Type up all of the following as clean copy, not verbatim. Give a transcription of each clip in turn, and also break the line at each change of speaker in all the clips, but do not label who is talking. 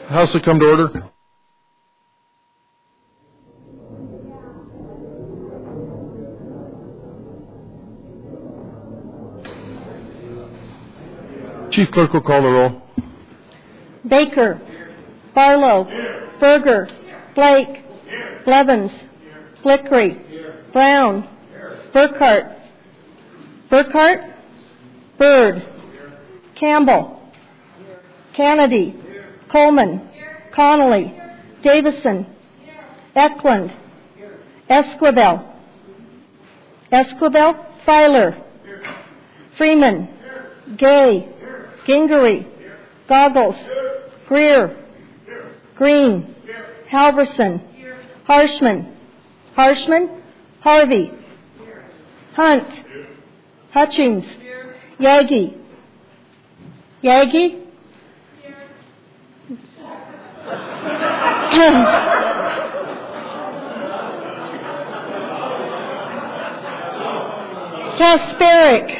House will come to order. Chief Clerk will call the roll.
Baker, Barlow, Berger, Blake, Blevins, Blickery, Brown, Burkhart, Bird, Campbell, Kennedy, Coleman, Connolly, Davison, Eklund, Esquivel, Filer, Freeman, Gay, Gingery, Goggles, Greer, Green, Halverson, Harshman, Harvey, Hunt, Hutchings, Yagi, Kasperick,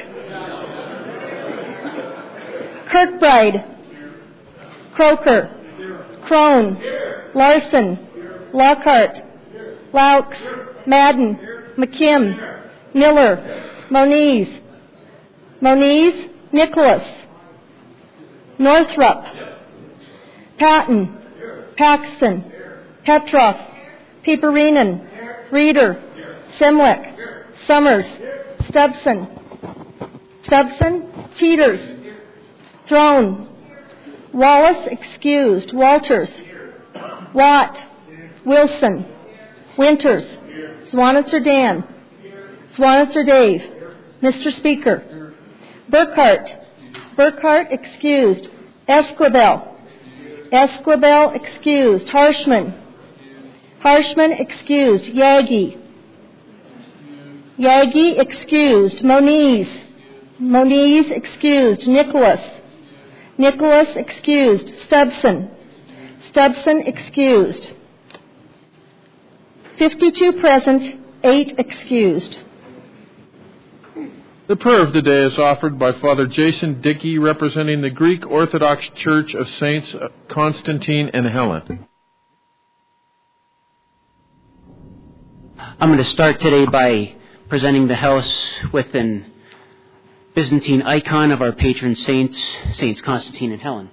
Kirkbride, Croker, Crone, Larson, Lockhart, Laux, Madden, McKim, Miller, Moniz, Nicholas, Northrup, Patton, Paxton, Petroff, Peperinen, Reeder, Simwick, Summers, Stubson, Teeters, Throne, Wallace excused, Walters, Watt, Wilson, Winters, Swanitzer Dan, Swanitzer Dave, Mr. Speaker, Burkhart excused, Esquivel excused, Harshman excused, Yagi excused, Moniz excused, Nicholas excused, Stubson excused. 52 present, 8 excused.
The prayer of the day is offered by Father Jason Dickey, representing the Greek Orthodox Church of Saints Constantine and Helen.
I'm going to start today by presenting the house with an Byzantine icon of our patron saints, Saints Constantine and Helen.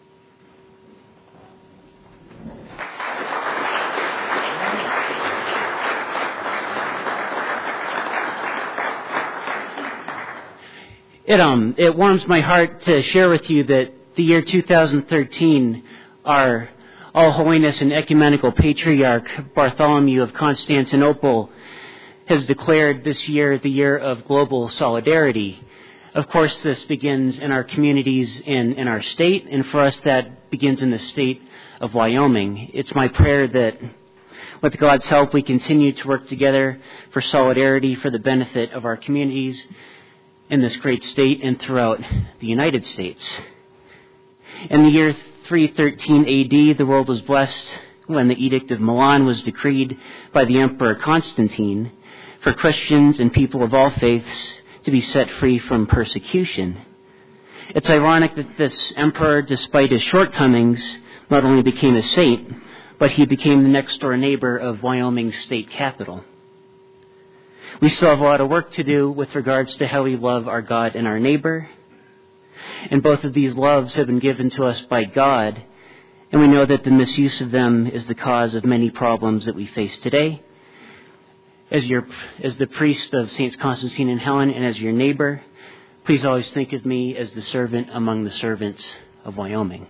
It warms my heart to share with you that the year 2013, our All Holiness and Ecumenical Patriarch Bartholomew of Constantinople has declared this year the year of global solidarity. Of course, this begins in our communities in our state, and for us that begins in the state of Wyoming. It's my prayer that with God's help we continue to work together for solidarity for the benefit of our communities in this great state and throughout the United States. In the year 313 AD, the world was blessed when the Edict of Milan was decreed by the Emperor Constantine for Christians and people of all faiths to be set free from persecution. It's ironic that this emperor, despite his shortcomings, not only became a saint, but he became the next-door neighbor of Wyoming's state capital. We still have a lot of work to do with regards to how we love our God and our neighbor. And both of these loves have been given to us by God, and we know that the misuse of them is the cause of many problems that we face today. As the priest of Saints Constantine and Helen and as your neighbor, please always think of me as the servant among the servants of Wyoming.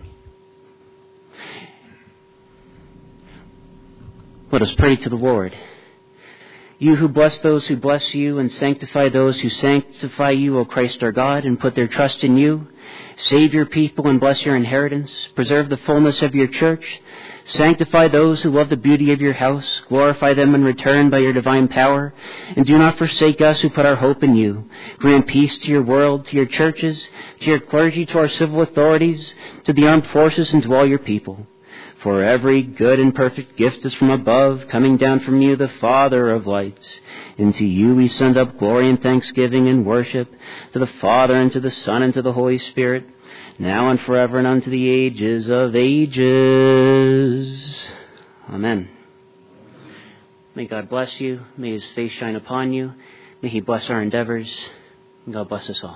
Let us pray to the Lord. You who bless those who bless you and sanctify those who sanctify you, O Christ our God, and put their trust in you, save your people and bless your inheritance, preserve the fullness of your church, sanctify those who love the beauty of your house, glorify them in return by your divine power, and do not forsake us who put our hope in you. Grant peace to your world, to your churches, to your clergy, to our civil authorities, to the armed forces, and to all your people. For every good and perfect gift is from above, coming down from you, the Father of lights. And to you we send up glory and thanksgiving and worship, to the Father and to the Son and to the Holy Spirit, now and forever and unto the ages of ages. Amen. May God bless you. May His face shine upon you. May He bless our endeavors. And God bless us all.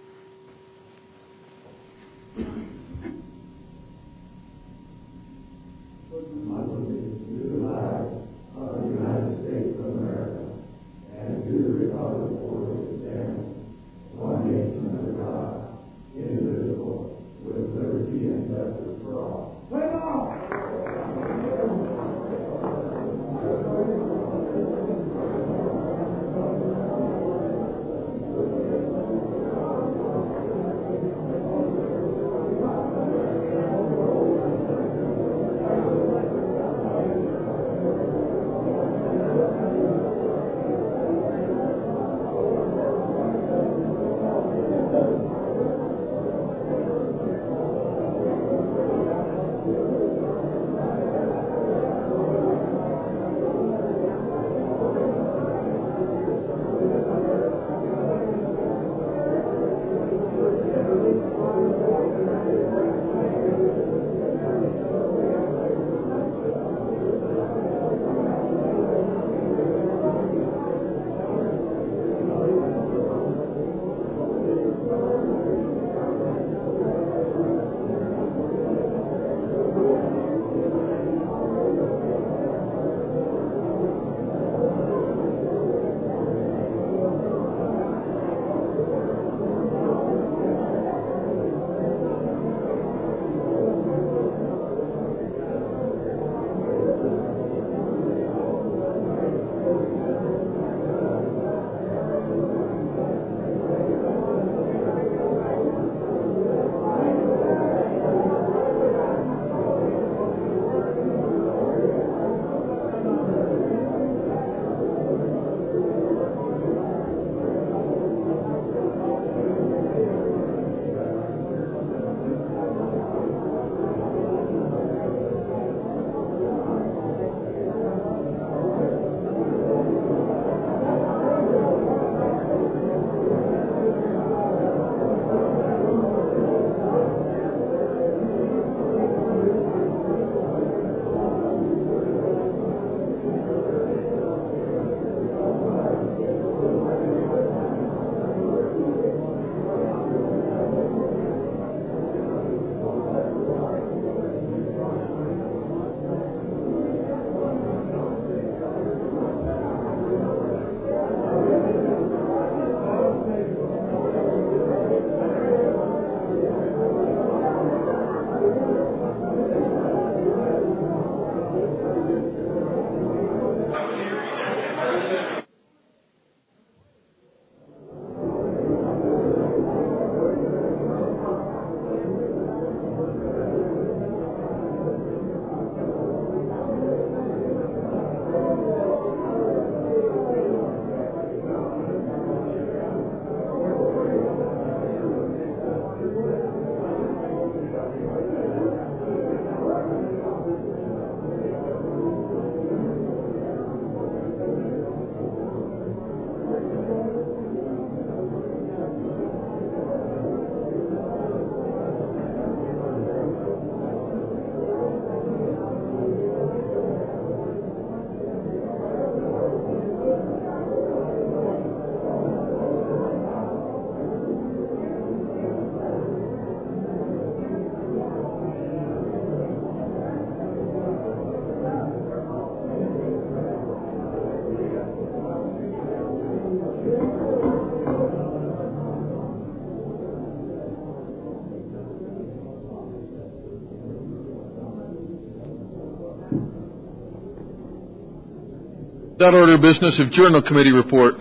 That order of business of Journal Committee report.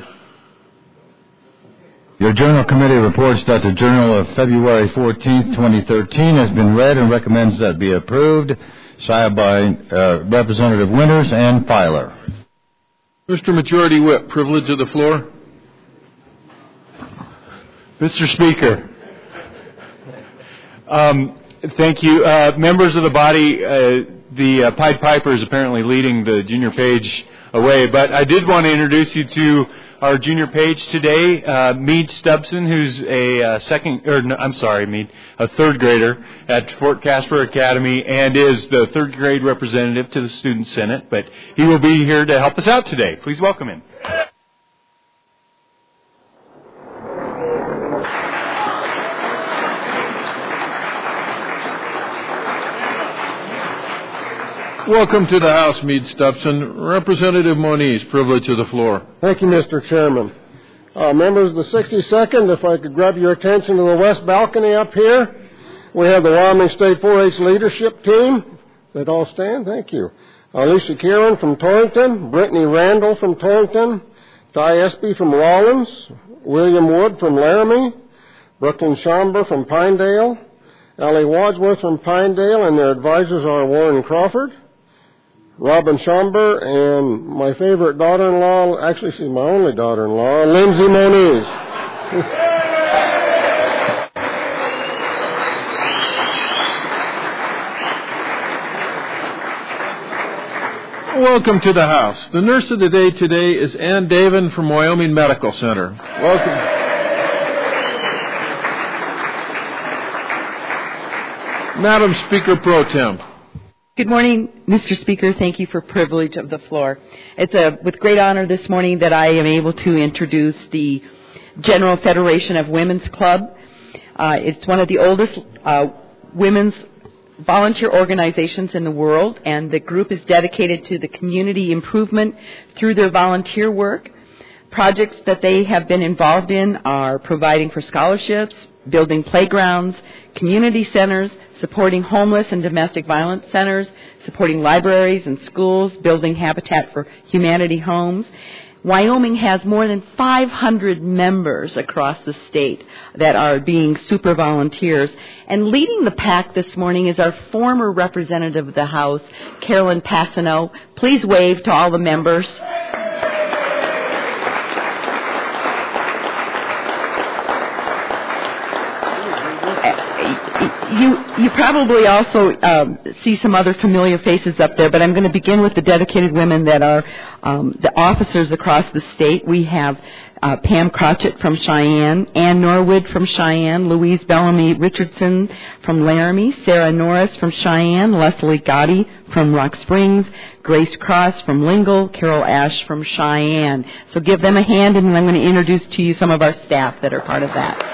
Your Journal Committee reports that the Journal of February 14th, 2013 has been read and recommends that be approved, signed by Representative Winters and Filer.
Mr. Majority Whip, privilege of the floor.
Mr. Speaker, thank you. Members of the body, the Pied Piper is apparently leading the junior page away, but I did want to introduce you to our junior page today, Mead Stubson, who's a third grader at Fort Casper Academy and is the third grade representative to the Student Senate, but he will be here to help us out today. Please welcome him.
Welcome to the House, Mead Stubson. Representative Moniz, privilege of the floor.
Thank you, Mr. Chairman. Members of the 62nd, if I could grab your attention to the west balcony up here. We have the Wyoming State 4-H leadership team. They'd all stand. Thank you. Alicia Kieran from Torrington, Brittany Randall from Torrington, Ty Espy from Rawlins, William Wood from Laramie, Brooklyn Schomber from Pinedale, Allie Wadsworth from Pinedale, and their advisors are Warren Crawford, Robin Schomber, and my favorite daughter-in-law, actually she's my only daughter-in-law, Lindsay Moniz.
Welcome to the House. The nurse of the day today is Ann Davin from Wyoming Medical Center. Welcome. Madam Speaker Pro Tem.
Good morning, Mr. Speaker. Thank you for privilege of the floor. It's with great honor this morning that I am able to introduce the General Federation of Women's Club. It's one of the oldest women's volunteer organizations in the world, and the group is dedicated to the community improvement through their volunteer work. Projects that they have been involved in are providing for scholarships, building playgrounds, community centers, supporting homeless and domestic violence centers, supporting libraries and schools, building Habitat for Humanity homes. Wyoming has more than 500 members across the state that are being super volunteers. And leading the pack this morning is our former representative of the House, Carolyn Passano. Please wave to all the members. You probably also see some other familiar faces up there, but I'm going to begin with the dedicated women that are the officers across the state. We have Pam Crotchett from Cheyenne, Ann Norwood from Cheyenne, Louise Bellamy Richardson from Laramie, Sarah Norris from Cheyenne, Leslie Gotti from Rock Springs, Grace Cross from Lingle, Carol Ash from Cheyenne. So give them a hand, and then I'm going to introduce to you some of our staff that are part of that.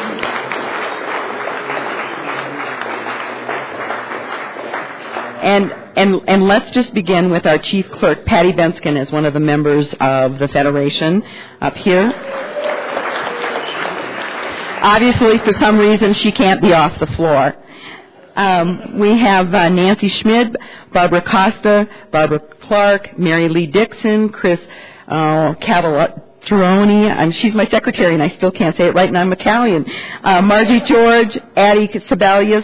And let's just begin with our chief clerk, Patty Benskin, as one of the members of the Federation up here. Obviously, for some reason, she can't be off the floor. We have Nancy Schmid, Barbara Costa, Barbara Clark, Mary Lee Dixon, Chris Cavalatteroni. She's my secretary, and I still can't say it right, and I'm Italian. Margie George, Addie Sebelius,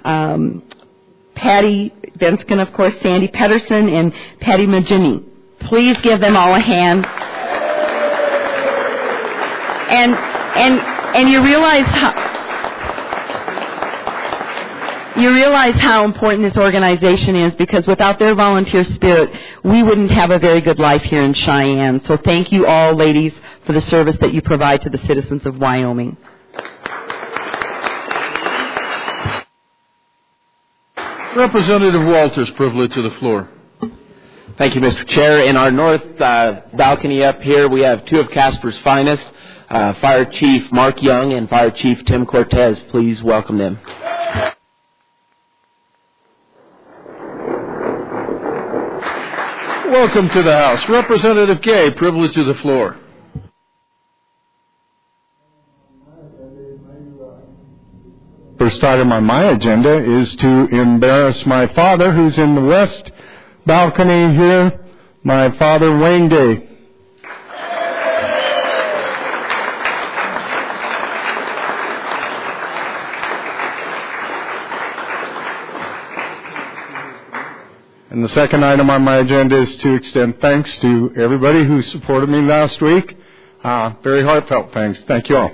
Patty Benskin, of course, Sandy Pedersen, and Patty Magini. Please give them all a hand. And you realize how important this organization is, because without their volunteer spirit, we wouldn't have a very good life here in Cheyenne. So thank you all, ladies, for the service that you provide to the citizens of Wyoming.
Representative Walters, privilege of the floor.
Thank you, Mr. Chair. In our north balcony up here, we have two of Casper's finest, Fire Chief Mark Young and Fire Chief Tim Cortez. Please welcome them.
Welcome to the House. Representative Gay, privilege of the floor.
First item on my agenda is to embarrass my father, who's in the west balcony here, my father, Wayne Gay. And the second item on my agenda is to extend thanks to everybody who supported me last week. Very heartfelt thanks. Thank you all.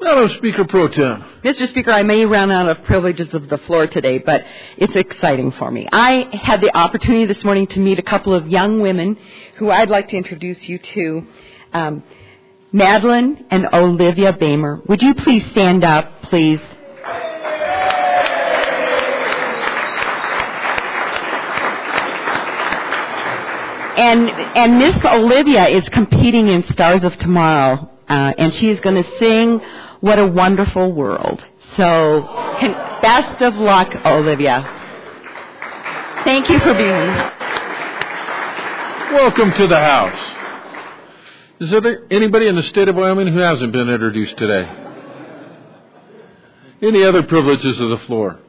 Hello, Speaker Pro Tem.
Mr. Speaker, I may run out of privileges of the floor today, but it's exciting for me. I had the opportunity this morning to meet a couple of young women who I'd like to introduce you to. Madeline and Olivia Bamer. Would you please stand up, please? And Miss Olivia is competing in Stars of Tomorrow, and she is going to sing What a Wonderful World. So, best of luck, Olivia. Thank you for being here.
Welcome to the House. Is there anybody in the state of Wyoming who hasn't been introduced today? Any other privileges of the floor?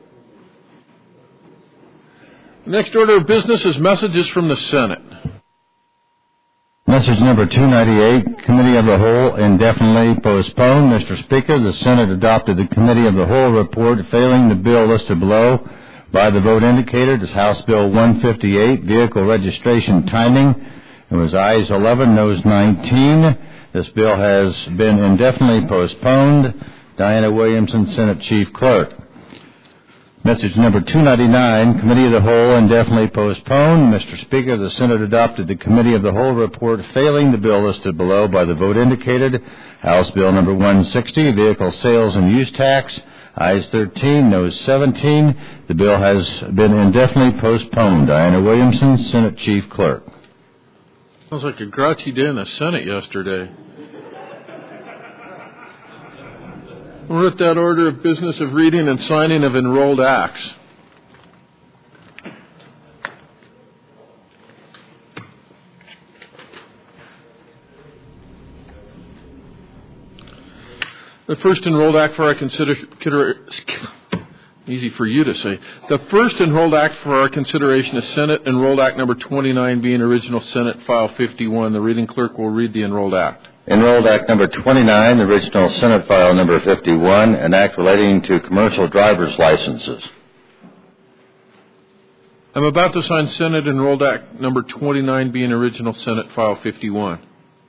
The next order of business is messages from the Senate.
Message number 298, Committee of the Whole indefinitely postponed. Mr. Speaker, the Senate adopted the Committee of the Whole report failing the bill listed below by the vote indicated as House Bill 158, Vehicle Registration Timing. It was ayes 11, noes 19. This bill has been indefinitely postponed. Diana Williamson, Senate Chief Clerk. Message number 299, Committee of the Whole indefinitely postponed. Mr. Speaker, the Senate adopted the Committee of the Whole report failing the bill listed below by the vote indicated. House Bill number 160, Vehicle Sales and Use Tax. Ayes 13, noes 17. The bill has been indefinitely postponed. Diana Williamson, Senate Chief Clerk.
Sounds like a grouchy day in the Senate yesterday. We're at that order of business of reading and signing of enrolled acts. The first enrolled act for our easy for you to say. The first enrolled act for our consideration is Senate Enrolled Act number 29, being original Senate File 51. The reading clerk will read the enrolled act.
Enrolled Act number 29, the original Senate File number 51, an act relating to commercial driver's licenses.
I'm about to sign Senate Enrolled Act number 29, being original Senate File 51.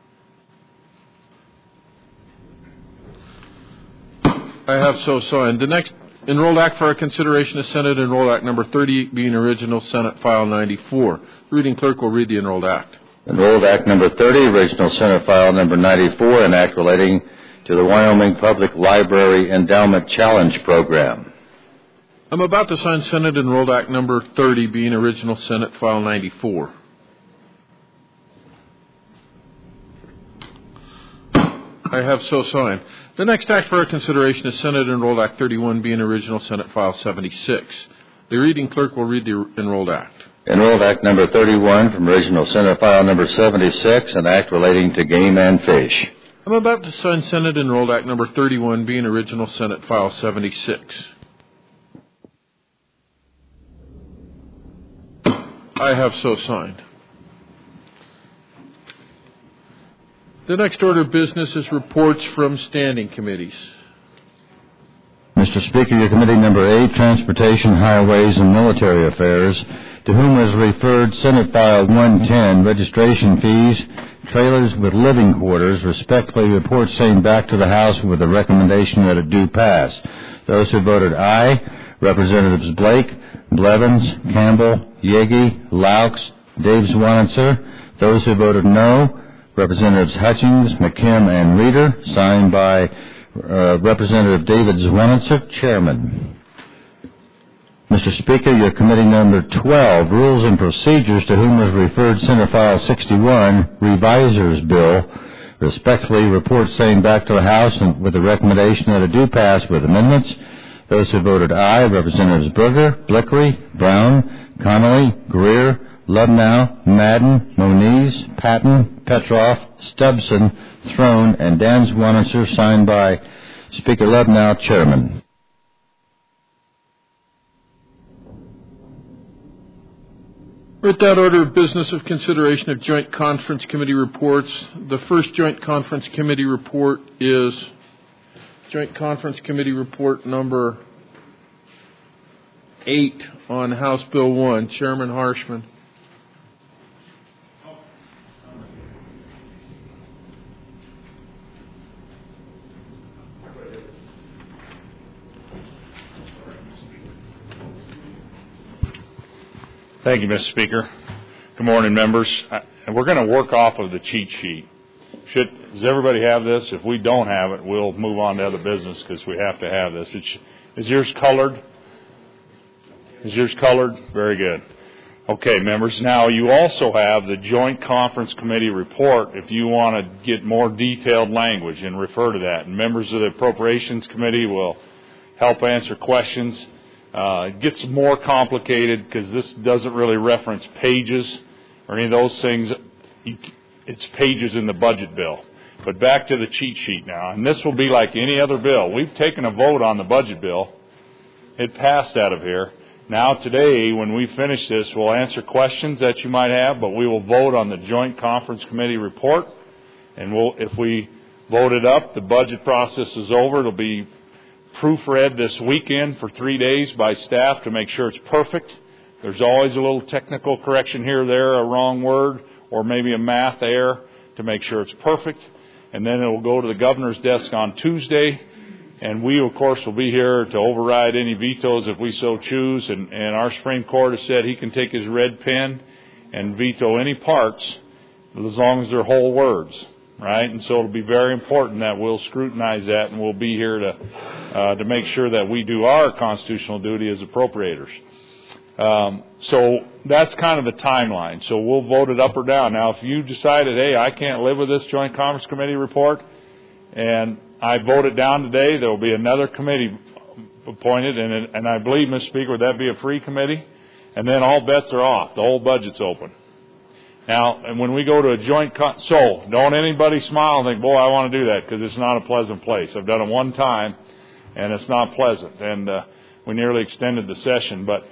I have so signed. The next enrolled act for our consideration is Senate Enrolled Act number 30, being original Senate File 94. The reading clerk will read the enrolled act.
Enrolled Act number 30, original Senate File number 94, an act relating to the Wyoming Public Library Endowment Challenge Program.
I'm about to sign Senate Enrolled Act number 30, being original Senate File 94. I have so signed. The next act for our consideration is Senate Enrolled Act 31, being original Senate File 76. The reading clerk will read the enrolled act.
Enrolled Act number 31 from original Senate File number 76, an act relating to game and fish.
I'm about to sign Senate Enrolled Act number 31, being original Senate File 76. I have so signed. The next order of business is reports from standing committees.
Mr. Speaker, your committee number 8, Transportation, Highways, and Military Affairs, to whom was referred Senate File 110, Registration Fees, Trailers with Living Quarters, respectfully report same back to the House with a recommendation that it do pass. Those who voted aye, Representatives Blake, Blevins, Campbell, Yegi, Laux, Dave Zwanitzer. Those who voted no, Representatives Hutchings, McKim, and Reeder, signed by Representative David Zwanitzer, Chairman. Mr. Speaker, your committee number 12, Rules and Procedures, to whom was referred Senate File 61, Revisers Bill, respectfully report same back to the House and with a recommendation that it do pass with amendments. Those who voted aye, Representatives Berger, Blickery, Brown, Connolly, Greer, Lubnow, Madden, Moniz, Patton, Petroff, Stubson, Throne, and Dan Zwanitzer, signed by Speaker Lubnow, Chairman.
We're at that order of business of consideration of Joint Conference Committee reports. The first Joint Conference Committee report is Joint Conference Committee report number 8 on House Bill 1. Chairman Harshman.
Thank you, Mr. Speaker. Good morning, members. And we're going to work off of the cheat sheet. Does everybody have this? If we don't have it, we'll move on to other business because we have to have this. Is yours colored? Is yours colored? Very good. Okay, members. Now, you also have the Joint Conference Committee report if you want to get more detailed language and refer to that. And members of the Appropriations Committee will help answer questions. It gets more complicated because this doesn't really reference pages or any of those things. It's pages in the budget bill. But back to the cheat sheet now. And this will be like any other bill. We've taken a vote on the budget bill. It passed out of here. Now today, when we finish this, we'll answer questions that you might have, but we will vote on the Joint Conference Committee report. And if we vote it up, the budget process is over. It'll be proofread this weekend for 3 days by staff to make sure it's perfect. There's always a little technical correction here or there, a wrong word, or maybe a math error to make sure it's perfect. And then it will go to the governor's desk on Tuesday. And we, of course, will be here to override any vetoes if we so choose. And our Supreme Court has said he can take his red pen and veto any parts as long as they're whole words, right? And so it'll be very important that we'll scrutinize that, and we'll be here to make sure that we do our constitutional duty as appropriators. So that's kind of the timeline. So we'll vote it up or down. Now, if you decided, hey, I can't live with this Joint Conference Committee report, and I vote it down today, there will be another committee appointed, and I believe, Mr. Speaker, would that be a free committee? And then all bets are off. The whole budget's open. Now, and when we go to a joint, so don't anybody smile and think, boy, I want to do that, because it's not a pleasant place. I've done it one time, and it's not pleasant. And we nearly extended the session. But,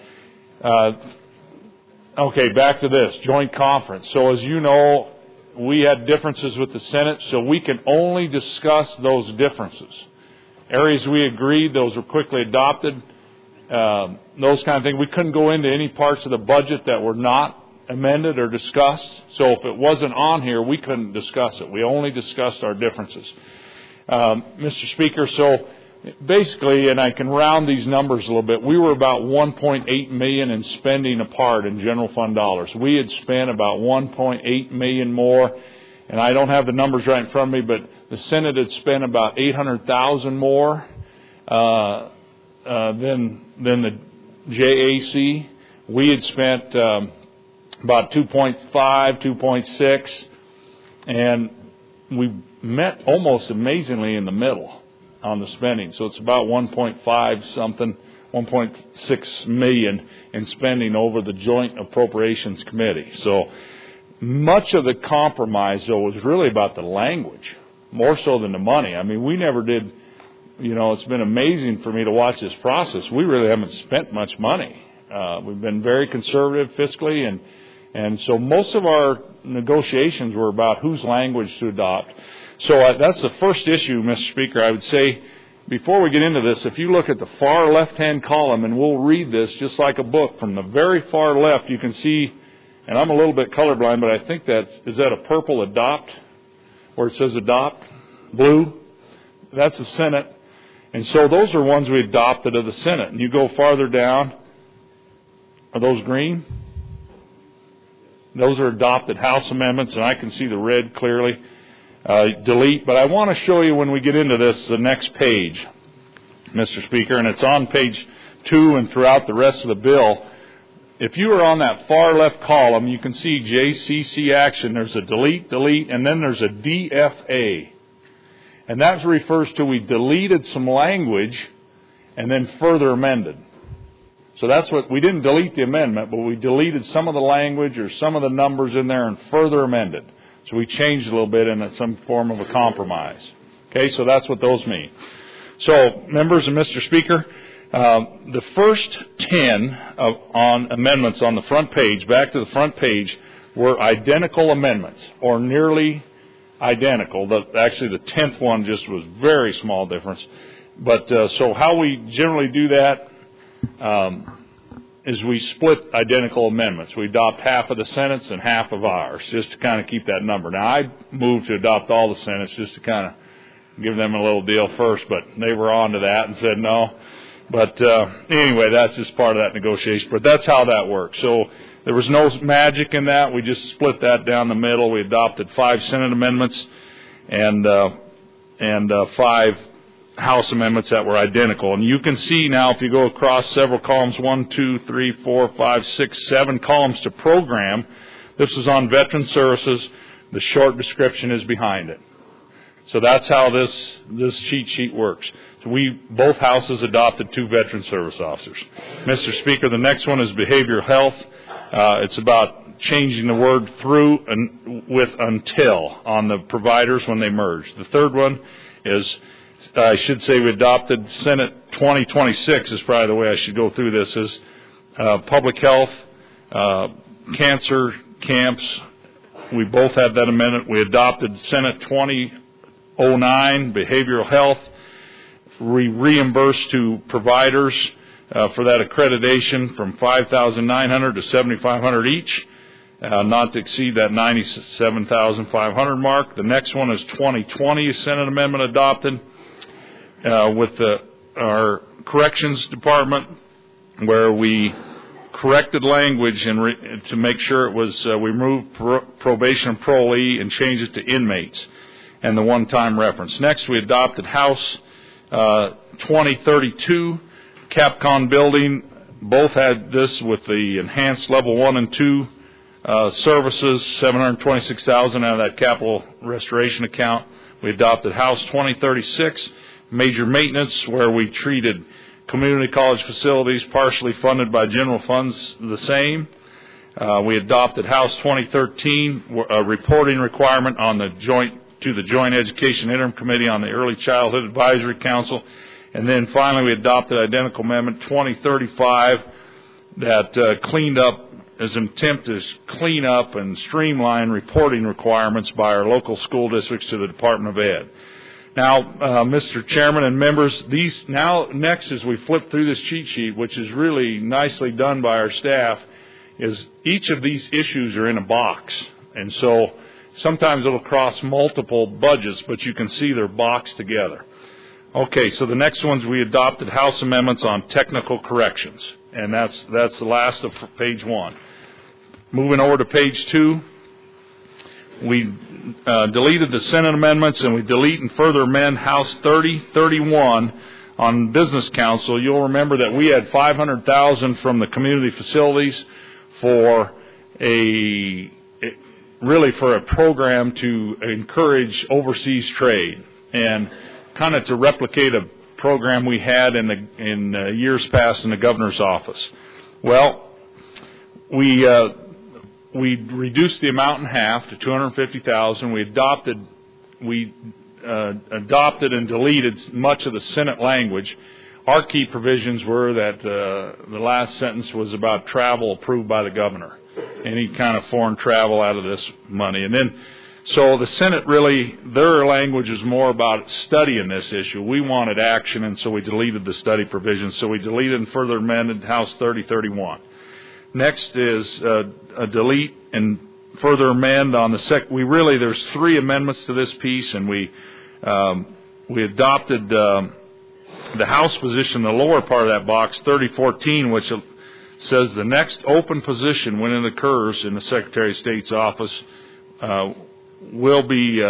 okay, back to this, joint conference. So as you know, we had differences with the Senate, so we can only discuss those differences. Areas we agreed, those were quickly adopted, those kind of things. We couldn't go into any parts of the budget that were not amended or discussed. So if it wasn't on here, we couldn't discuss it. We only discussed our differences. Mr. Speaker, so basically, and I can round these numbers a little bit, we were about $1.8 million in spending apart in general fund dollars. We had spent about $1.8 million more, and I don't have the numbers right in front of me, but the Senate had spent about $800,000 more than the JAC. We had spent about 2.5, 2.6, and we met almost amazingly in the middle on the spending. So it's about 1.5 something, 1.6 million in spending over the Joint Appropriations Committee. So much of the compromise, though, was really about the language, more so than the money. I mean, we never did, it's been amazing for me to watch this process. We really haven't spent much money. We've been very conservative fiscally, and so most of our negotiations were about whose language to adopt. So that's the first issue, Mr. Speaker. I would say, before we get into this, if you look at the far left-hand column, and we'll read this just like a book, from the very far left, you can see, and I'm a little bit colorblind, but I think is that a purple adopt, where it says adopt? Blue? That's the Senate. And so those are ones we adopted of the Senate. And you go farther down, are those green? Those are adopted House amendments, and I can see the red clearly. Delete. But I want to show you when we get into this, the next page, Mr. Speaker, and it's on page 2 and throughout the rest of the bill. If you are on that far left column, you can see JCC action. There's a delete, and then there's a DFA. And that refers to we deleted some language and then further amended. So that's what, we didn't delete the amendment, but we deleted some of the language or some of the numbers in there and further amended. So we changed a little bit in some form of a compromise. Okay, so that's what those mean. So, members and Mr. Speaker, the first 10 on amendments on the front page, back to the front page, were identical amendments, or nearly identical. Actually, the 10th one just was very small difference. But so how we generally do that is we split identical amendments. We adopt half of the Senate's and half of ours, just to kind of keep that number. Now, I moved to adopt all the Senate's just to kind of give them a little deal first, but they were on to that and said no. But anyway, that's just part of that negotiation. But that's how that works. So There was no magic in that. We just split that down the middle. We adopted 5 Senate amendments and 5 House amendments that were identical. And you can see now, if you go across several columns, 1, 2, 3, 4, 5, 6, 7 columns to program. This was on veteran services. The short description is behind it. So that's how this cheat sheet works. So both houses adopted 2 veteran service officers. Mr. Speaker, the next one is behavioral health. It's about changing the word through and with until on the providers when they merge. The third one is, I should say, we adopted Senate 2026 is probably the way I should go through this, is public health, cancer camps. We both had that amendment. We adopted Senate 2009, behavioral health. We reimbursed to providers for that accreditation from $5,900 to $7,500 each, not to exceed that $97,500 mark. The next one is 2020, Senate amendment adopted with our corrections department, where we corrected language and to make sure it was we removed probation and parolee and changed it to inmates and the one-time reference. Next, we adopted House 2032, Capcom building. Both had this with the enhanced level 1 and 2 services, $726,000 out of that capital restoration account. We adopted House 2036, major maintenance, where we treated community college facilities partially funded by general funds the same. We adopted House 2013, a reporting requirement on the Joint Education Interim Committee on the Early Childhood Advisory Council. And then finally we adopted identical amendment 2035 that cleaned up as an attempt to clean up and streamline reporting requirements by our local school districts to the Department of Ed. Now, Mr. Chairman and members, next as we flip through this cheat sheet, which is really nicely done by our staff, is each of these issues are in a box. And so sometimes it'll cross multiple budgets, but you can see they're boxed together. Okay, so the next ones we adopted House amendments on technical corrections. And that's the last of page 1. Moving over to page 2, we deleted the Senate amendments, and we delete and further amend House 3031 on Business Council. You'll remember that we had $500,000 from the community facilities for a program to encourage overseas trade and kind of to replicate a program we had in years past in the governor's office. Well, we reduced the amount in half to $250,000. We adopted and deleted much of the Senate language. Our key provisions were that the last sentence was about travel approved by the governor, any kind of foreign travel out of this money. And then, so the Senate really, their language is more about studying this issue. We wanted action, and so we deleted the study provisions. So we deleted and further amended House 3031. Next is a delete and further amend on the there's 3 amendments to this piece, and we adopted the House position, the lower part of that box, 3014, which says the next open position when it occurs in the Secretary of State's office will be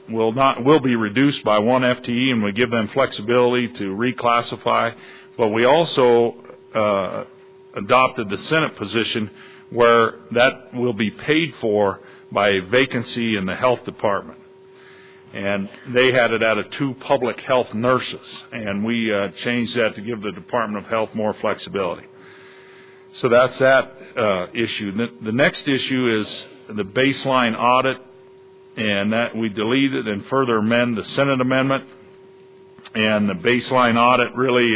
reduced by 1 FTE, and we give them flexibility to reclassify. But we also adopted the Senate position where that will be paid for by a vacancy in the health department. And they had it out of 2 public health nurses, and we changed that to give the Department of Health more flexibility. So that's that issue. The next issue is the baseline audit, and that we deleted and further amend the Senate amendment. And the baseline audit really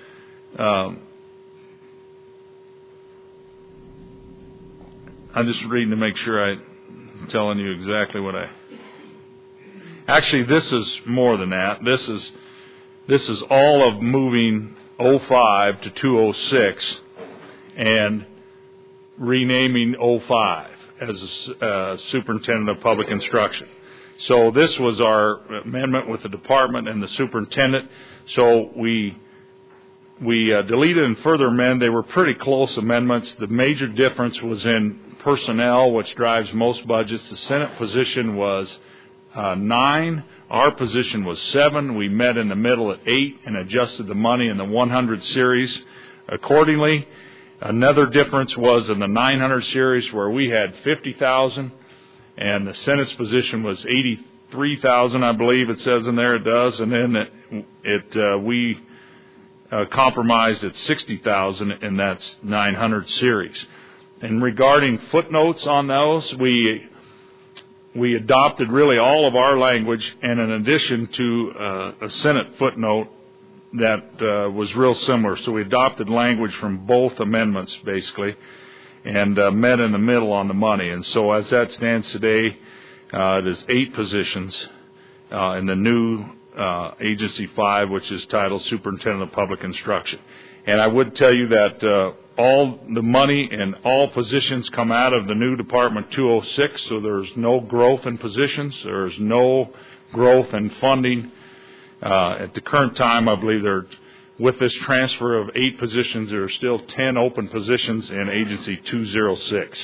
I'm just reading to make sure I'm telling you exactly what Actually, this is more than that. This is all of moving 05 to 206 and renaming 05 as a superintendent of public instruction. So this was our amendment with the department and the superintendent. So we we deleted and further amend. They were pretty close amendments. The major difference was in personnel, which drives most budgets. The Senate position was 9. Our position was 7. We met in the middle at 8 and adjusted the money in the 100 series accordingly. Another difference was in the 900 series, where we had 50,000, and the Senate's position was 83,000, I believe it says in there. It does, and then we compromised at 60,000 in that 900 series. And regarding footnotes on those, we adopted really all of our language, and in addition to a Senate footnote that was real similar. So we adopted language from both amendments, basically, and met in the middle on the money. And so as that stands today, it is 8 positions in the new Agency 5, which is titled Superintendent of Public Instruction. And I would tell you that all the money and all positions come out of the new Department 206, so there's no growth in positions. There's no growth in funding. At the current time, I believe with this transfer of 8 positions, there are still 10 open positions in Agency 206.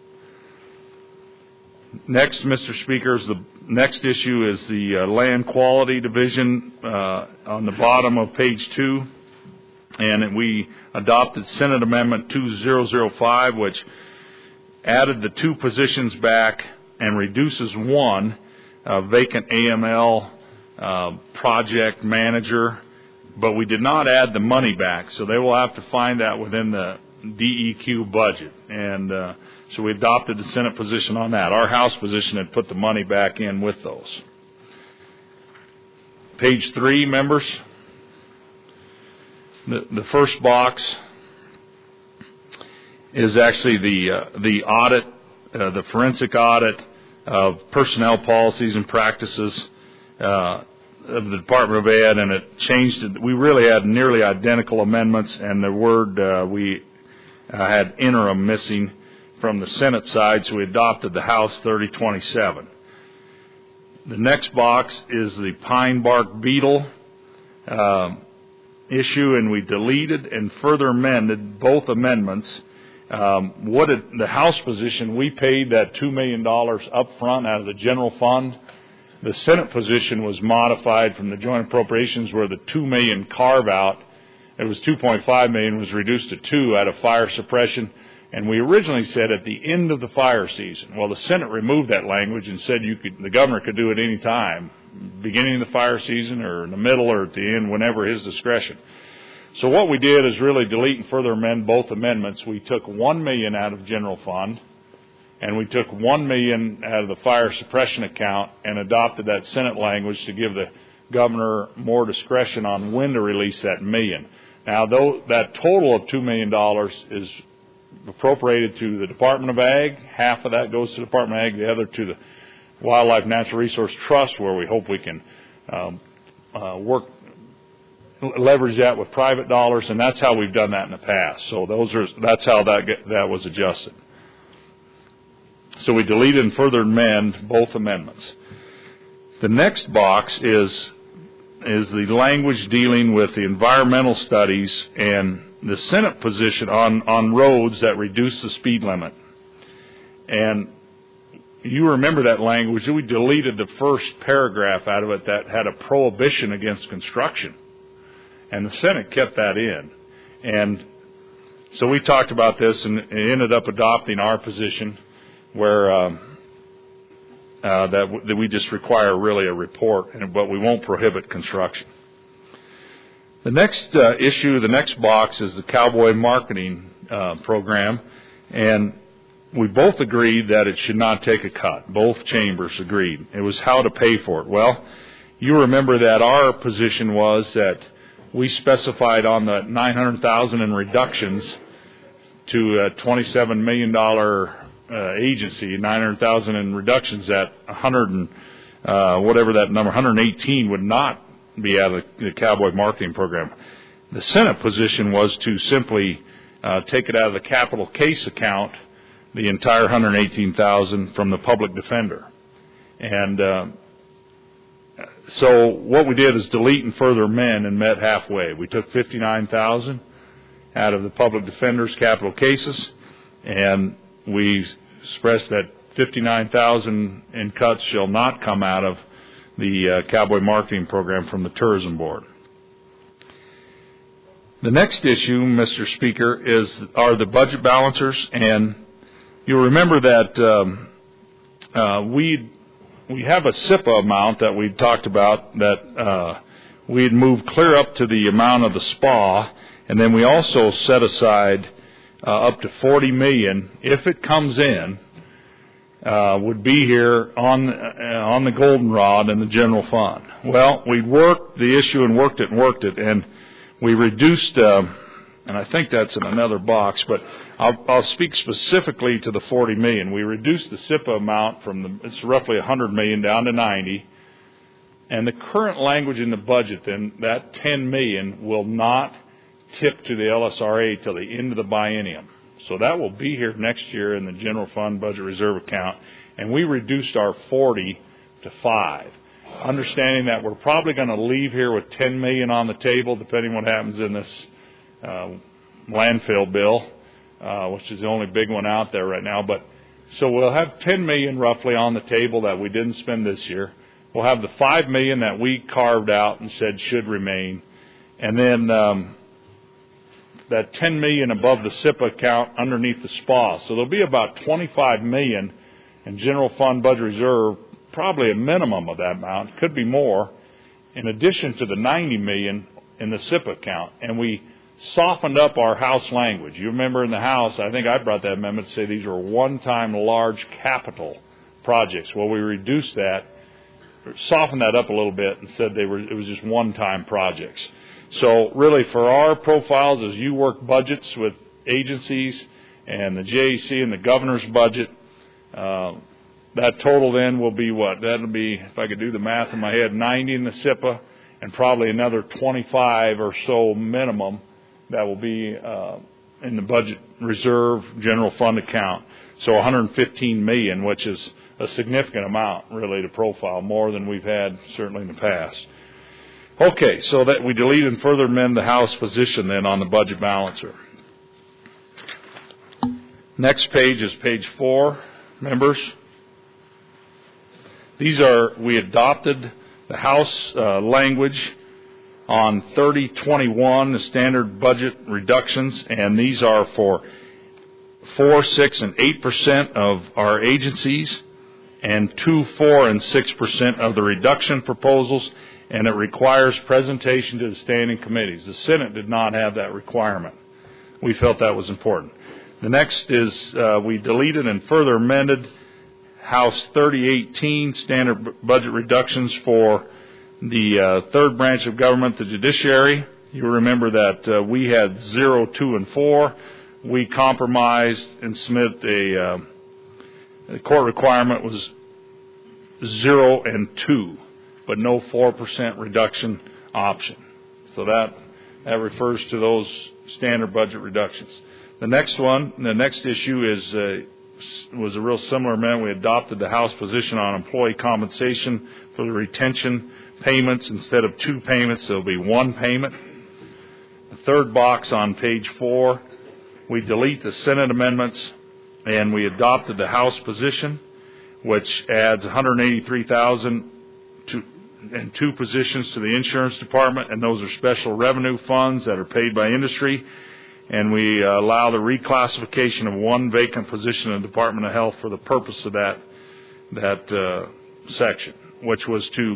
Next, Mr. Speaker, the next issue is the Land Quality Division on the bottom of page 2. And we adopted Senate Amendment 2005, which added the 2 positions back and reduces 1 vacant AML project manager, but we did not add the money back, so they will have to find that within the DEQ budget. And so we adopted the Senate position on that. Our House position had put the money back in with those. Page 3, members. The first box is actually the audit, the forensic audit of personnel policies and practices of the Department of Ed, and it changed it. We really had nearly identical amendments, and the word we had interim missing from the Senate side, so we adopted the House 3027. The next box is the pine bark beetle issue, and we deleted and further amended both amendments. The House position, we paid that $2 million up front out of the general fund. The Senate position was modified from the joint appropriations, where the $2 million carve out, it was $2.5 million, was reduced to $2 million out of fire suppression. And we originally said at the end of the fire season. Well, the Senate removed that language and said the governor could do it any time, beginning of the fire season or in the middle or at the end, whenever his discretion. So what we did is really delete and further amend both amendments. We took $1 million out of general fund, and we took $1 million out of the fire suppression account and adopted that Senate language to give the governor more discretion on when to release that $1 million. Now, though that total of $2 million is appropriated to the Department of Ag, half of that goes to the Department of Ag, the other to the Wildlife Natural Resource Trust, where we hope we can leverage that with private dollars, and that's how we've done that in the past. So that's how that was adjusted. So we deleted and further amend both amendments. The next box is the language dealing with the environmental studies and the Senate position on roads that reduce the speed limit. And you remember that language. We deleted the first paragraph out of it that had a prohibition against construction. And the Senate kept that in. And so we talked about this and ended up adopting our position, where that we just require really a report, but we won't prohibit construction. The next issue, the next box, is the cowboy marketing program, and we both agreed that it should not take a cut. Both chambers agreed. It was how to pay for it. Well, you remember that our position was that we specified on the $900,000 in reductions to a $27 million agency, $900,000 in reductions at 100 and whatever that number, 118 would not be out of the cowboy marketing program. The Senate position was to simply take it out of the capital case account, the entire $118,000 from the public defender. And So what we did is delete and further amend and met halfway. We took $59,000 out of the public defender's capital cases, and we expressed that $59,000 in cuts shall not come out of the cowboy marketing program from the tourism board. The next issue, Mr. Speaker, are the budget balancers, and you'll remember that we have a SIPA amount that we talked about that we had moved clear up to the amount of the SPA, and then we also set aside up to $40 million if it comes in. Would be here on the goldenrod in the general fund. Well, we worked the issue and worked it, and we reduced, and I think that's in another box, but I'll speak specifically to the $40 million. We reduced the SIPA amount it's roughly $100 million down to $90, and the current language in the budget, then that $10 million will not tip to the LSRA till the end of the biennium. So that will be here next year in the general fund budget reserve account, and we reduced our 40 to 5, understanding that we're probably going to leave here with $10 million on the table, depending what happens in this landfill bill, which is the only big one out there right now. But so we'll have $10 million roughly on the table that we didn't spend this year. We'll have the $5 million that we carved out and said should remain, and then that $10 million above the SIPA account underneath the SPA. So there'll be about $25 million in general fund budget reserve, probably a minimum of that amount, could be more, in addition to the $90 million in the SIPA account. And we softened up our House language. You remember in the House, I think I brought that amendment to say these are one-time large capital projects. Well, we reduced that, softened that up a little bit, and said it was just one-time projects. So really for our profiles, as you work budgets with agencies and the JAC and the governor's budget, that total then will be what? That'll be, if I could do the math in my head, 90 in the SIPA and probably another 25 or so minimum that will be in the budget reserve general fund account. So $115 million, which is a significant amount really to profile, more than we've had certainly in the past. Okay, so that we delete and further amend the House position then on the budget balancer. Next page is page 4, members. We adopted the House language on 3021, the standard budget reductions, and these are for 4, 6, and 8% of our agencies, and 2, 4, and 6% of the reduction proposals, and it requires presentation to the standing committees. The Senate did not have that requirement. We felt that was important. The next is we deleted and further amended House 3018 standard budget reductions for the third branch of government, the judiciary. You remember that we had 0, 2, and 4. We compromised and submitted the court requirement was 0 and 2, but no 4% reduction option. So that refers to those standard budget reductions. The next issue was a real similar amendment. We adopted the House position on employee compensation for the retention payments. Instead of 2 payments, there will be 1 payment. The third box on page 4, we delete the Senate amendments, and we adopted the House position, which adds $183,000 and 2 positions to the insurance department, and those are special revenue funds that are paid by industry. And we allow the reclassification of 1 vacant position in the Department of Health for the purpose of that section, which was to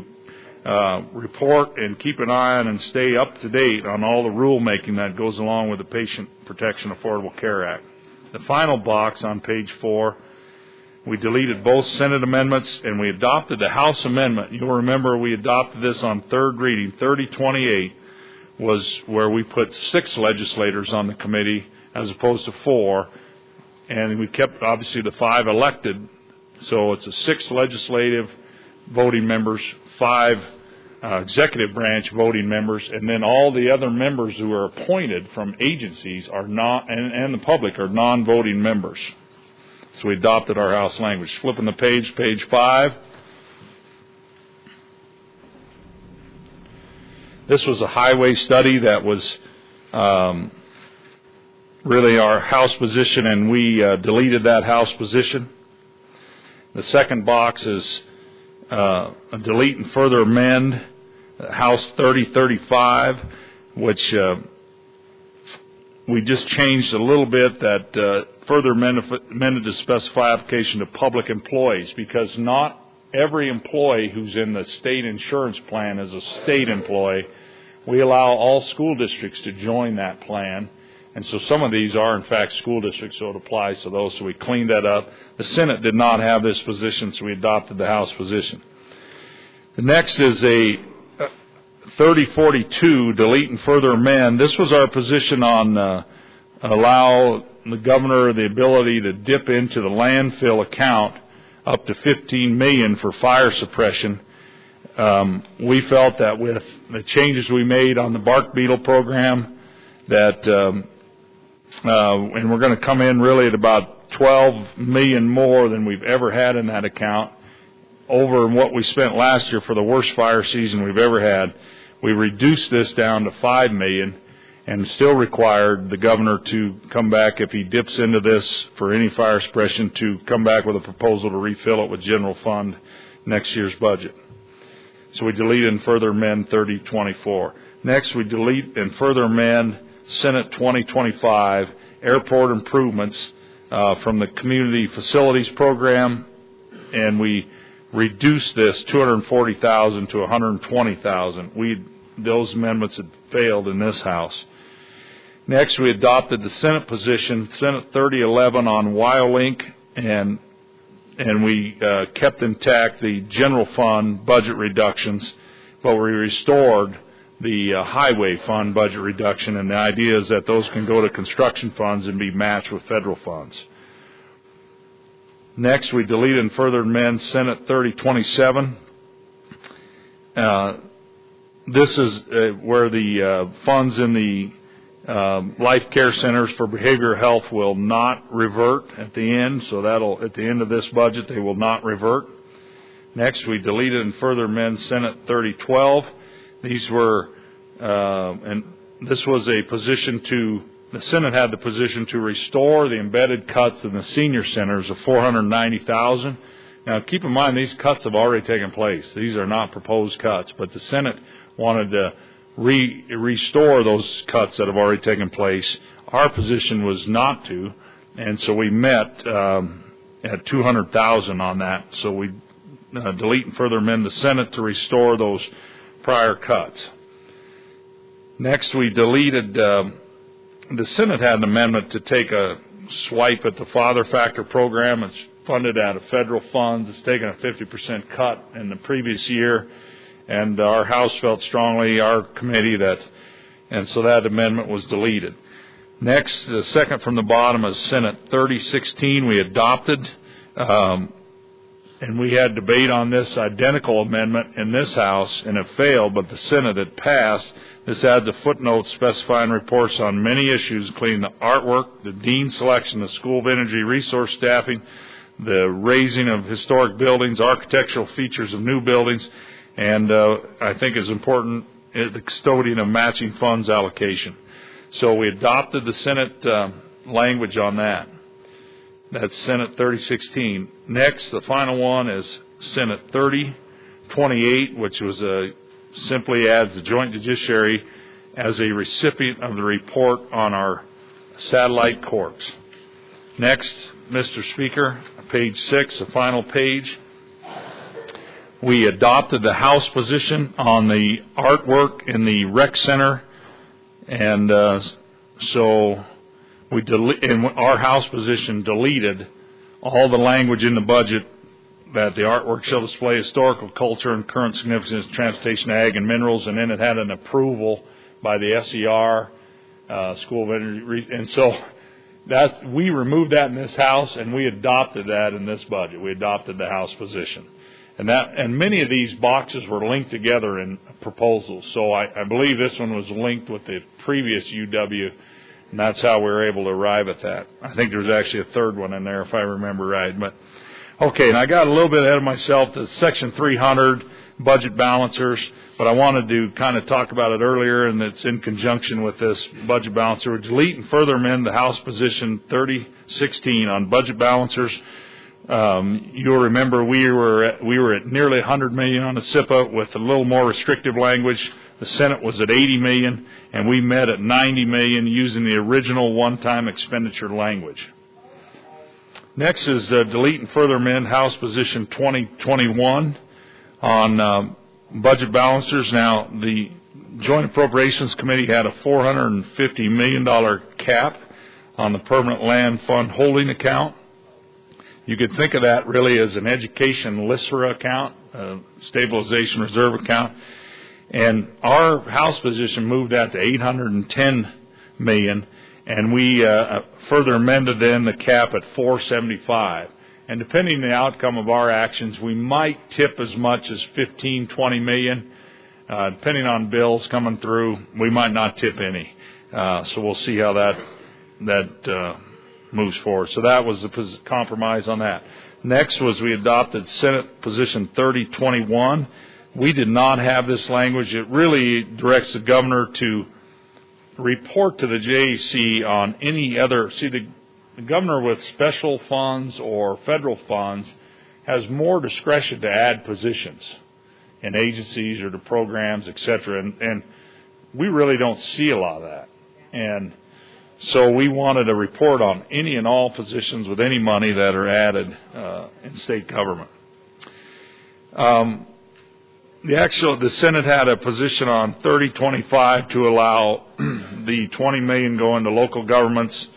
report and keep an eye on and stay up to date on all the rulemaking that goes along with the Patient Protection Affordable Care Act. The final box on page 4, we deleted both Senate amendments and we adopted the House amendment. You'll remember we adopted this on third reading. 3028 was where we put 6 legislators on the committee as opposed to 4, and we kept obviously the 5 elected, so it's a 6 legislative voting members, 5 executive branch voting members, and then all the other members who are appointed from agencies are not, and the public are non-voting members. So we adopted our House language. Flipping the page 5. This was a highway study that was really our House position, and we deleted that House position. The second box is a delete and further amend House 3035, which we just changed a little bit, that further amended to specify application to public employees, because not every employee who's in the state insurance plan is a state employee. We allow all school districts to join that plan. And so some of these are, in fact, school districts, so it applies to those. So we cleaned that up. The Senate did not have this position, so we adopted the House position. The next is a 3042, delete and further amend. This was our position on allow the governor the ability to dip into the landfill account up to $15 million for fire suppression. We felt that with the changes we made on the bark beetle program, that and we're going to come in really at about $12 million more than we've ever had in that account, over what we spent last year for the worst fire season we've ever had. We reduced this down to $5 million, and still required the governor to come back, if he dips into this for any fire suppression, to come back with a proposal to refill it with general fund next year's budget. So we delete and further amend 3024. Next, we delete and further amend Senate 2025, airport improvements from the community facilities program, and we reduce this $240,000 to $120,000. Those amendments had failed in this House. Next, we adopted the Senate position, Senate 3011, on WyoLink, and we kept intact the general fund budget reductions, but we restored the highway fund budget reduction, and the idea is that those can go to construction funds and be matched with federal funds. Next, we delete and further amend Senate 3027. This is where the funds in the life care centers for behavioral health will not revert at the end, so that'll, at the end of this budget, they will not revert. Next, we deleted and further amend Senate 3012. These were, and this was a position to, the Senate had the position to restore the embedded cuts in the senior centers of $490,000. Now, keep in mind, these cuts have already taken place. These are not proposed cuts, but the Senate wanted to restore those cuts that have already taken place. Our position was not to, and so we met at $200,000 on that. So we delete and further amend the Senate to restore those prior cuts. Next, we deleted, the Senate had an amendment to take a swipe at the father factor program. It's funded out of federal funds. It's taken a 50% cut in the previous year, and our House felt strongly, our committee, that, and so that amendment was deleted. Next, the second from the bottom is Senate 3016. We adopted, and we had debate on this identical amendment in this House, and it failed, but the Senate had passed. This adds a footnote specifying reports on many issues, including the artwork, the dean selection, the School of Energy resource staffing, the raising of historic buildings, architectural features of new buildings, and I think is important, the custodian of matching funds allocation. So we adopted the Senate language on that. That's Senate 3016. Next, the final one is Senate 3028, which was simply adds the Joint Judiciary as a recipient of the report on our satellite corps. Next, Mr. Speaker, page 6, the final page. We adopted the House position on the artwork in the rec center, and so we in our House position deleted all the language in the budget that the artwork shall display historical culture and current significance of transportation, ag, and minerals, and then it had an approval by the SER, School of Energy, and so we removed that in this House, and we adopted that in this budget. We adopted the House position. And many of these boxes were linked together in proposals. So I believe this one was linked with the previous UW, and that's how we were able to arrive at that. I think there was actually a third one in there, if I remember right. But okay, and I got a little bit ahead of myself. The Section 300, budget balancers, but I wanted to kind of talk about it earlier, and it's in conjunction with this budget balancer. We're delete and further amend the House Position 3016 on budget balancers. You'll remember we were at nearly $100 million on the SIPA with a little more restrictive language. The Senate was at $80 million, and we met at $90 million using the original one-time expenditure language. Next is delete and further amend House Position 2021 on budget balancers. Now, the Joint Appropriations Committee had a $450 million cap on the Permanent Land Fund holding account. You could think of that really as an education LISRA account, stabilization reserve account. And our House position moved that to $810 million, and we further amended then the cap at $475. And depending on the outcome of our actions, we might tip as much as $15-20 million. Depending on bills coming through, we might not tip any. So we'll see how that moves forward. So that was the compromise on that. Next was we adopted Senate Position 3021. We did not have this language. It really directs the governor to report to the JAC on any other. See, the governor with special funds or federal funds has more discretion to add positions in agencies or to programs, etc. And we really don't see a lot of that. And so we wanted a report on any and all positions with any money that are added in state government. The Senate had a position on 3025 to allow the $20 million going to local governments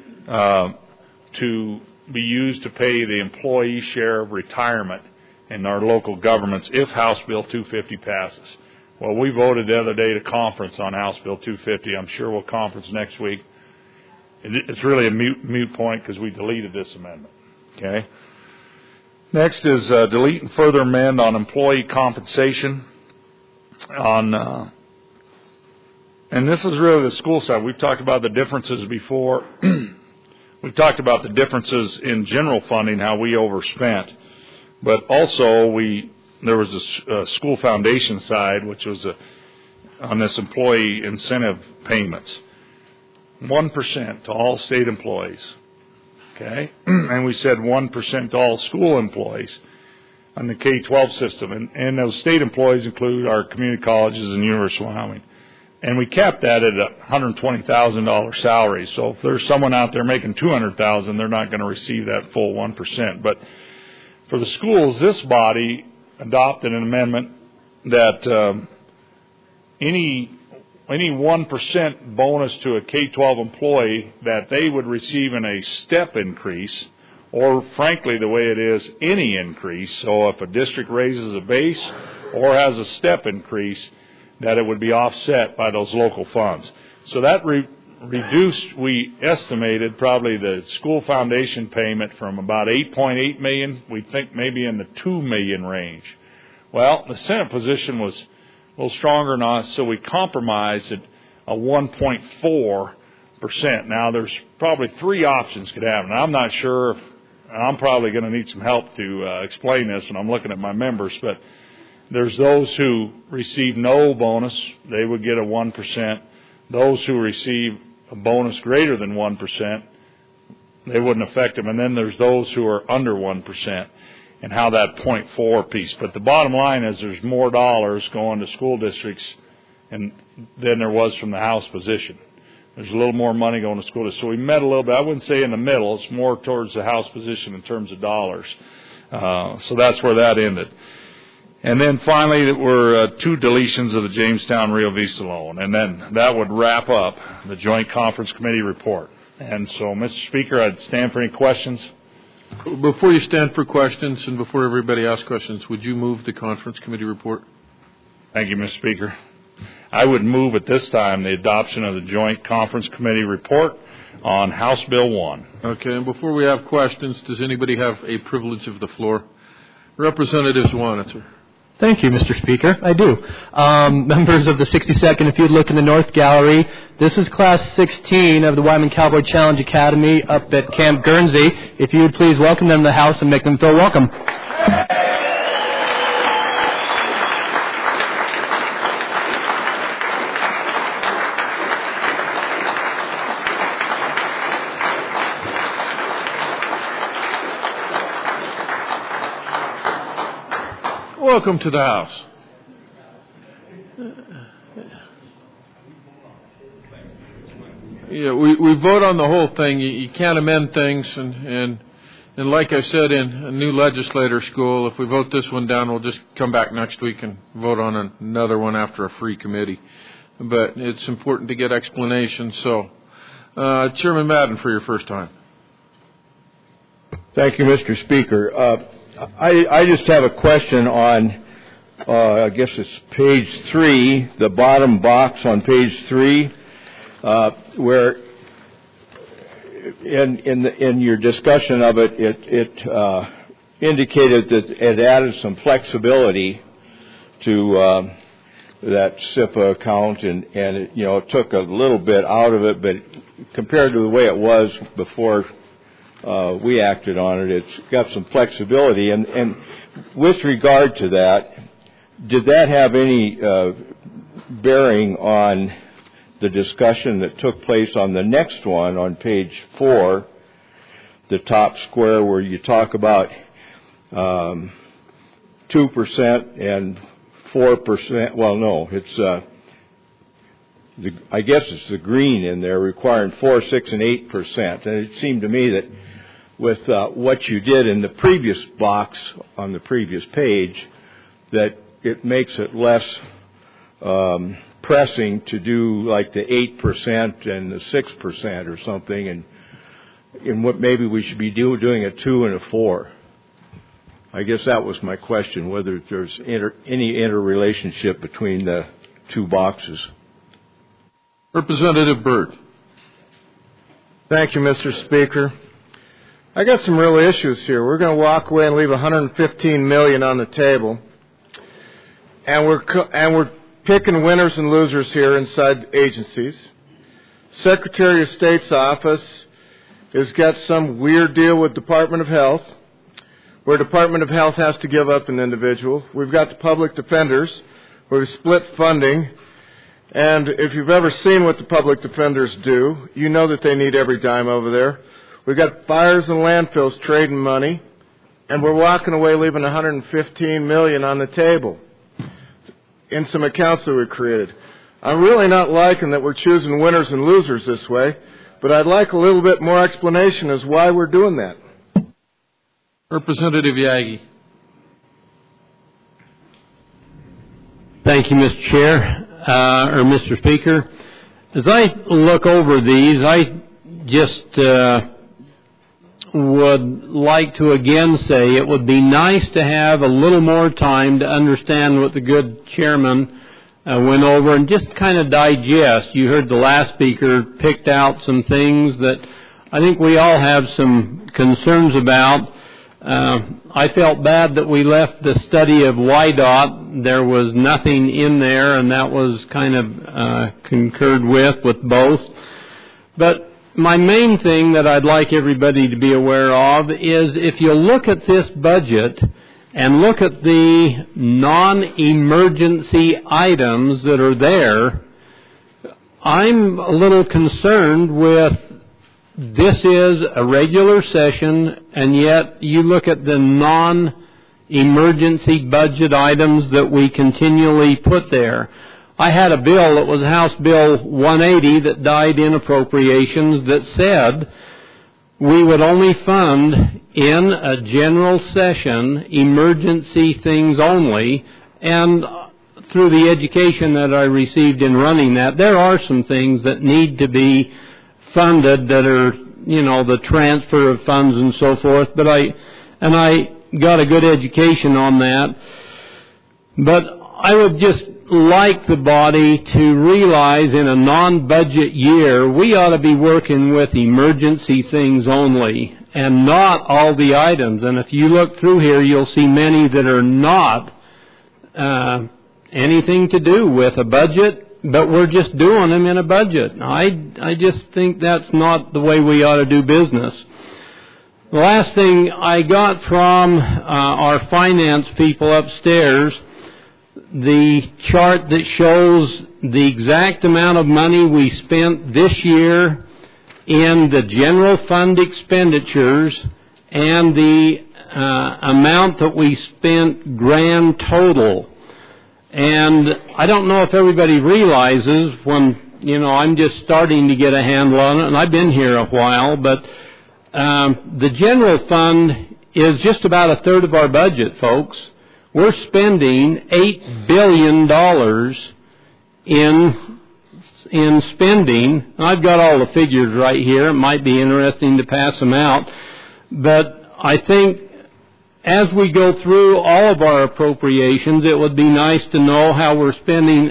to be used to pay the employee share of retirement in our local governments if House Bill 250 passes. Well, we voted the other day to conference on House Bill 250. I'm sure we'll conference next week. It's really a moot point because we deleted this amendment. Okay. Next is delete and further amend on employee compensation. And this is really the school side. We've talked about the differences before. We've talked about the differences in general funding, how we overspent. But also there was a school foundation side, which was on this employee incentive payments. 1% to all state employees. Okay? And we said 1% to all school employees on the K-12 system. And those state employees include our community colleges and University of Wyoming. And we capped that at a $120,000 salary. So if there's someone out there making $200,000, they're not going to receive that full 1%. But for the schools, this body adopted an amendment that any 1% bonus to a K-12 employee that they would receive in a step increase, or frankly the way it is, any increase. So if a district raises a base or has a step increase, that it would be offset by those local funds. So that reduced, we estimated, probably the school foundation payment from about $8.8 million, we think maybe in the $2 million range. Well, the Senate position was a little stronger than us, so we compromised at a 1.4%. Now, there's probably three options could happen. I'm not sure if, I'm probably going to need some help to explain this, and I'm looking at my members, but there's those who receive no bonus, they would get a 1%. Those who receive a bonus greater than 1%, they wouldn't affect them. And then there's those who are under 1%. And how that 0.4 piece. But the bottom line is there's more dollars going to school districts than there was from the House position. There's a little more money going to school districts. So we met a little bit. I wouldn't say in the middle. It's more towards the House position in terms of dollars. So that's where that ended. And then finally, there were two deletions of the Jamestown Rio Vista loan. And then that would wrap up the Joint Conference Committee report. And so, Mr. Speaker, I'd stand for any questions.
Before you stand for questions and before everybody asks questions, would you move the conference committee report?
Thank you, Mr. Speaker. I would move at this time the adoption of the Joint Conference Committee report on House Bill 1.
Okay, and before we have questions, does anybody have a privilege of the floor? Representative Zwanitzer.
Thank you, Mr. Speaker. I do. Members of the 62nd, if you'd look in the North Gallery, this is Class 16 of the Wyoming Cowboy Challenge Academy up at Camp Guernsey. If you would please welcome them to the House and make them feel welcome.
welcome to the House. Yeah, we vote on the whole thing. You can't amend things, and like I said in a new legislator school, if we vote this one down, we'll just come back next week and vote on another one after a free committee. But it's important to get explanations. So, Chairman Madden, for your first time.
Thank you, Mr. Speaker. I just have a question on, I guess it's page 3, the bottom box on page 3, where in your discussion of it, it indicated that it added some flexibility to that SIPA account, and it took a little bit out of it, but compared to the way it was before we acted on it, it's got some flexibility. And with regard to that, did that have any bearing on the discussion that took place on the next one on page 4, the top square, where you talk about 2% and 4%? Well, no, it's I guess it's the green in there requiring 4, 6, and 8%. And it seemed to me that with what you did in the previous box on the previous page, that it makes it less pressing to do like the 8% and the 6% or something, and what maybe we should be doing a 2 and a 4. I guess that was my question, whether there's any interrelationship between the two boxes.
Representative Byrd.
Thank you, Mr. Speaker. I got some real issues here. We're going to walk away and leave $115 million on the table, and we're picking winners and losers here inside agencies. Secretary of State's office has got some weird deal with Department of Health, where Department of Health has to give up an individual. We've got the public defenders, where we split funding. And if you've ever seen what the public defenders do, you know that they need every dime over there. We've got fires and landfills trading money, and we're walking away leaving $115 million on the table in some accounts that we created. I'm really not liking that we're choosing winners and losers this way, but I'd like a little bit more explanation as why we're doing that.
Representative Yagi.
Thank you, Mr. Chair, or Mr. Speaker. As I look over these, I just would like to again say it would be nice to have a little more time to understand what the good chairman went over and just kind of digest. You heard the last speaker picked out some things that I think we all have some concerns about. I felt bad that we left the study of YDOT. There was nothing in there, and that was kind of concurred with both. But my main thing that I'd like everybody to be aware of is if you look at this budget and look at the non-emergency items that are there, I'm a little concerned with this is a regular session, and yet you look at the non-emergency budget items that we continually put there. I had a bill that was House Bill 180 that died in appropriations that said we would only fund in a general session emergency things only, and through the education that I received in running that, there are some things that need to be funded that are, the transfer of funds and so forth, but I got a good education on that. But I would just like the body to realize in a non-budget year, we ought to be working with emergency things only and not all the items. And if you look through here, you'll see many that are not anything to do with a budget, but we're just doing them in a budget. I just think that's not the way we ought to do business. The last thing I got from our finance people upstairs, the chart that shows the exact amount of money we spent this year in the general fund expenditures and the amount that we spent grand total. And I don't know if everybody realizes when, I'm just starting to get a handle on it, and I've been here a while, but the general fund is just about a third of our budget, folks. We're spending $8 billion in spending. I've got all the figures right here. It might be interesting to pass them out. But I think as we go through all of our appropriations, it would be nice to know how we're spending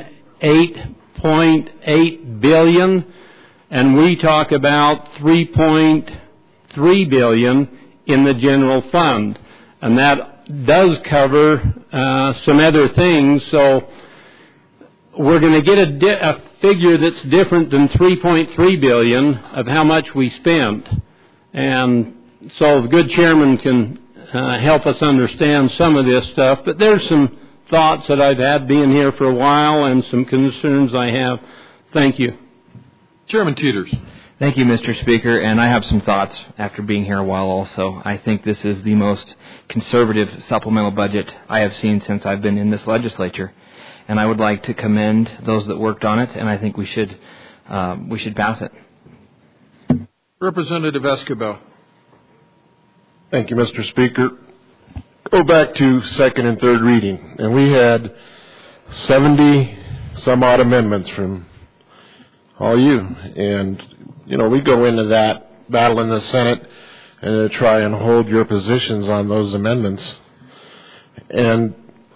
$8.8 billion, and we talk about $3.3 billion in the general fund. And that does cover some other things, so we're going to get a figure that's different than $3.3 billion of how much we spent. And so the good chairman can help us understand some of this stuff. But there's some thoughts that I've had being here for a while and some concerns I have. Thank you.
Chairman Teeters.
Thank you, Mr. Speaker, and I have some thoughts after being here a while also. I think this is the most conservative supplemental budget I have seen since I've been in this legislature. And I would like to commend those that worked on it, and I think we should pass it.
Representative Escobar.
Thank you, Mr. Speaker. Go back to second and third reading, and we had 70 some odd amendments from all you. And, we go into that battle in the Senate and try and hold your positions on those amendments. And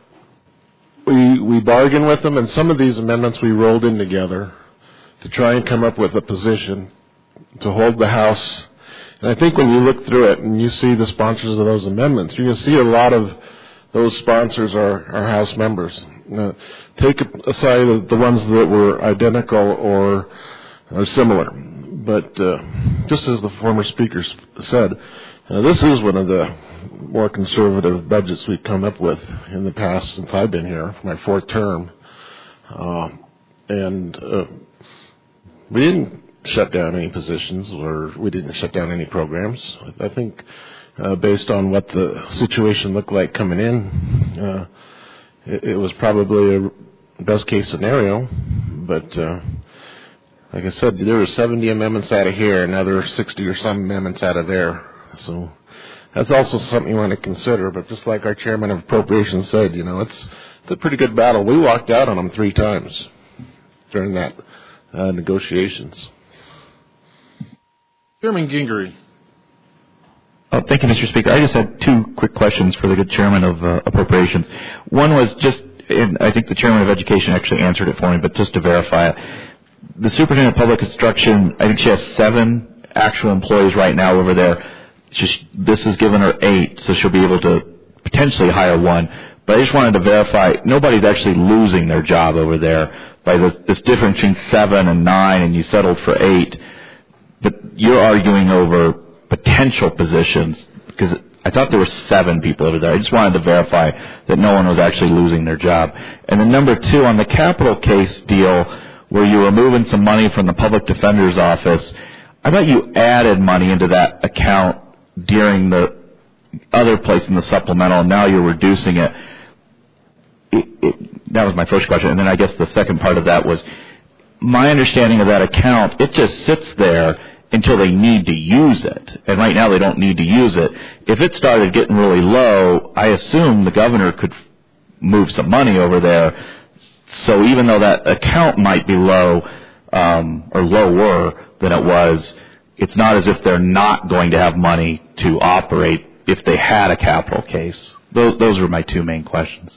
we bargain with them, and some of these amendments we rolled in together to try and come up with a position to hold the House. And I think when you look through it and you see the sponsors of those amendments, you're going to see a lot of those sponsors are House members. Take aside the ones that were identical or similar. But just as the former speaker said, this is one of the more conservative budgets we've come up with in the past since I've been here, my fourth term. And we didn't shut down any positions, or we didn't shut down any programs. I think based on what the situation looked like coming in, it was probably a best case scenario. But like I said, there were 70 amendments out of here, and another 60 or some amendments out of there. So that's also something you want to consider. But just like our chairman of appropriations said, it's a pretty good battle. We walked out on them 3 times during that negotiations.
Chairman Gingrey.
Thank you, Mr. Speaker. I just had 2 quick questions for the good chairman of appropriations. One was just, and I think the chairman of education actually answered it for me, but just to verify it. The superintendent of public instruction, I think she has 7 actual employees right now over there. This has given her 8, so she'll be able to potentially hire 1. But I just wanted to verify, nobody's actually losing their job over there by this difference between 7 and 9, and you settled for 8. But you're arguing over potential positions, because I thought there were 7 people over there. I just wanted to verify that no one was actually losing their job. And then number 2, on the capital case deal, where you were moving some money from the public defender's office, I thought you added money into that account during the other place in the supplemental, and now you're reducing it. That was my first question. And then I guess the second part of that was, my understanding of that account, it just sits there until they need to use it. And right now they don't need to use it. If it started getting really low, I assume the governor could move some money over there. So even though that account might be low, or lower than it was, it's not as if they're not going to have money to operate if they had a capital case. Those were my 2 main questions.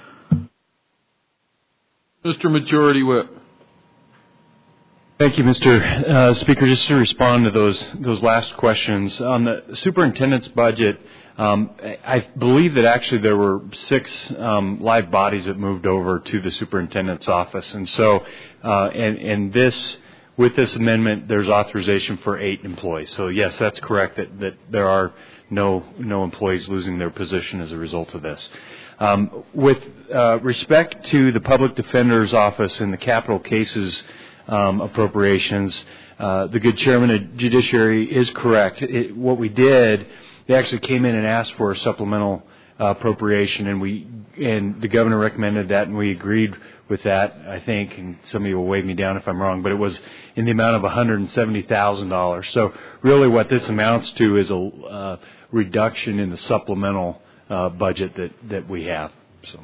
Mr. Majority Whip.
Thank you, Mr. Speaker. Just to respond to those last questions on the superintendent's budget, I believe that actually there were 6 live bodies that moved over to the superintendent's office, and so with this amendment, there's authorization for 8 employees. So yes, that's correct that there are no employees losing their position as a result of this. With respect to the public defender's office and the capital cases appropriations, the good chairman of Judiciary is correct. What we did they actually came in and asked for a supplemental appropriation, and the governor recommended that, and we agreed with that, I think, and somebody will wave me down if I'm wrong, but it was in the amount of $170,000. So really what this amounts to is a reduction in the supplemental budget that we have. So.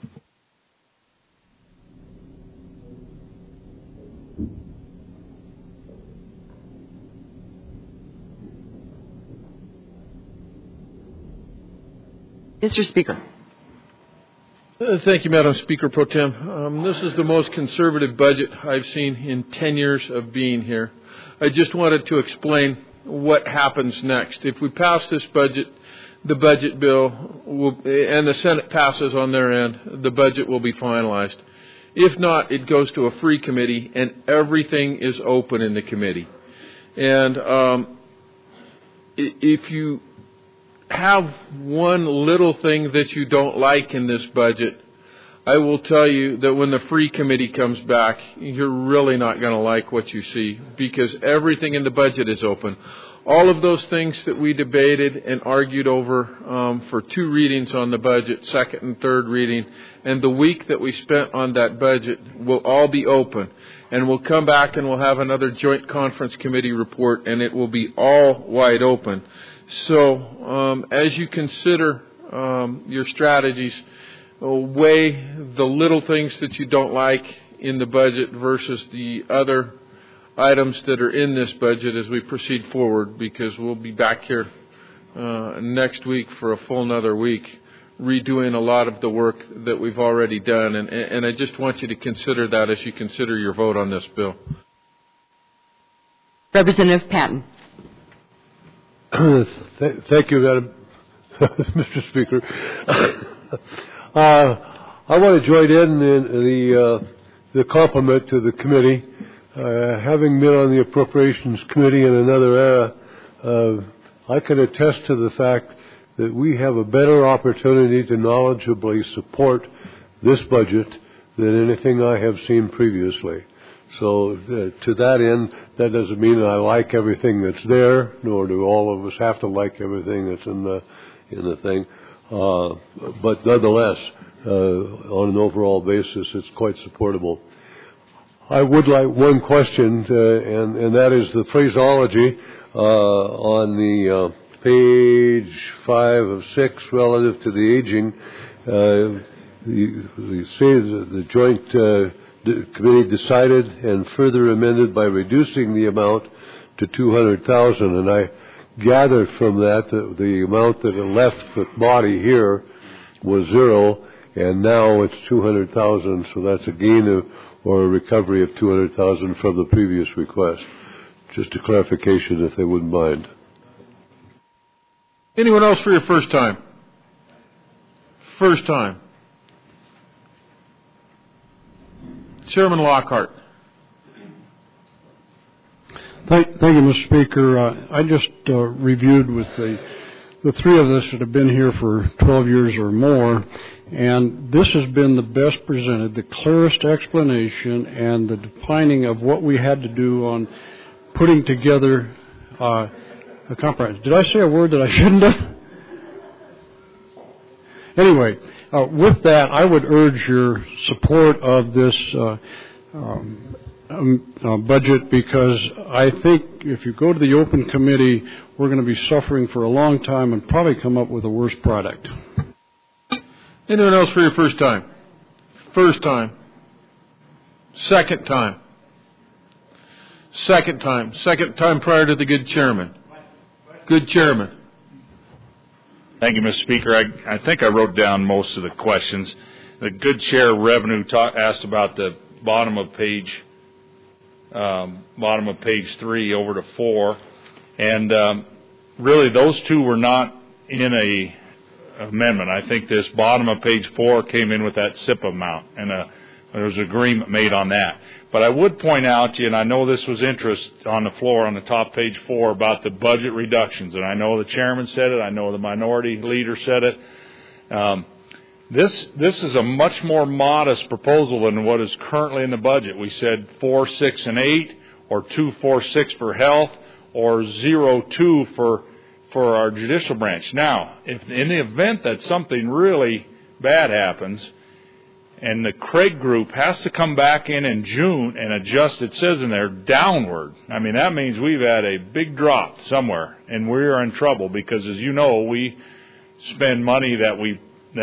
Mr. Speaker.
Thank you, Madam Speaker Pro Tem. This is the most conservative budget I've seen in 10 years of being here. I just wanted to explain what happens next. If we pass this budget, the budget bill and the Senate passes on their end, the budget will be finalized. If not, it goes to a free committee, and everything is open in the committee. And if you have one little thing that you don't like in this budget, I will tell you that when the free committee comes back, you're really not going to like what you see, because everything in the budget is open. All of those things that we debated and argued over for 2 readings on the budget, second and third reading, and the week that we spent on that budget will all be open. And we'll come back and we'll have another joint conference committee report, and it will be all wide open. So as you consider your strategies, weigh the little things that you don't like in the budget versus the other items that are in this budget as we proceed forward, because we'll be back here next week for a full another week redoing a lot of the work that we've already done. And I just want you to consider that as you consider your vote on this bill.
Representative Patton.
Thank you, Madam Mr. Speaker. I want to join in the compliment to the committee. Having been on the Appropriations Committee in another era, I can attest to the fact that we have a better opportunity to knowledgeably support this budget than anything I have seen previously. So to that end, that doesn't mean I like everything that's there, nor do all of us have to like everything that's in the thing. But nonetheless, on an overall basis, it's quite supportable. I would like one question, and that is the phraseology on the page 5 of 6 relative to the aging. You say that the joint committee decided and further amended by reducing the amount to $200,000, and I gathered from that the amount that it left the body here was 0, and now it's $200,000, so that's a gain or a recovery of $200,000 from the previous request. Just a clarification, if they wouldn't mind.
Anyone else for your first time? First time. Chairman Lockhart.
Thank you, Mr. Speaker. I just reviewed with the 3 of us that have been here for 12 years or more, and this has been the best presented, the clearest explanation, and the defining of what we had to do on putting together a compromise. Did I say a word that I shouldn't have? Anyway, with that, I would urge your support of this budget, because I think if you go to the open committee, we're going to be suffering for a long time and probably come up with a worse product.
Anyone else for your first time? First time. Second time. Second time. Second time prior to the good chairman. Good chairman.
Thank you, Mr. Speaker. I think I wrote down most of the questions. The good chair revenue asked about the bottom of page 3 over to 4, and really those 2 were not in a amendment. I think this bottom of page 4 came in with that SIP amount, and there was an agreement made on that. But I would point out to you, and I know this was interest on the floor on the top page 4 about the budget reductions, and I know the chairman said it, I know the minority leader said it. This is a much more modest proposal than what is currently in the budget. We said 4, 6, and 8, or 2, 4, 6 for health, or 0, 2 for for our judicial branch. Now, if in the event that something really bad happens and the Craig Group has to come back in June and adjust, it says in there, downward. I mean, that means we've had a big drop somewhere, and we're in trouble because, as you know, we spend money that we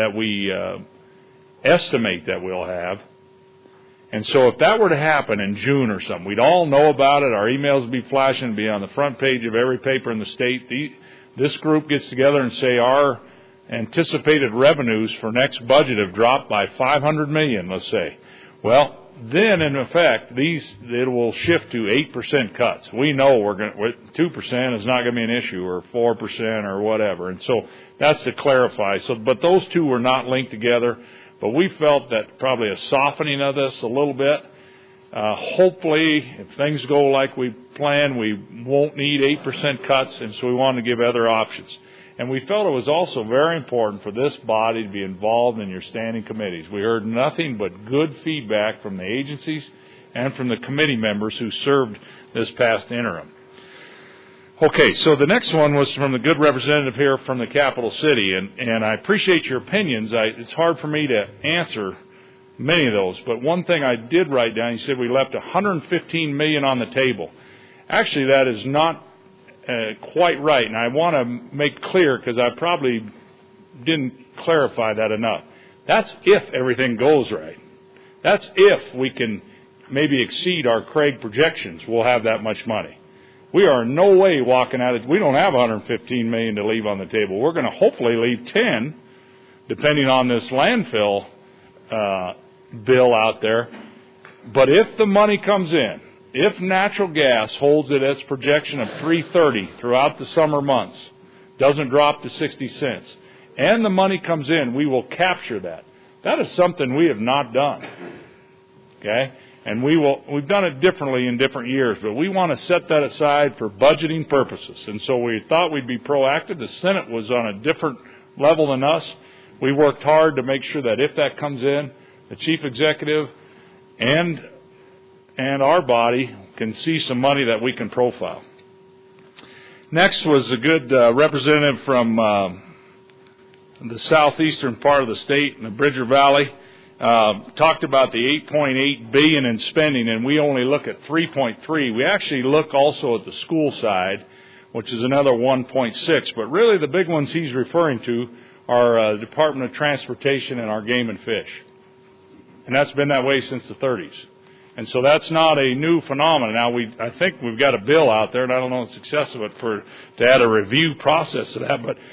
estimate that we'll have. And so if that were to happen in June or something, we'd all know about it. Our emails would be flashing, it'd be on the front page of every paper in the state. This group gets together and say our anticipated revenues for next budget have dropped by $500 million, let's say. Well, then in effect, it will shift to 8% cuts. We know 2% is not going to be an issue, or 4% or whatever. And so that's to clarify. But those two were not linked together. But we felt that probably a softening of this a little bit. Hopefully, if things go like we plan, we won't need 8% cuts, and so we wanted to give other options. And we felt it was also very important for this body to be involved in your standing committees. We heard nothing but good feedback from the agencies and from the committee members who served this past interim. Okay, so the next one was from the good representative here from the capital city, and I appreciate your opinions. It's hard for me to answer many of those, but one thing I did write down, he said we left $115 million on the table. Actually, that is not quite right, and I want to make clear because I probably didn't clarify that enough. That's if everything goes right. That's if we can maybe exceed our Craig projections, we'll have that much money. We are in no way walking out of it. We don't have $115 million to leave on the table. We're going to hopefully leave 10, depending on this landfill bill out there. But if the money comes in, if natural gas holds at its projection of $3.30 throughout the summer months, doesn't drop to 60 cents, and the money comes in, we will capture that. That is something we have not done. Okay? And we've done it differently in different years, but we want to set that aside for budgeting purposes. And so we thought we'd be proactive. The Senate was on a different level than us. We worked hard to make sure that if that comes in, the chief executive and our body can see some money that we can profile. Next was a good representative from the southeastern part of the state in the Bridger Valley. Talked about the $8.8 billion in spending, and we only look at 3.3. We actually look also at the school side, which is another 1.6. But really, the big ones he's referring to are Department of Transportation and our Game and Fish, and that's been that way since the 30s. And so that's not a new phenomenon. Now I think we've got a bill out there, and I don't know the success of it to add a review process to that, but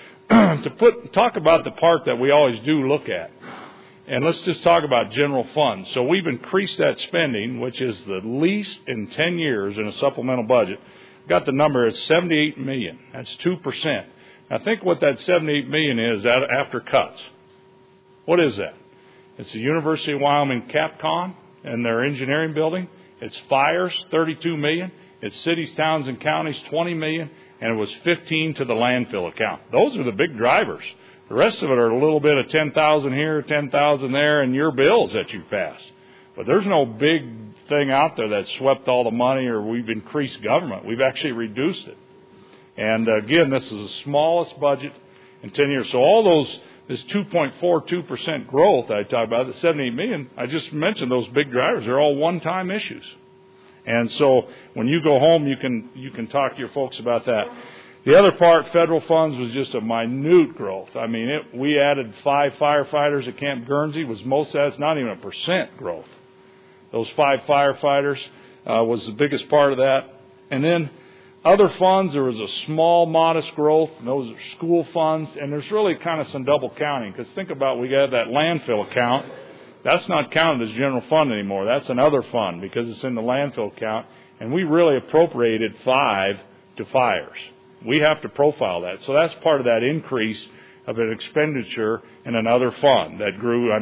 talk about the part that we always do look at. And let's just talk about general funds. So we've increased that spending, which is the least in 10 years in a supplemental budget. Got the number at $78 million. That's 2%. Now think what that $78 million is after cuts. What is that? It's the University of Wyoming Capcom and their engineering building. It's fires, $32 million. It's cities, towns, and counties, $20 million. And it was $15 to the landfill account. Those are the big drivers. The rest of it are a little bit of 10,000 here, 10,000 there, and your bills that you passed. But there's no big thing out there that swept all the money or we've increased government. We've actually reduced it. And again, this is the smallest budget in 10 years. So all this 2.42% growth I talked about, the $78 million, I just mentioned those big drivers. They're all one-time issues. And so when you go home, you can talk to your folks about that. The other part, federal funds, was just a minute growth. I mean, we added 5 firefighters at Camp Guernsey. Most of that's not even a % growth. Those 5 firefighters was the biggest part of that. And then other funds, there was a small, modest growth. And those are school funds. And there's really kind of some double counting. Because think about, we got that landfill account. That's not counted as general fund anymore. That's another fund because it's in the landfill account. And we really appropriated 5 to fires. We have to profile that. So that's part of that increase of an expenditure in another fund that grew,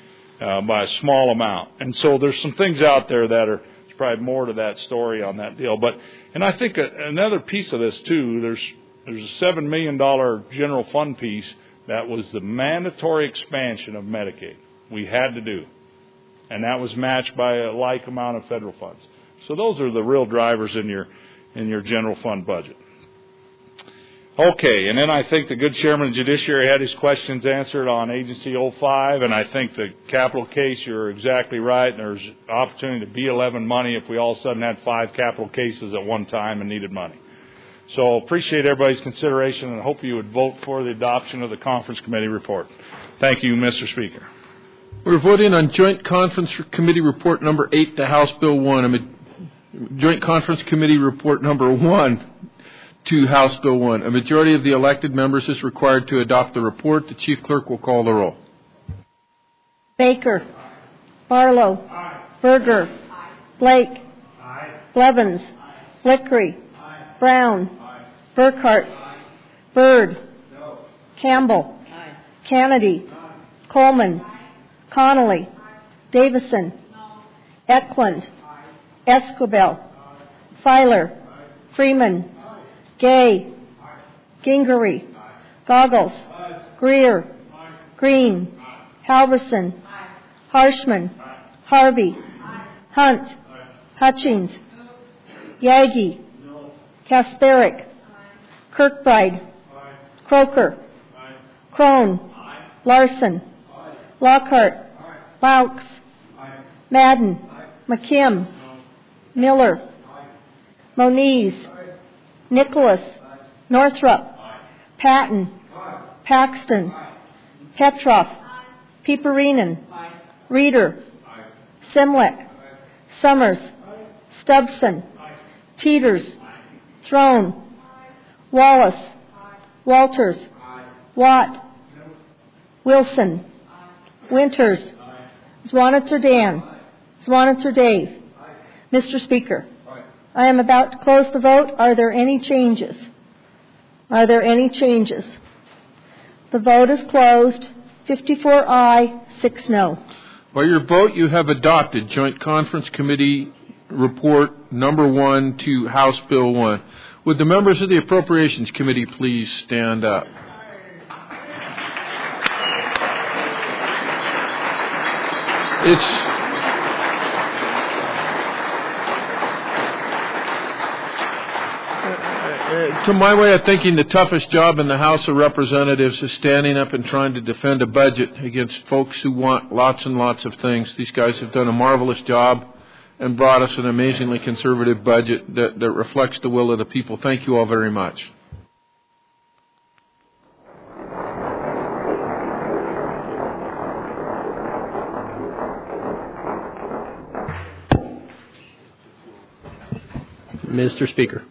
by a small amount. And so there's some things out there that are, there's probably more to that story on that deal. And I think another piece of this too, there's a $7 million general fund piece that was the mandatory expansion of Medicaid we had to do. And that was matched by a like amount of federal funds. So those are the real drivers in your general fund budget. Okay, and then I think the good chairman of the judiciary had his questions answered on Agency 05, and I think the capital case, you're exactly right. There's opportunity to B11 money if we all of a sudden had 5 capital cases at one time and needed money. So appreciate everybody's consideration, and hope you would vote for the adoption of the conference committee report. Thank you, Mr. Speaker.
We're voting on Joint Conference Committee Report number 8 to House Bill 1. Joint Conference Committee Report number 1 to House Bill 1. A majority of the elected members is required to adopt the report. The Chief Clerk will call the roll.
Baker. Barlow. Berger. Blake. Blevins. Flickery. Brown. Burkhart. Byrd. Campbell. Kennedy. Coleman. Connolly. Davison. Eklund. Esquivel. Filer. Freeman. Gay. Gingery. Goggles. Greer. Green. Halverson. Harshman. Harvey. Hunt. Hutchings. Yagi. Kasparic. Kirkbride. Croker. Crone. Larson. Lockhart. Laux. Madden. McKim. Miller. Moniz. Nicholas. Northrup. Patton. Paxton. Petroff. Pieperinen. Reeder. Simlek. Summers. Stubson. Teeters. Throne. Wallace. Walters. Watt. Wilson. Winters. Zwanitzer Dan. Zwanitzer Dave. Mr. Speaker, I am about to close the vote. Are there any changes? Are there any changes? The vote is closed. 54 aye, 6 no.
By your vote, you have adopted Joint Conference Committee Report number 1 to House Bill 1. Would the members of the Appropriations Committee please stand up? To my way of thinking, the toughest job in the House of Representatives is standing up and trying to defend a budget against folks who want lots and lots of things. These guys have done a marvelous job and brought us an amazingly conservative budget that reflects the will of the people. Thank you all very much.
Mr. Speaker.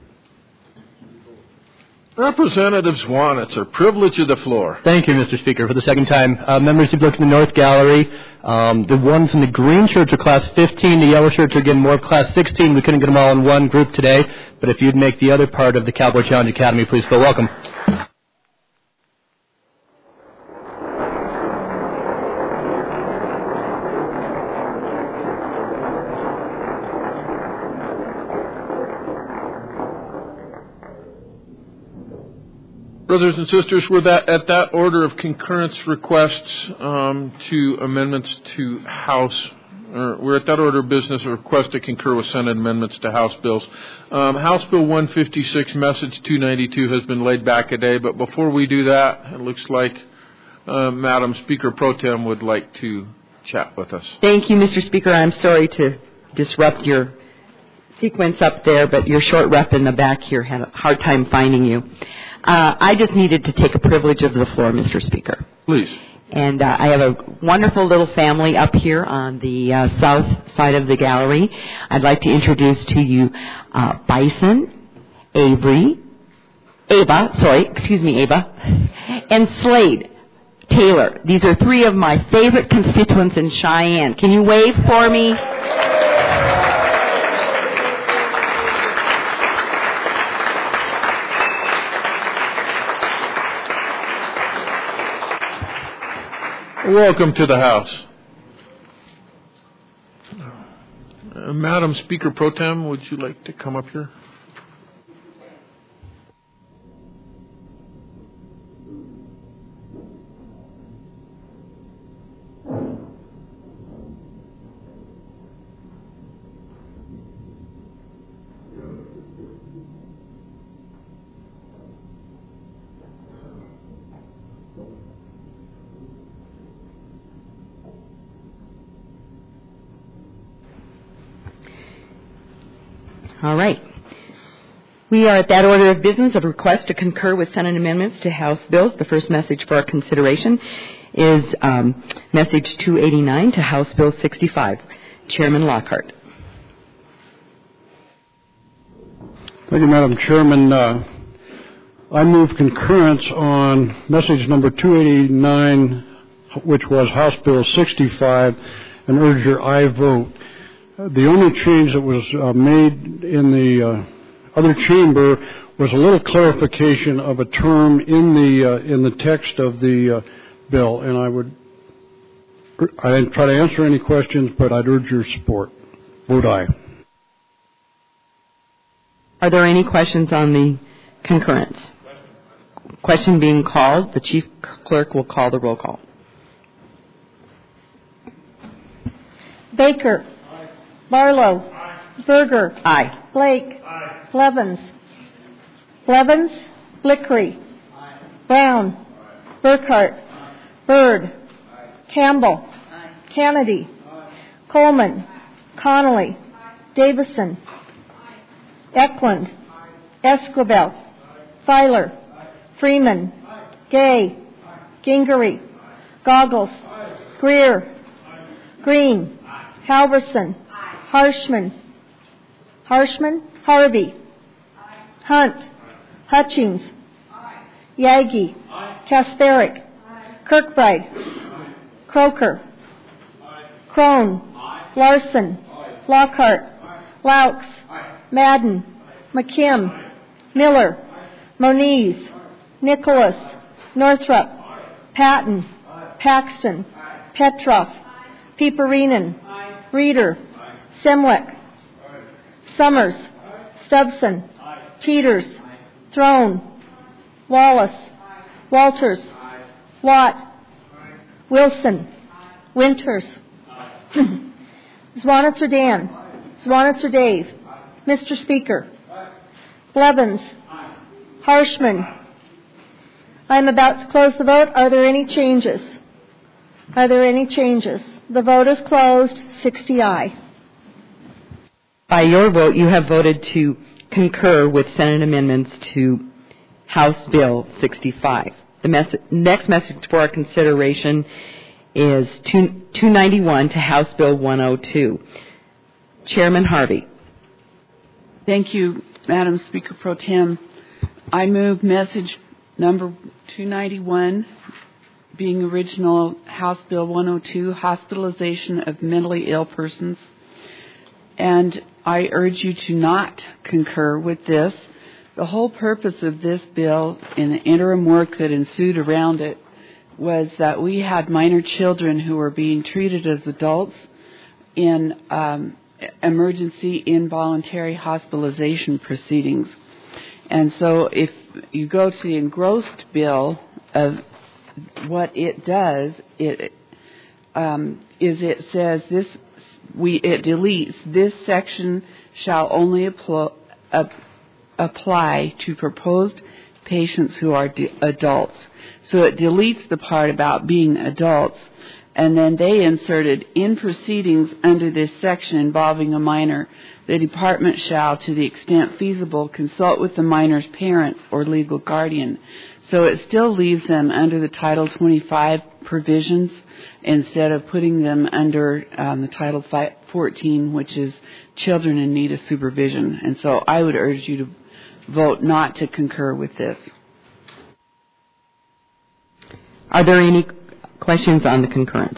Representative Zwanitzer, privilege of the floor.
Thank you, Mr. Speaker, for the second time. Members, you've looked in the North Gallery. The ones in the green shirts are Class 15. The yellow shirts are getting more of Class 16. We couldn't get them all in one group today. But if you'd make the other part of the Cowboy Challenge Academy, please feel welcome.
Brothers and sisters, we're at that order of concurrence requests to amendments to House. We're at that order of business, a request to concur with Senate amendments to House bills. House Bill 156, Message 292, has been laid back a day. But before we do that, it looks like Madam Speaker Pro Tem would like to chat with us.
Thank you, Mr. Speaker. I'm sorry to disrupt your sequence up there, but your short rep in the back here had a hard time finding you. I just needed to take a privilege of the floor, Mr. Speaker.
Please.
And I have a wonderful little family up here on the south side of the gallery. I'd like to introduce to you Bison, Ava, and Slade Taylor. These are 3 of my favorite constituents in Cheyenne. Can you wave for me?
Welcome to the House. Madam Speaker Pro Tem, would you like to come up here?
All right. We are at that order of business of request to concur with Senate amendments to House bills. The first message for our consideration is Message 289 to House Bill 65. Chairman Lockhart.
Thank you, Madam Chairman. I move concurrence on message number 289, which was House Bill 65, and urge your aye vote. The only change that was made in the other chamber was a little clarification of a term in the text of the bill, and I'd try to answer any questions, but I'd urge your support. Vote aye.
Are there any questions on the concurrence? Question being called. The Chief Clerk will call the roll call.
Baker. Aye. Barlow. Aye. Berger.
Aye.
Blake. Aye. Blevins. Blevins. Blickery. Aye. Brown. Aye. Burkhart. Aye. Byrd. Aye. Campbell. Aye. Kennedy. Aye. Coleman. Connolly. Aye. Davison. Aye. Eklund. Aye. Esquivel. Aye. Filer. Aye. Freeman. Aye. Gay. Aye. Gingery. Aye. Goggles. Aye. Greer. Aye. Green. Halverson. Harshman. Harvey. Hunt. Hutchings. Yagi. Kasparic. Kirkbride. Croker. Crone. Larson. Lockhart. Laux. Madden. McKim. Miller. Moniz. Nicholas. Northrup. Patton. Paxton. Petroff. Pieperinen. Reeder. Semwick. Summers. Stubson. Teeters. Throne. Wallace. Walters. Watt. Wilson. Winters. Zwanitzer Dan. Zwanitzer Dave. Mr. Speaker. Blevins. Harshman. I'm about to close the vote. Are there any changes? Are there any changes? The vote is closed. 60 aye.
By your vote, you have voted to concur with Senate amendments to House Bill 65. The next message for our consideration is 291 to House Bill 102. Chairman Harvey.
Thank you, Madam Speaker Pro Tem. I move message number 291, being original House Bill 102, hospitalization of mentally ill persons. And I urge you to not concur with this. The whole purpose of this bill and the interim work that ensued around it was that we had minor children who were being treated as adults in emergency involuntary hospitalization proceedings. And so if you go to the engrossed bill of what it does, it says this. It deletes this section shall only apply to proposed patients who are adults. So it deletes the part about being adults, and then they inserted in proceedings under this section involving a minor, the department shall, to the extent feasible, consult with the minor's parents or legal guardian. So it still leaves them under the Title 25 provisions instead of putting them under the Title 14, which is children in need of supervision. And so I would urge you to vote not to concur with this.
Are there any questions on the concurrence?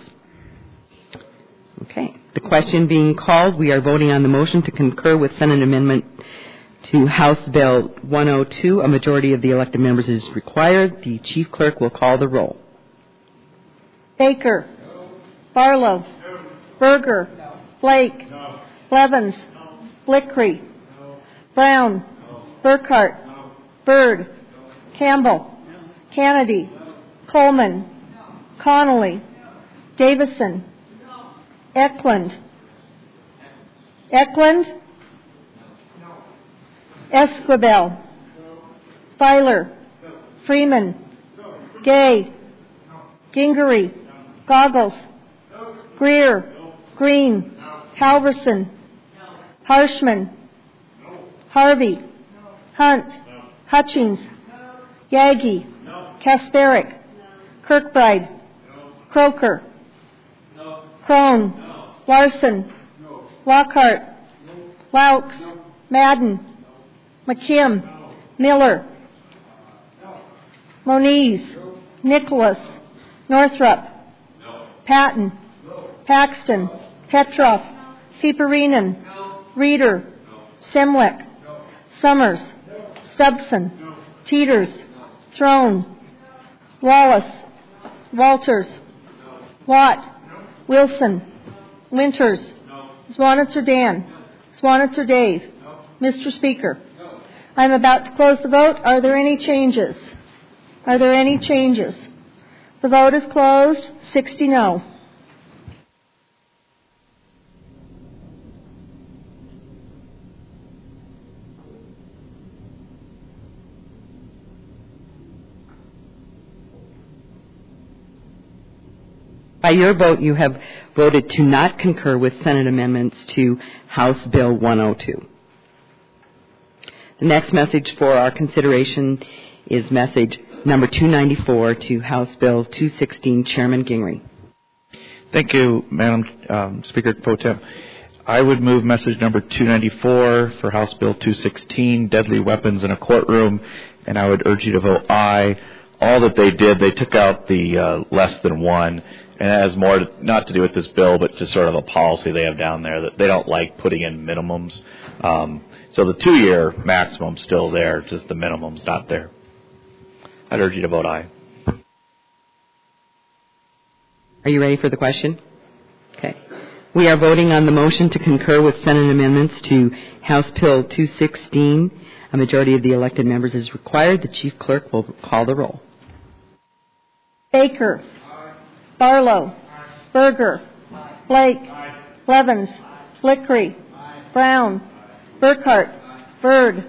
Okay. The question being called, we are voting on the motion to concur with Senate Amendment to House Bill 102. A majority of the elected members is required. The Chief Clerk will call the roll.
Baker. No. Barlow. No. Berger. No. Blake. No. Blevins. No. Blickery. No. Brown. No. Burkhart. No. Byrd. No. Campbell. No. Kennedy. No. Coleman. No. Connolly. No. Davison. No. Eklund. Eklund. No. Esquivel. No. Filer. No. Freeman. No. Gay. No. Gingery. No. Goggles. No. Greer. No. Green. No. Halverson. No. Harshman. No. Harvey. Hunt. Hutchings. Yagi. Kasparic. Kirkbride. Croker. Crone. Larson. Lockhart. Laux. Madden. McKim. Miller. Moniz. Nicholas. Northrup. Patton. Paxton. Petroff. Peeperinen. Reeder. Semwick. Summers. Stubson. Teeters. Throne. Wallace. Walters. Watt. Wilson. Winters. Swanitzer Dan. Swanitzer Dave. Mr. Speaker, I'm about to close the vote. Are there any changes? Are there any changes? The vote is closed. 60 no.
By your vote, you have voted to not concur with Senate amendments to House Bill 102. The next message for our consideration is message number 294 to House Bill 216, Chairman Gingrey.
Thank you, Madam Speaker Pro Tem. I would move message number 294 for House Bill 216, deadly weapons in a courtroom, and I would urge you to vote aye. All that they did, they took out the less than one, and it has more not to do with this bill, but just sort of a policy they have down there that they don't like putting in minimums. So the 2-year maximum's still there, just the minimum's not there. I'd urge you to vote aye.
Are you ready for the question? Okay. We are voting on the motion to concur with Senate amendments to House Bill 216. A majority of the elected members is required. The Chief Clerk will call the roll.
Baker. Barlow. Berger. Blake. Levins. Flickery. Brown. Burkhart. Byrd.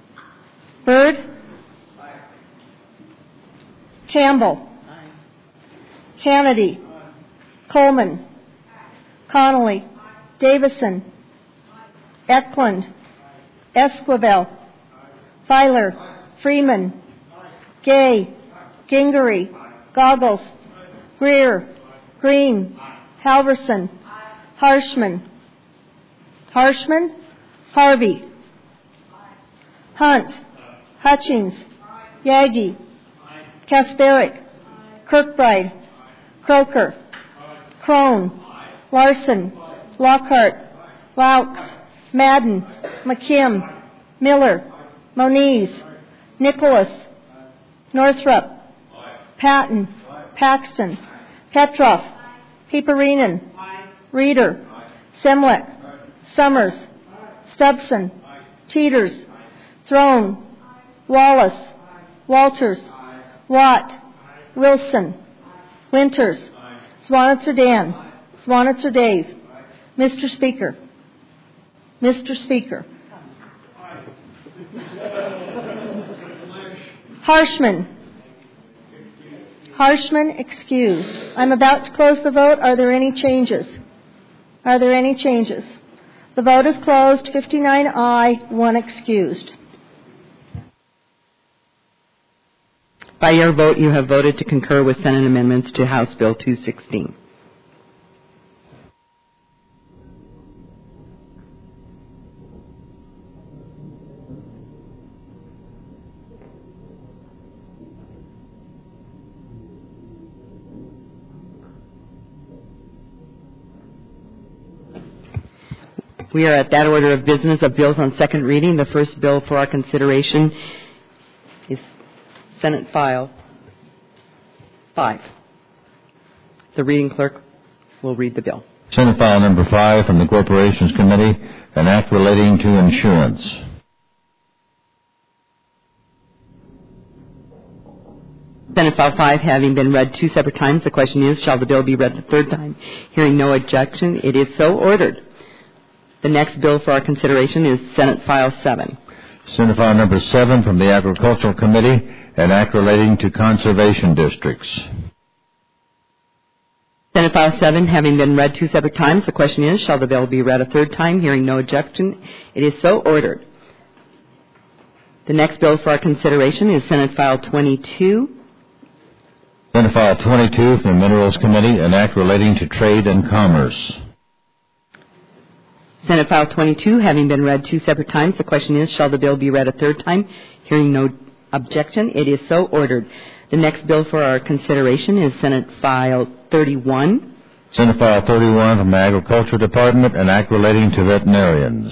Campbell. Kennedy. Coleman. Connolly. Davison. Eklund. Esquivel. Filer. Freeman. Gay. Gingery. Goggles. Greer. Green. Halverson. Harshman. Harvey. Hunt. Hutchings. Yagi. Kasparic. Kirkbride. Croker. Crone. Larson. Lockhart. Laux. Madden. McKim. Miller. Moniz. Nicholas. Northrup. Patton. Paxton. Petroff. Peeperinen. Reeder. Semwick. Summers. Stubson. Teeters. Throne. Wallace. Walters. Watt. Wilson. Winters. Swanitzer Dan. Swanitzer Dave. Mr. Speaker. Harshman excused. I'm about to close the vote. Are there any changes? The vote is closed. 59 aye, 1 excused.
By your vote, you have voted to concur with Senate amendments to House Bill 216. We are at that order of business of bills on second reading. The first bill for our consideration is Senate File 5. The reading clerk will read the bill.
Senate File Number 5 from the Corporations Committee, an act relating to insurance.
Senate File 5 having been read 2 separate times, the question is, shall the bill be read the third time? Hearing no objection, it is so ordered. The next bill for our consideration is Senate File 7.
Senate File Number 7 from the Agricultural Committee, an act relating to conservation districts.
Senate File 7 having been read 2 separate times, the question is, shall the bill be read a third time? Hearing no objection, it is so ordered. The next bill for our consideration is Senate File 22.
Senate File 22 from the Minerals Committee, an act relating to trade and commerce.
Senate File 22, having been read 2 separate times, the question is, shall the bill be read a third time? Hearing no objection, it is so ordered. The next bill for our consideration is Senate File 31.
Senate File 31 from the Agriculture Department, an act relating to veterinarians.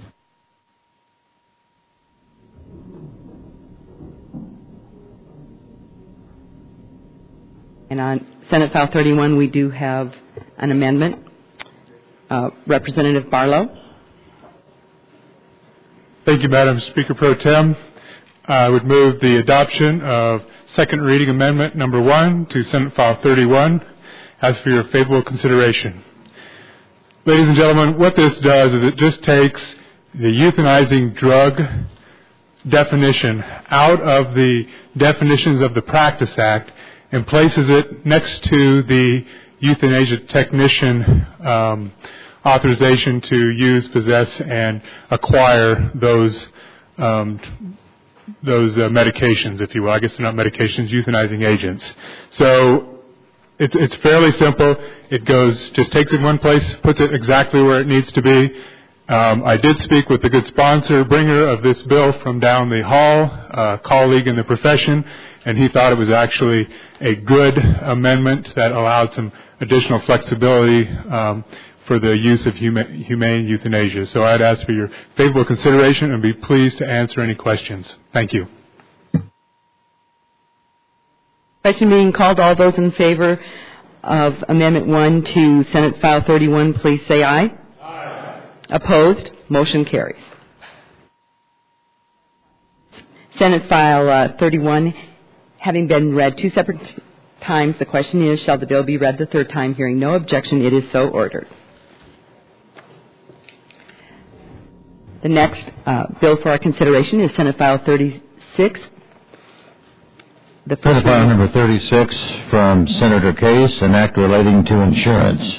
And on Senate File 31, we do have an amendment. Representative Barlow.
Thank you, Madam Speaker Pro Tem. I would move the adoption of second reading amendment number 1 to Senate File 31. Ask for your favorable consideration. Ladies and gentlemen, what this does is it just takes the euthanizing drug definition out of the definitions of the Practice Act and places it next to the euthanasia technician authorization to use, possess, and acquire those medications, if you will. I guess they're not medications, euthanizing agents. So it's fairly simple. It just takes it in one place, puts it exactly where it needs to be. I did speak with the good sponsor, bringer of this bill from down the hall, a colleague in the profession, and he thought it was actually a good amendment that allowed some additional flexibility for the use of humane euthanasia. So I'd ask for your favorable consideration and be pleased to answer any questions. Thank you.
Question being called. All those in favor of Amendment 1 to Senate File 31, please say aye. Aye. Opposed? Motion carries. Senate File 31, having been read 2 separate times, the question is, shall the bill be read the third time? Hearing no objection, it is so ordered. The next bill for our consideration is Senate File 36.
Senate File number 36 from Senator Case, an act relating to insurance.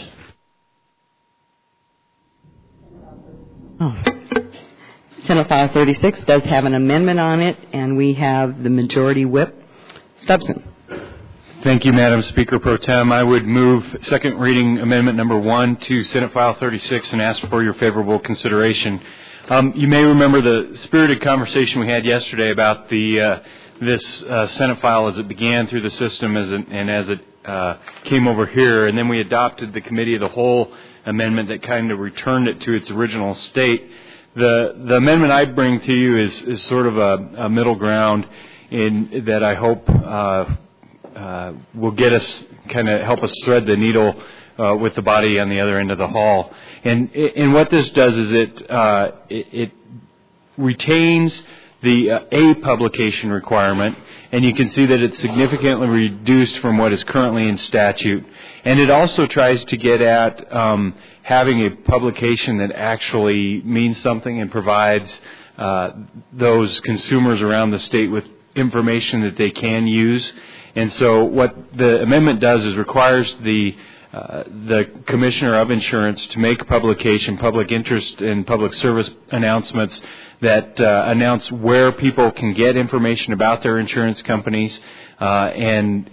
Senate File 36 does have an amendment on it, and we have the Majority Whip, Stubson.
Thank you, Madam Speaker Pro Tem. I would move second reading amendment number 1 to Senate File 36 and ask for your favorable consideration. You may remember the spirited conversation we had yesterday about this Senate file as it began through the system and as it came over here, and then we adopted the Committee of the Whole amendment that kind of returned it to its original state. The amendment I bring to you is sort of a middle ground in that I hope will get us, kind of help us thread the needle with the body on the other end of the hall. And what this does is it retains the A publication requirement, and you can see that it's significantly reduced from what is currently in statute. And it also tries to get at having a publication that actually means something and provides those consumers around the state with information that they can use. And so what the amendment does is requires the Commissioner of Insurance to make publication, public interest and public service announcements that announce where people can get information about their insurance companies, and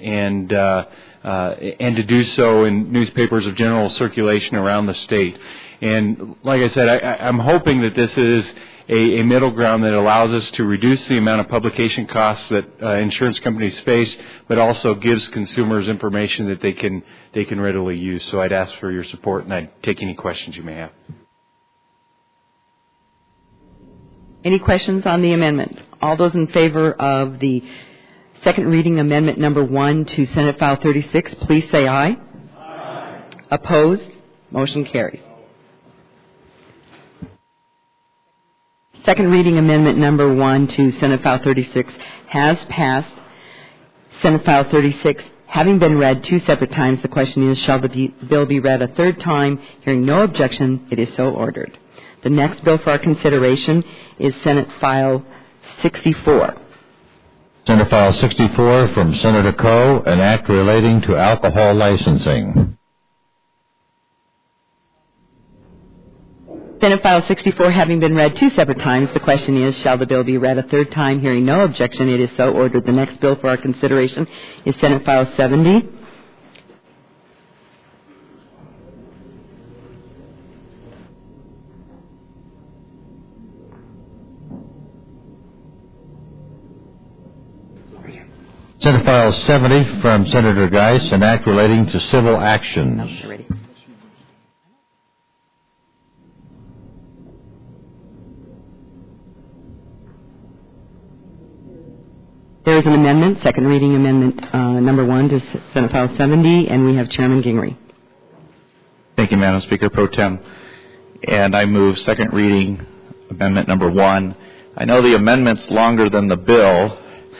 to do so in newspapers of general circulation around the state. And like I said, I'm hoping that this is a middle ground that allows us to reduce the amount of publication costs that insurance companies face, but also gives consumers information that they can readily use. So I'd ask for your support, and I'd take any questions you may have.
Any questions on the amendment? All those in favor of the second reading amendment number 1 to Senate File 36, please say aye. Aye. Opposed? Motion carries. Second reading amendment number 1 to Senate File 36 has passed. Senate File 36, having been read 2 separate times, the question is, shall the bill be read a third time? Hearing no objection, it is so ordered. The next bill for our consideration is Senate File 64.
Senate File 64 from Senator Coe, an act relating to alcohol licensing.
Senate File 64 having been read 2 separate times, the question is, shall the bill be read a third time? Hearing no objection, it is so ordered. The next bill for our consideration is Senate File 70.
Senate File 70 from Senator Geis, an act relating to civil actions.
There is an amendment, second reading amendment number 1 to Senate File 70, and we have Chairman Gingrey.
Thank you, Madam Speaker Pro Tem. And I move second reading amendment number 1. I know the amendment's longer than the bill.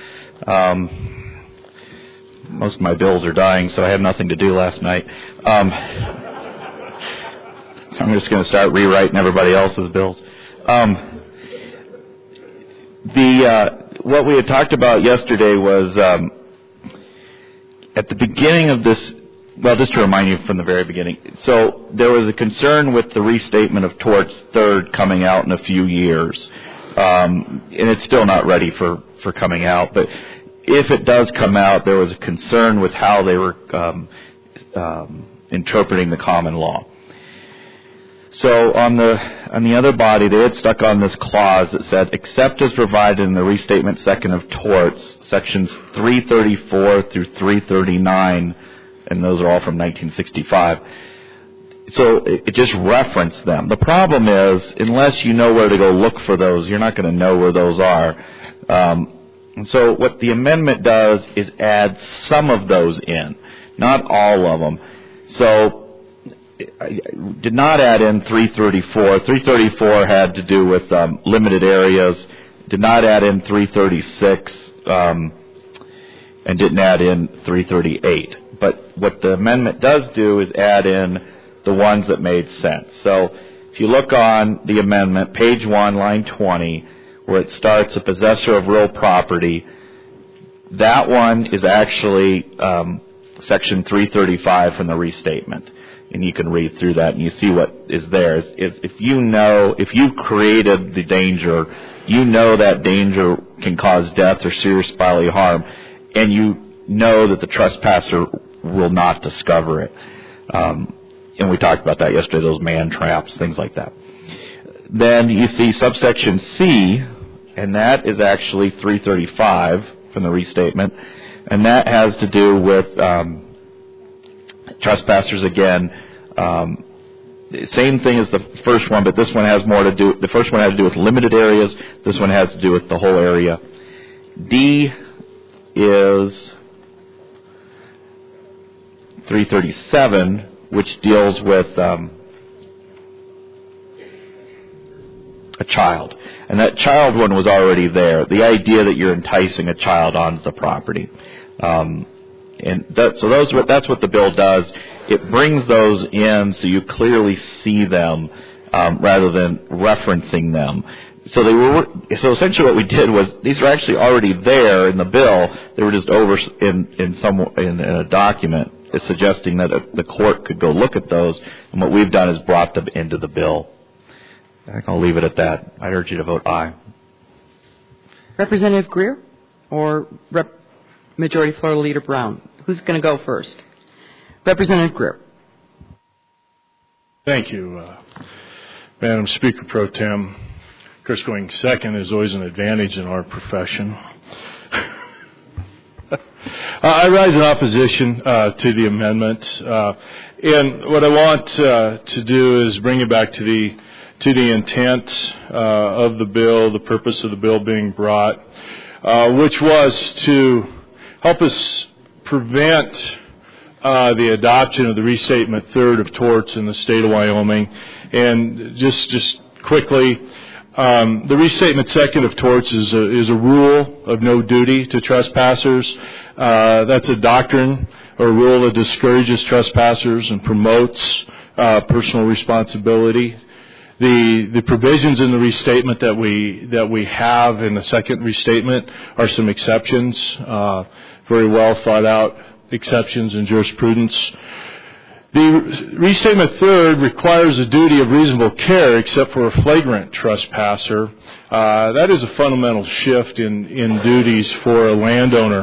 Most of my bills are dying, so I had nothing to do last night. So I'm just going to start rewriting everybody else's bills. What we had talked about yesterday was at the beginning of this, well, just to remind you from the very beginning. So there was a concern with the restatement of torts third coming out in a few years. And it's still not ready for coming out. But if it does come out, there was a concern with how they were interpreting the common law. So on the other body, they had stuck on this clause that said, except as provided in the restatement second of torts, sections 334 through 339, and those are all from 1965. So it just referenced them. The problem is, unless you know where to go look for those, you're not going to know where those are. And so what the amendment does is add some of those in, not all of them. So I did not add in 334. 334 had to do with limited areas. Did not add in 336 and didn't add in 338. But what the amendment does do is add in the ones that made sense. So if you look on the amendment, page 1, line 20, where it starts, a possessor of real property, that one is actually section 335 from the restatement. And you can read through that and you see what is there. If you created the danger, you know that danger can cause death or serious bodily harm, and you know that the trespasser will not discover it. And we talked about that yesterday, those man traps, things like that. Then you see subsection C, and that is actually 335 from the restatement, and that has to do with trespassers again. Same thing as the first one, but this one has more to do. The first one had to do with limited areas. This one has to do with the whole area. D is 337, which deals with a child. And that child one was already there. The idea that you're enticing a child onto the property. That's what the bill does. It brings those in so you clearly see them rather than referencing them. So essentially what we did was these are actually already there in the bill. They were just over in a document suggesting that the court could go look at those. And what we've done is brought them into the bill. I think I'll leave it at that. I urge you to vote aye.
Representative Greer or Majority Floor Leader Brown? Who's going to go first? Representative Greer.
Thank you, Madam Speaker Pro Tem. Of course, going second is always an advantage in our profession. I rise in opposition to the amendment, and what I want to do is bring it back to the intent of the bill, the purpose of the bill being brought, which was to help us prevent the adoption of the restatement third of torts in the state of Wyoming. And just quickly, the restatement second of torts is a rule of no duty to trespassers. That's a doctrine or a rule that discourages trespassers and promotes personal responsibility. The provisions in the restatement that we have in the second restatement are some exceptions, very well thought out exceptions in jurisprudence. The restatement third requires a duty of reasonable care except for a flagrant trespasser. That is a fundamental shift in duties for a landowner.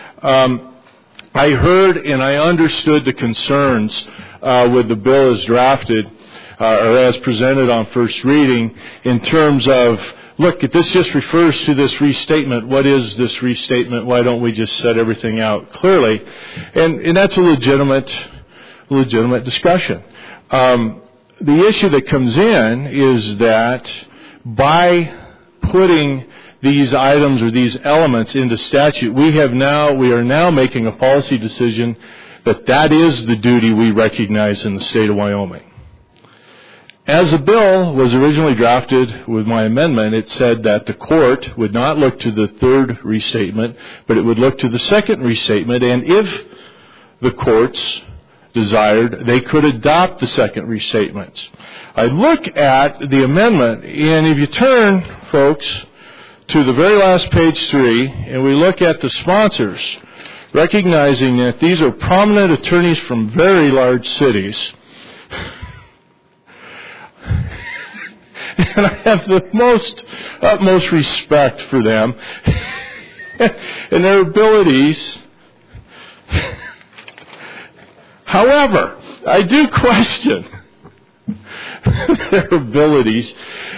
I heard and I understood the concerns with the bill as drafted or as presented on first reading in terms of, look, this just refers to this restatement. What is this restatement? Why don't we just set everything out clearly? And that's a legitimate discussion. The issue that comes in is that by putting these items or these elements into statute, we are now making a policy decision that is the duty we recognize in the state of Wyoming. As the bill was originally drafted with my amendment, it said that the court would not look to the third restatement, but it would look to the second restatement, and if the courts desired, they could adopt the second restatement. I look at the amendment, and if you turn, folks, to the very last page 3, and we look at the sponsors, recognizing that these are prominent attorneys from very large cities, and I have the utmost respect for them and their abilities. However, I do question their abilities,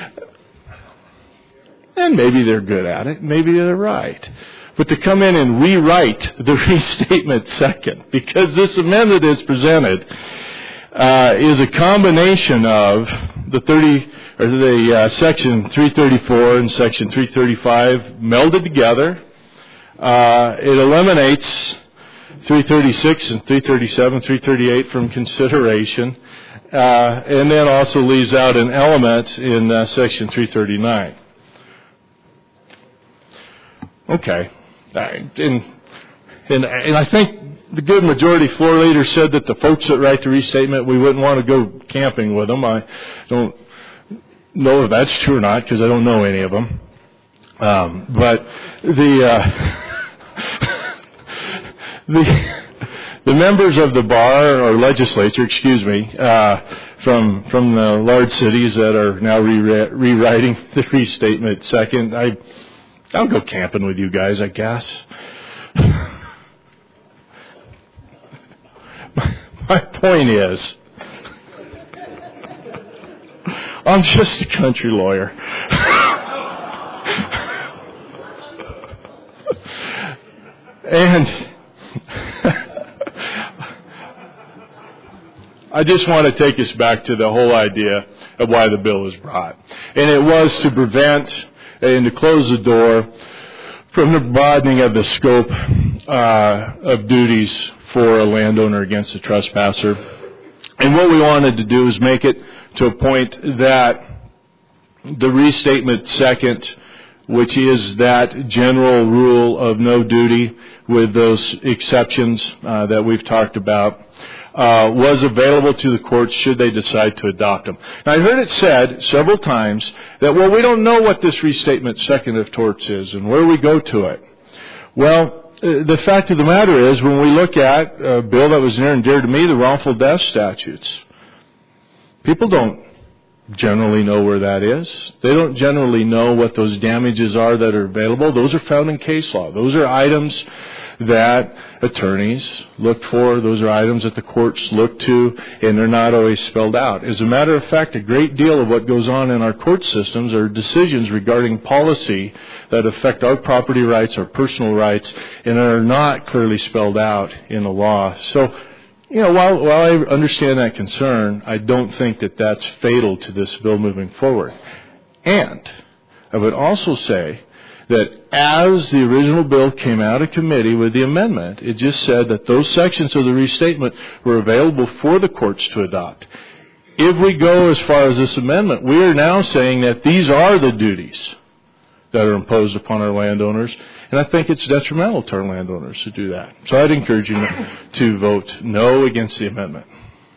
and maybe they're good at it, maybe they're right. But to come in and rewrite the restatement second, because this amendment is presented, is a combination of the section 334 and section 335 melded together. It eliminates 336 and 337, 338 from consideration, and then also leaves out an element in section 339. Okay, and I think the good majority floor leader said that the folks that write the restatement, we wouldn't want to go camping with them. I don't know if that's true or not because I don't know any of them. But the members of the bar or legislature, from the large cities that are now rewriting the restatement second, I'll go camping with you guys, I guess. My point is, I'm just a country lawyer. And I just want to take us back to the whole idea of why the bill was brought. And it was to prevent and to close the door from the broadening of the scope of duties for a landowner against a trespasser. And what we wanted to do is make it to a point that the restatement second, which is that general rule of no duty with those exceptions that we've talked about, was available to the courts should they decide to adopt them. Now, I heard it said several times that, well, we don't know what this restatement second of torts is and where we go to it. Well, the fact of the matter is, when we look at a bill that was near and dear to me, the wrongful death statutes, people don't generally know where that is. They don't generally know what those damages are that are available. Those are found in case law. Those are items that attorneys look for. Those are items that the courts look to, and they're not always spelled out. As a matter of fact, a great deal of what goes on in our court systems are decisions regarding policy that affect our property rights, our personal rights, and are not clearly spelled out in the law. So, while I understand that concern, I don't think that that's fatal to this bill moving forward. And I would also say that as the original bill came out of committee with the amendment, it just said that those sections of the restatement were available for the courts to adopt. If we go as far as this amendment, we are now saying that these are the duties that are imposed upon our landowners, and I think it's detrimental to our landowners to do that. So I'd encourage you to vote no against the amendment.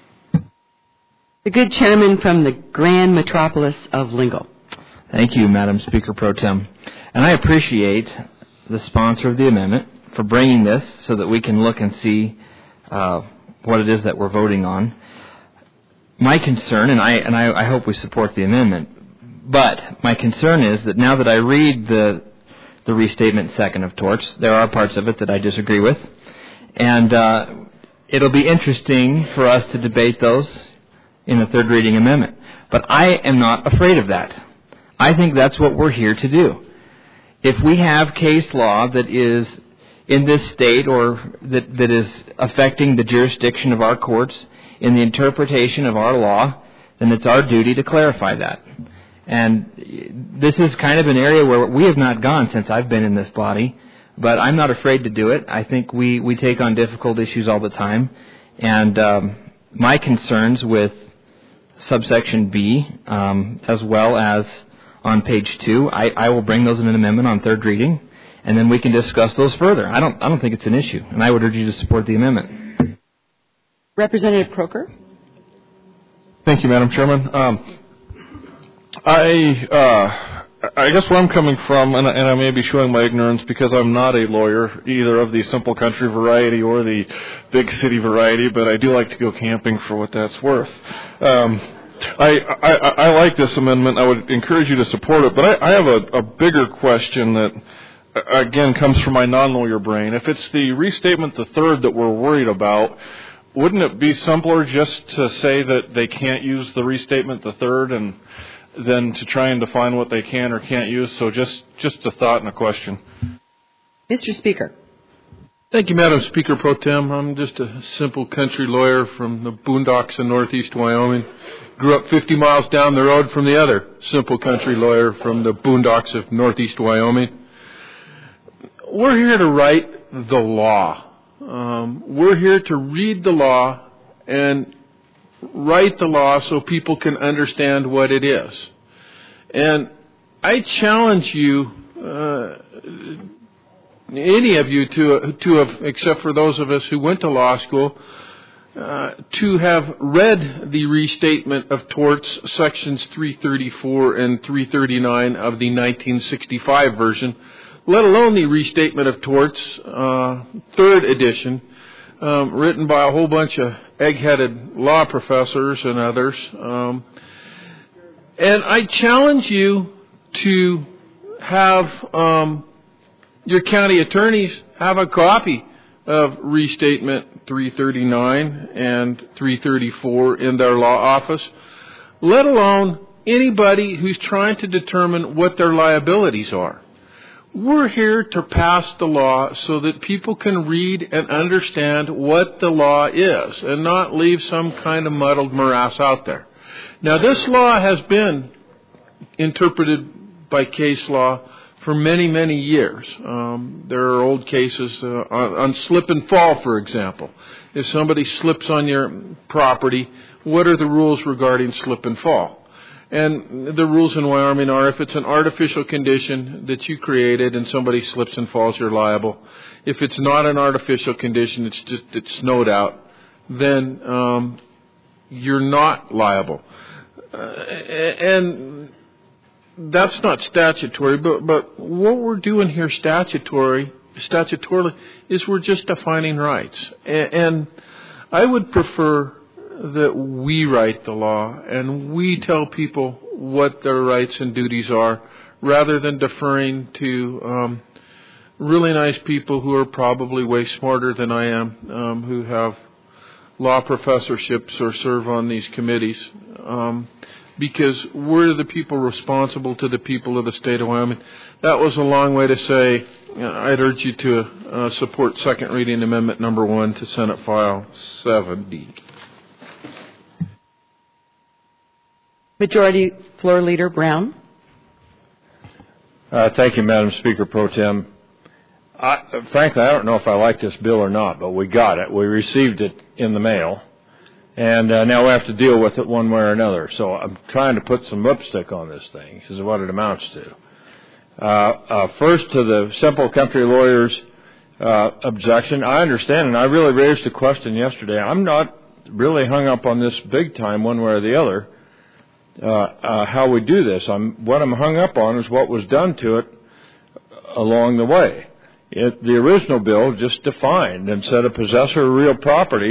The good chairman from the grand metropolis of Lingle.
Thank you, Madam Speaker Pro Tem. And I appreciate the sponsor of the amendment for bringing this so that we can look and see
what it is that we're voting on. My concern, and I hope we support the amendment, but my concern is that now that I read the restatement second of torts, there are parts of it that I disagree with, and it'll be interesting for us to debate those in the third reading amendment. But I am not afraid of that. I think that's what we're here to do. If we have case law that is in this state or that is affecting the jurisdiction of our courts in the interpretation of our law, then it's our duty to clarify that. And this is kind of an area where we have not gone since I've been in this body, but I'm not afraid to do it. I think we take on difficult issues all the time. And my concerns with subsection B, as well as on page 2, I will bring those in an amendment on third reading, and then we can discuss those further. I don't think it's an issue, and I would urge you to support the amendment.
Representative Croker.
Thank you, Madam Chairman. I guess where I'm coming from, and I may be showing my ignorance because I'm not a lawyer, either of the simple country variety or the big city variety, but I do like to go camping for what that's worth. I like this amendment. I would encourage you to support it, but I have a bigger question that, again, comes from my non-lawyer brain. If it's the restatement the third that we're worried about, wouldn't it be simpler just to say that they can't use the restatement the third and then to try and define what they can or can't use? So just a thought and a question.
Mr. Speaker.
Thank you, Madam Speaker Pro Tem. I'm just a simple country lawyer from the boondocks in northeast Wyoming. Grew up 50 miles down the road from the other simple country lawyer from the boondocks of northeast Wyoming. We're here to write the law. We're here to read the law and write the law so people can understand what it is. And I challenge you, any of you to have, except for those of us who went to law school, to have read the Restatement of Torts, sections 334 and 339 of the 1965 version, let alone the Restatement of Torts, third edition, written by a whole bunch of egg-headed law professors and others. And I challenge you to have your county attorneys have a copy of Restatement 339 and 334 in their law office, let alone anybody who's trying to determine what their liabilities are. We're here to pass the law so that people can read and understand what the law is and not leave some kind of muddled morass out there. Now, this law has been interpreted by case law for many, many years. There are old cases on slip and fall, for example. If somebody slips on your property, what are the rules regarding slip and fall? And the rules in Wyoming are if it's an artificial condition that you created and somebody slips and falls, you're liable. If it's not an artificial condition, it's snowed out, then you're not liable. And that's not statutory, but what we're doing here statutorily is we're just defining rights. And I would prefer that we write the law and we tell people what their rights and duties are rather than deferring to really nice people who are probably way smarter than I am, who have law professorships or serve on these committees. Because we're the people responsible to the people of the state of Wyoming. That was a long way to say I'd urge you to support second reading amendment number 1 to Senate File 70.
Majority Floor Leader Brown.
Thank you, Madam Speaker Pro Tem. Frankly, I don't know if I like this bill or not, but we got it. We received it in the mail. And now we have to deal with it one way or another. So I'm trying to put some lipstick on this thing, is what it amounts to. First, to the simple country lawyer's objection, I understand, and I really raised the question yesterday. I'm not really hung up on this big time one way or the other, how we do this. What I'm hung up on is what was done to it along the way. The original bill just defined and said a possessor of real property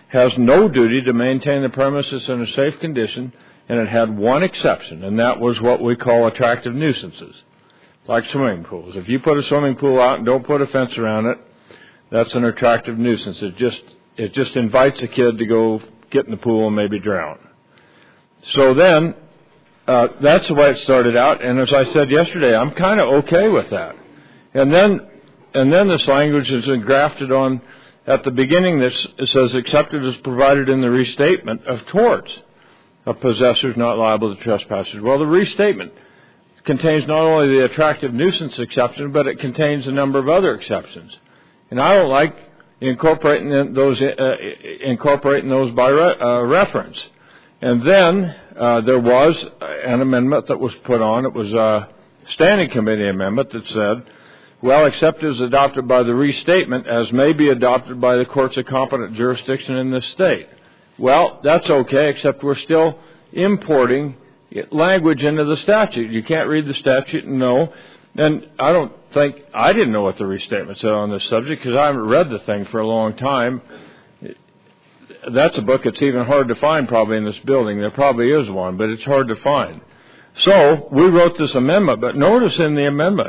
has no duty to maintain the premises in a safe condition, and it had one exception, and that was what we call attractive nuisances, like swimming pools. If you put a swimming pool out and don't put a fence around it, that's an attractive nuisance. It just invites a kid to go get in the pool and maybe drown. So then, that's the way it started out, and as I said yesterday, I'm kind of okay with that. And then this language is engrafted on at the beginning. This says, accepted as provided in the restatement of torts of possessors not liable to trespassers. Well, the restatement contains not only the attractive nuisance exception, but it contains a number of other exceptions. And I don't like incorporating those by reference. And then there was an amendment that was put on. It was a standing committee amendment that said, well, except as adopted by the restatement, as may be adopted by the courts of competent jurisdiction in this state. Well, that's okay, except we're still importing language into the statute. You can't read the statute and know. And I didn't know what the restatement said on this subject because I haven't read the thing for a long time. That's a book that's even hard to find probably in this building. There probably is one, but it's hard to find. So we wrote this amendment, but notice in the amendment,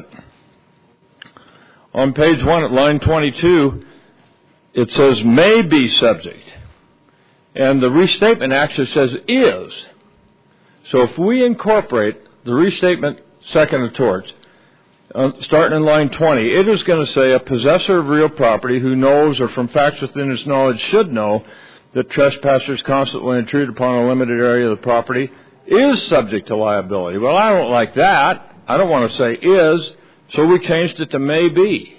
on page 1 at line 22, it says may be subject. And the restatement actually says is. So if we incorporate the restatement second of torts, starting in line 20, it is going to say a possessor of real property who knows or from facts within his knowledge should know that trespassers constantly intrude upon a limited area of the property is subject to liability. Well, I don't like that. I don't want to say is, so we changed it to may be.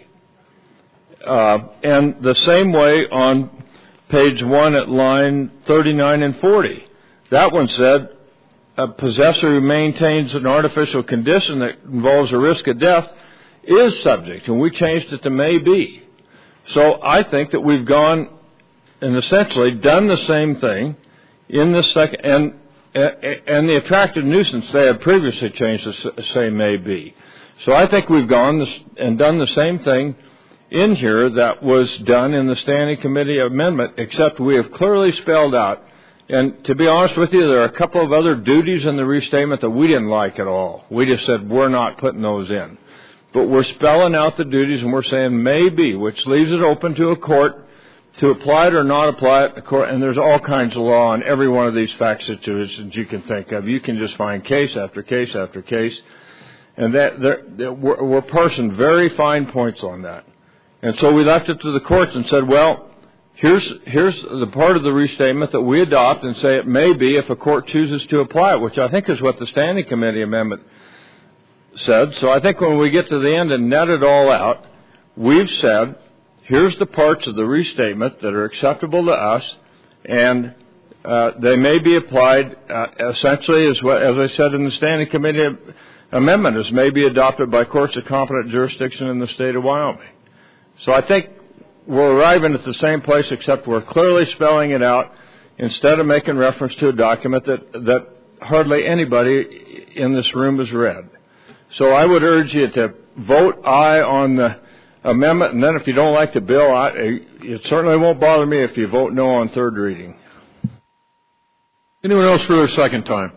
And the same way on page 1 at line 39 and 40. That one said, a possessor who maintains an artificial condition that involves a risk of death is subject, and we changed it to may be. So I think that we've gone and essentially done the same thing in the second, and the attractive nuisance they had previously changed to say may be. So I think we've gone and done the same thing in here that was done in the Standing Committee Amendment, except we have clearly spelled out. And to be honest with you, there are a couple of other duties in the restatement that we didn't like at all. We just said we're not putting those in. But we're spelling out the duties and we're saying may be, which leaves it open to a court to apply it or not apply it. And there's all kinds of law on every one of these fact situations you can think of. You can just find case after case after case. And we're parsing very fine points on that. And so we left it to the courts and said, well, here's the part of the restatement that we adopt and say it may be if a court chooses to apply it, which I think is what the Standing Committee Amendment said. So I think when we get to the end and net it all out, we've said, here's the parts of the restatement that are acceptable to us, and they may be applied essentially, as I said in the Standing Committee Amendment, as may be adopted by courts of competent jurisdiction in the state of Wyoming. So I think we're arriving at the same place, except we're clearly spelling it out instead of making reference to a document that hardly anybody in this room has read. So I would urge you to vote aye on the amendment, and then if you don't like the bill, it certainly won't bother me if you vote no on third reading.
Anyone else for their second time?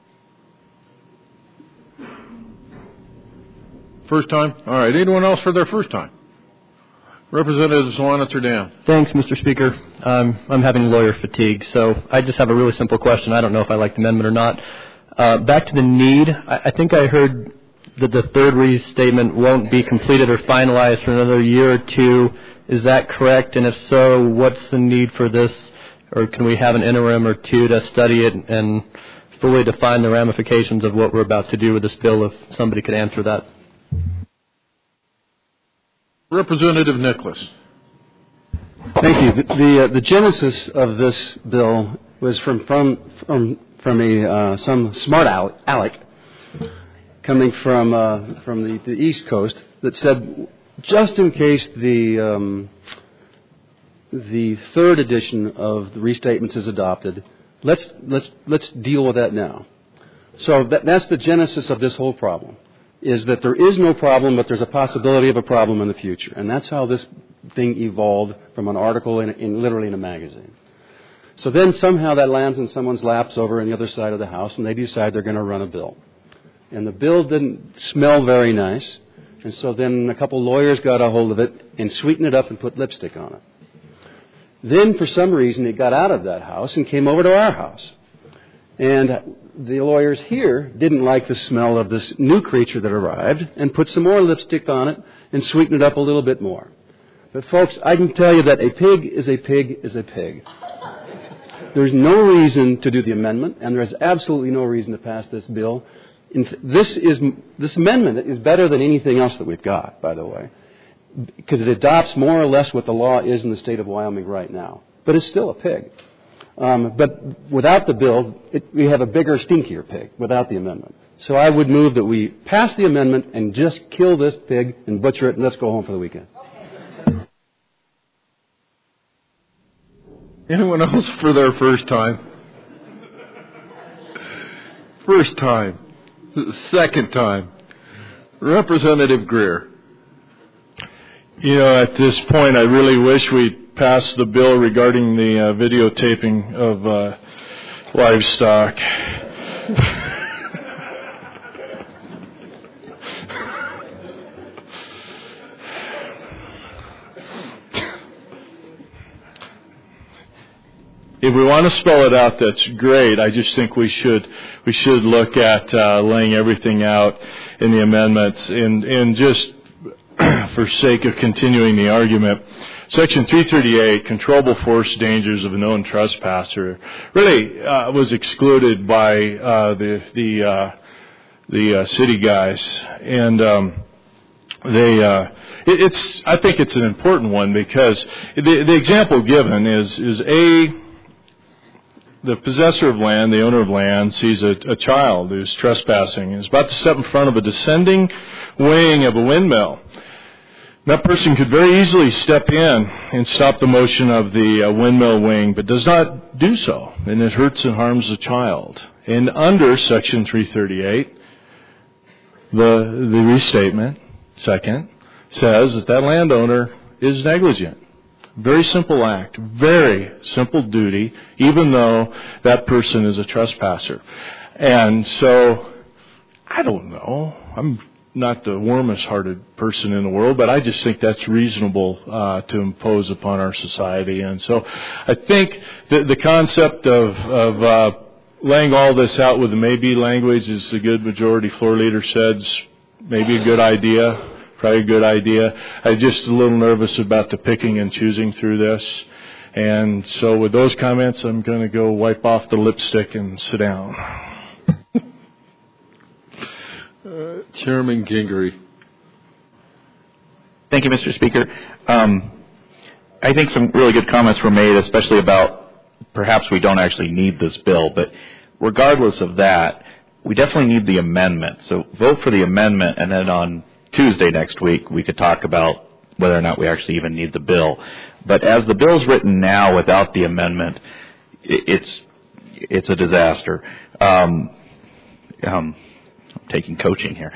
First time? All right. Anyone else for their first time? Representative Solana-Turdan.
Thanks, Mr. Speaker. I'm having lawyer fatigue, so I just have a really simple question. I don't know if I like the amendment or not. Back to the need, I think I heard that the third restatement won't be completed or finalized for another year or two. Is that correct? And if so, what's the need for this? Or can we have an interim or two to study it and fully define the ramifications of what we're about to do with this bill, if somebody could answer that?
Representative Nicholas.
Thank you. The genesis of this bill was from some smart aleck coming from the East Coast that said, just in case the third edition of the restatements is adopted, let's deal with that now. So that's the genesis of this whole problem. Is that there is no problem, but there's a possibility of a problem in the future. And that's how this thing evolved from an article literally in a magazine. So then somehow that lands in someone's laps over on the other side of the house, and they decide they're going to run a bill. And the bill didn't smell very nice, and so then a couple lawyers got a hold of it and sweetened it up and put lipstick on it. Then, for some reason, it got out of that house and came over to our house. And the lawyers here didn't like the smell of this new creature that arrived and put some more lipstick on it and sweetened it up a little bit more. But, folks, I can tell you that a pig is a pig is a pig. There's no reason to do the amendment, and there's absolutely no reason to pass this bill. This amendment is better than anything else that we've got, by the way, because it adopts more or less what the law is in the state of Wyoming right now. But it's still a pig. But without the bill, we have a bigger, stinkier pig without the amendment. So I would move that we pass the amendment and just kill this pig and butcher it, and let's go home for the weekend.
Anyone else for their first time? First time. Second time. Representative Greer.
You know, at this point, I really wish we'd passed the bill regarding the videotaping of livestock. If we want to spell it out, that's great. I just think we should look at laying everything out in the amendments, and just for sake of continuing the argument, Section 338, controllable force dangers of a known trespasser, really was excluded by the city guys, and I think it's an important one because the example given is the possessor of land, the owner of land, sees a child who's trespassing and is about to step in front of a descending wing of a windmill. That person could very easily step in and stop the motion of the windmill wing, but does not do so, and it hurts and harms the child. And under Section 338, the restatement, second, says that landowner is negligent. Very simple act, very simple duty, even though that person is a trespasser. And so, I don't know. I'm not the warmest-hearted person in the world, but I just think that's reasonable to impose upon our society. And so, I think that the concept of laying all this out with the maybe language, as the good majority floor leader said, maybe a good idea. Probably a good idea. I'm just a little nervous about the picking and choosing through this. And so with those comments, I'm going to go wipe off the lipstick and sit down.
Chairman Gingery.
Thank you, Mr. Speaker. I think some really good comments were made, especially about perhaps we don't actually need this bill. But regardless of that, we definitely need the amendment. So vote for the amendment, and then on Tuesday next week, we could talk about whether or not we actually even need the bill. But as the bill's written now without the amendment, it's a disaster. I'm taking coaching here.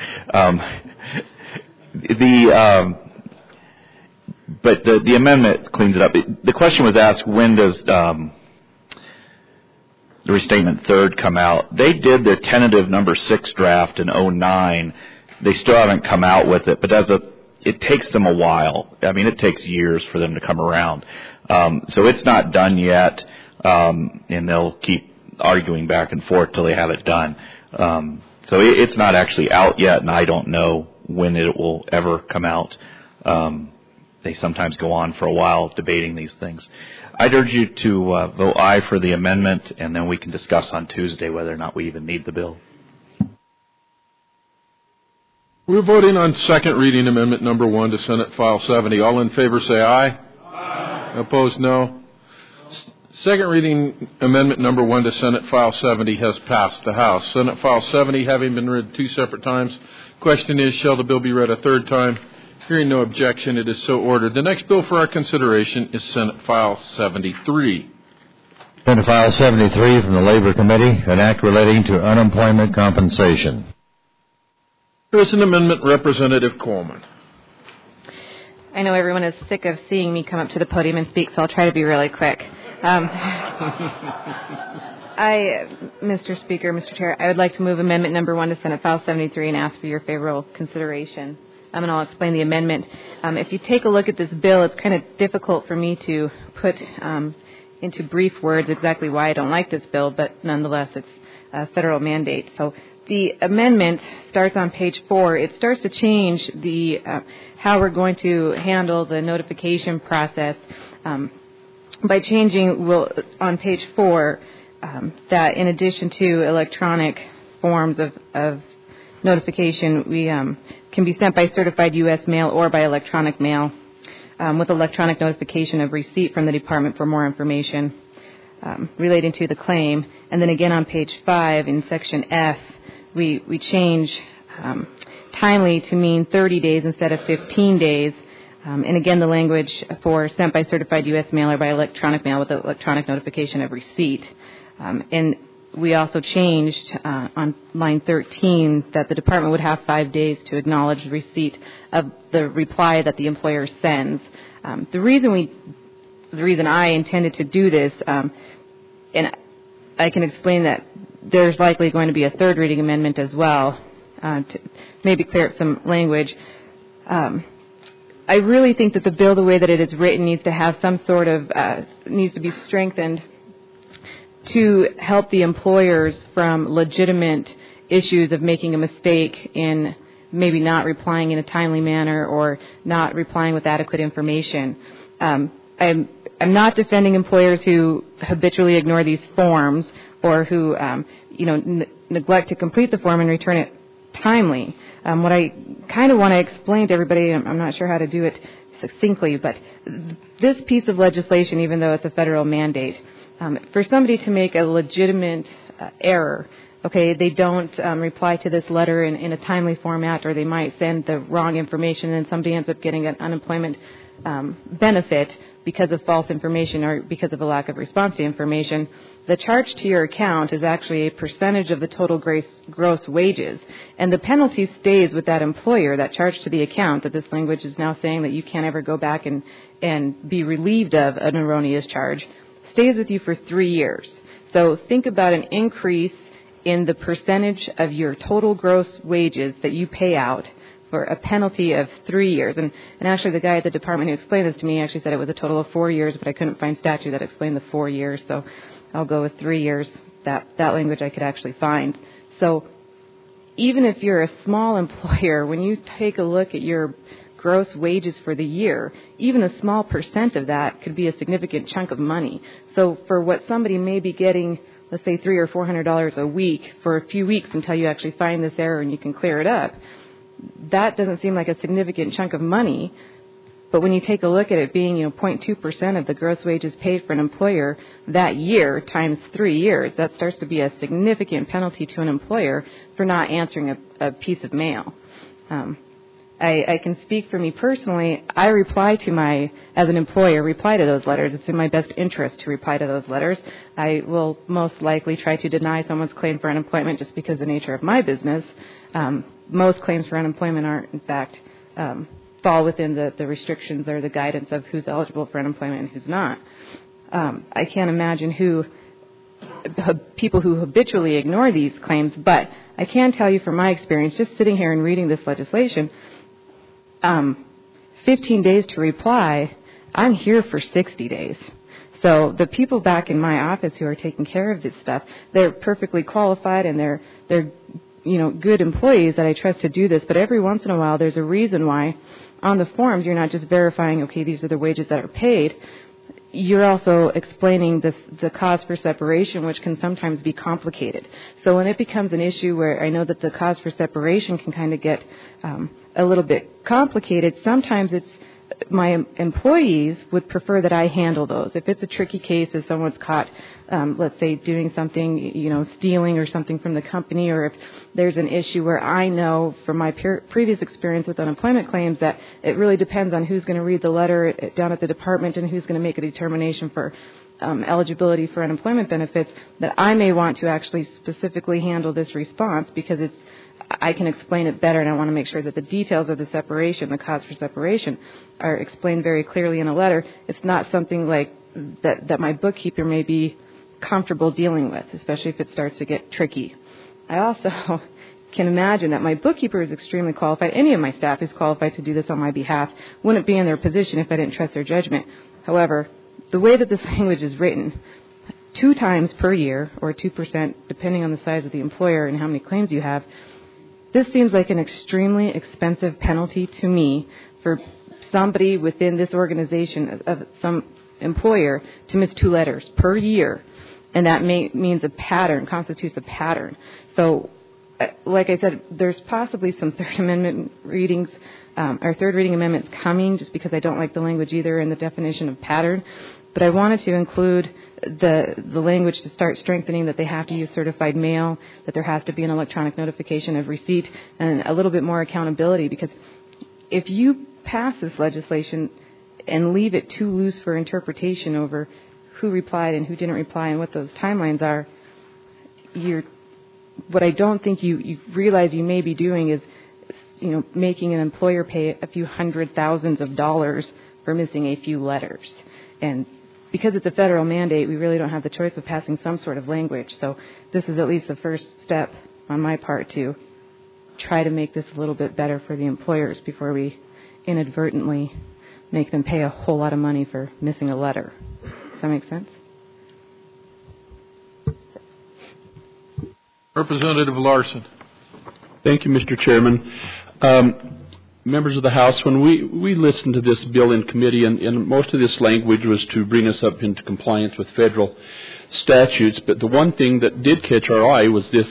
But the amendment cleans it up. The question was asked, when does the restatement third come out? They did their tentative number 6 draft in 2009. They still haven't come out with it, but it takes them a while. I mean, it takes years for them to come around. So it's not done yet, and they'll keep arguing back and forth till they have it done. So it's not actually out yet, and I don't know when it will ever come out. They sometimes go on for a while debating these things. I'd urge you to vote aye for the amendment, and then we can discuss on Tuesday whether or not we even need the bill.
We're voting on second reading amendment number 1 to Senate File 70. All in favor say aye. Aye. Opposed, no. Second reading amendment number 1 to Senate File 70 has passed the House. Senate File 70 having been read 2 separate times. Question is, shall the bill be read a third time? Hearing no objection, it is so ordered. The next bill for our consideration is Senate File 73.
Senate File 73 from the Labor Committee, an act relating to unemployment compensation.
There is an amendment, Representative Coleman.
I know everyone is sick of seeing me come up to the podium and speak, so I'll try to be really quick. Mr. Speaker, Mr. Chair, I would like to move Amendment Number 1 to Senate File 73 and ask for your favorable consideration. And I'll explain the amendment. If you take a look at this bill, it's kind of difficult for me to put into brief words exactly why I don't like this bill, but nonetheless, it's a federal mandate. So the amendment starts on page 4. It starts to change the how we're going to handle the notification process by changing on page 4 that in addition to electronic forms of notification, we can be sent by certified U.S. mail or by electronic mail with electronic notification of receipt from the department for more information relating to the claim. And then again on page 5 in section F, we change timely to mean 30 days instead of 15 days. And again, the language for sent by certified U.S. mail or by electronic mail with electronic notification of receipt. And we also changed on line 13 that the department would have 5 days to acknowledge receipt of the reply that the employer sends. The reason I intended to do this, and I can explain that there's likely going to be a third reading amendment as well to maybe clear up some language. I really think that the bill, the way that it is written, needs to have some sort of needs to be strengthened to help the employers from legitimate issues of making a mistake in maybe not replying in a timely manner or not replying with adequate information. I'm not defending employers who habitually ignore these forms or who neglect to complete the form and return it timely. What I kind of want to explain to everybody, I'm not sure how to do it succinctly, but this piece of legislation, even though it's a federal mandate, for somebody to make a legitimate error, okay, they don't reply to this letter in a timely format, or they might send the wrong information and somebody ends up getting an unemployment benefit because of false information or because of a lack of response to information. The charge to your account is actually a percentage of the total gross wages, and the penalty stays with that employer. That charge to the account, that this language is now saying that you can't ever go back and be relieved of an erroneous charge, stays with you for 3 years. So think about an increase in the percentage of your total gross wages that you pay out for a penalty of 3 years. And actually the guy at the department who explained this to me actually said it was a total of 4 years, but I couldn't find statute that explained the 4 years, so I'll go with 3 years. That language I could actually find. So even if you're a small employer, when you take a look at your gross wages for the year, even a small percent of that could be a significant chunk of money. So for what somebody may be getting, let's say $300 or $400 a week for a few weeks until you actually find this error and you can clear it up, that doesn't seem like a significant chunk of money. But when you take a look at it being 0.2% of the gross wages paid for an employer that year times 3 years, that starts to be a significant penalty to an employer for not answering a piece of mail. I can speak for me personally. I reply to as an employer, reply to those letters. It's in my best interest to reply to those letters. I will most likely try to deny someone's claim for unemployment just because of the nature of my business. Most claims for unemployment aren't, in fact, fall within the restrictions or the guidance of who's eligible for unemployment and who's not. I can't imagine people who habitually ignore these claims, but I can tell you from my experience, just sitting here and reading this legislation, 15 days to reply, I'm here for 60 days. So the people back in my office who are taking care of this stuff, they're perfectly qualified and they're good employees that I trust to do this, but every once in a while there's a reason why on the forms you're not just verifying, okay, these are the wages that are paid. You're also explaining the cause for separation, which can sometimes be complicated. So when it becomes an issue where I know that the cause for separation can kind of get a little bit complicated, sometimes it's my employees would prefer that I handle those. If it's a tricky case, if someone's caught, let's say, doing something, stealing or something from the company, or if there's an issue where I know from my previous experience with unemployment claims that it really depends on who's going to read the letter down at the department and who's going to make a determination for eligibility for unemployment benefits, that I may want to actually specifically handle this response because I can explain it better, and I want to make sure that the details of the separation, the cause for separation, are explained very clearly in a letter. It's not something like that my bookkeeper may be comfortable dealing with, especially if it starts to get tricky. I also can imagine that my bookkeeper is extremely qualified. Any of my staff is qualified to do this on my behalf. Wouldn't be in their position if I didn't trust their judgment. However, the way that this language is written, 2 times per year, or 2%, depending on the size of the employer and how many claims you have, this seems like an extremely expensive penalty to me for somebody within this organization, of some employer, to miss 2 letters per year. And that means a pattern, constitutes a pattern. So, like I said, there's possibly some Third Amendment readings, or third reading amendments coming, just because I don't like the language either in the definition of pattern. But I wanted to include the language to start strengthening that they have to use certified mail, that there has to be an electronic notification of receipt, and a little bit more accountability. Because if you pass this legislation and leave it too loose for interpretation over who replied and who didn't reply and what those timelines are, what I don't think you realize you may be doing is, making an employer pay a few $100,000s for missing a few letters. And because it's a federal mandate, we really don't have the choice of passing some sort of language. So this is at least the first step on my part to try to make this a little bit better for the employers before we inadvertently make them pay a whole lot of money for missing a letter. Does that make sense?
Representative Larson.
Thank you, Mr. Chairman. Members of the House, when we listened to this bill in committee, and most of this language was to bring us up into compliance with federal statutes, but the one thing that did catch our eye was this,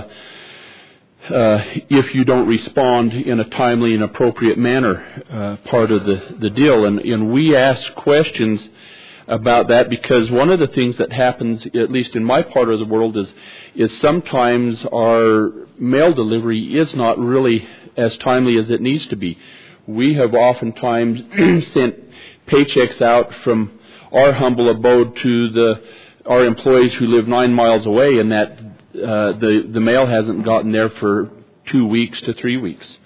if you don't respond in a timely and appropriate manner, part of the deal. And we asked questions about that because one of the things that happens, at least in my part of the world, is sometimes our mail delivery is not really as timely as it needs to be. We have oftentimes sent paychecks out from our humble abode to our employees who live 9 miles away, and that the mail hasn't gotten there for 2 weeks to 3 weeks.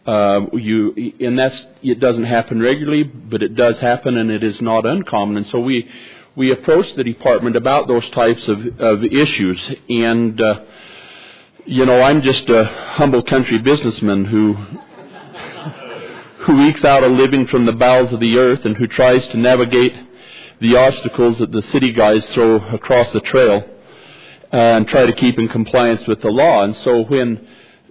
It doesn't happen regularly, but it does happen, and it is not uncommon. And so we approached the department about those types of issues. And I'm just a humble country businessman who ekes out a living from the bowels of the earth and who tries to navigate the obstacles that the city guys throw across the trail and try to keep in compliance with the law. And so when